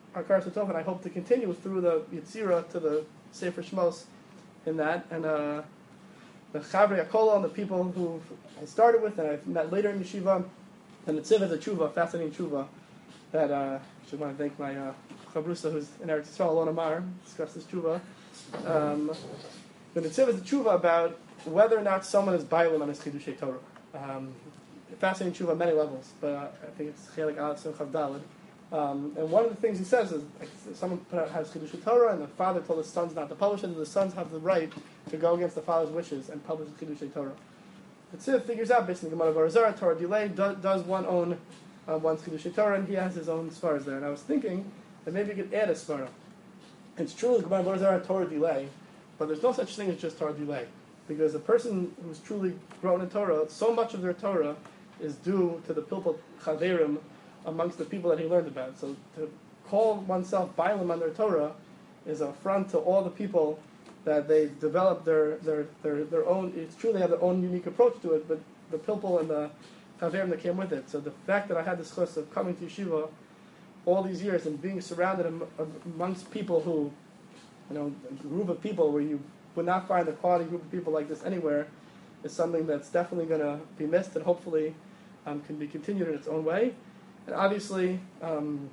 Hakaras Hatov, and I hope to continue through the Yitzira to the Sefer Shmos in that. And uh, the Chavrei Akola and the people who I started with and I've met later in Yeshiva, and the Tziv is a tshuva, fascinating tshuva, that uh, I should want to thank my uh, Chabrusa, who's in Eretz Yisrael, Alon Amar, discussed this tshuva. Um, the Tziv is a tshuva about whether or not someone is bailim on his Chidushei Torah. Um, fascinating tshuva on many levels, but uh, I think it's Chelik Aleph Simchav Daled. Um, and one of the things he says is, like, someone put out, has Chidushei Torah, and the father told his sons not to publish it, and the sons have the right to go against the father's wishes and publish the Chidushei Torah. The Tziv figures out, based on the Gemara Barazara, Torah delay, do, does one own uh, one's Chidushei Torah, and he has his own svaras there. And I was thinking that maybe you could add a svara. It's true, the Gemara Barazara, Torah delay, but there's no such thing as just Torah delay. Because a person who's truly grown in Torah, so much of their Torah is due to the Pilpul Chaverim amongst the people that he learned about. So to call oneself Bailam on their Torah is an affront to all the people that they develop their, their, their, their own, it's true they have their own unique approach to it, but the Pilpul and the Chaverim that came with it. So the fact that I had this chus of coming to Yeshiva all these years and being surrounded am, amongst people who, you know, a group of people where you would not find a quality group of people like this anywhere, is something that's definitely going to be missed and hopefully um, can be continued in its own way. And obviously, um,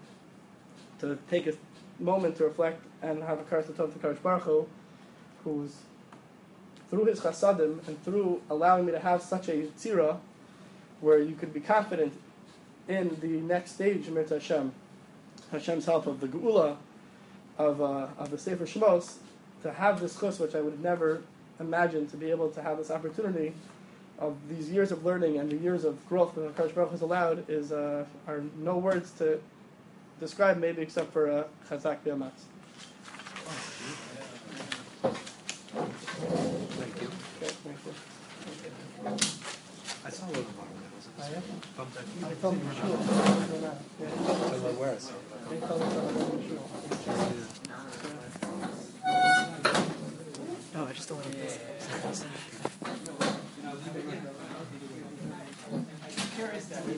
to take a moment to reflect and have a Hakaras Hatov to Kadosh Baruch Hu, who's through his chasadim and through allowing me to have such a tzira, where you could be confident in the next stage, Mir Hashem, Hashem's help of the Geula of uh, of the Sefer Shmos, to have this chus, which I would have never imagined to be able to have this opportunity of these years of learning and the years of growth that Hakadosh Baruch Hu has allowed, is uh, are no words to describe, maybe except for uh, Chazak B'Amatz. Thank you. Okay, thank you. I saw a little more when I was I at am. this. Bumped that. I told him, sure. Tell me where I saw it. They told me.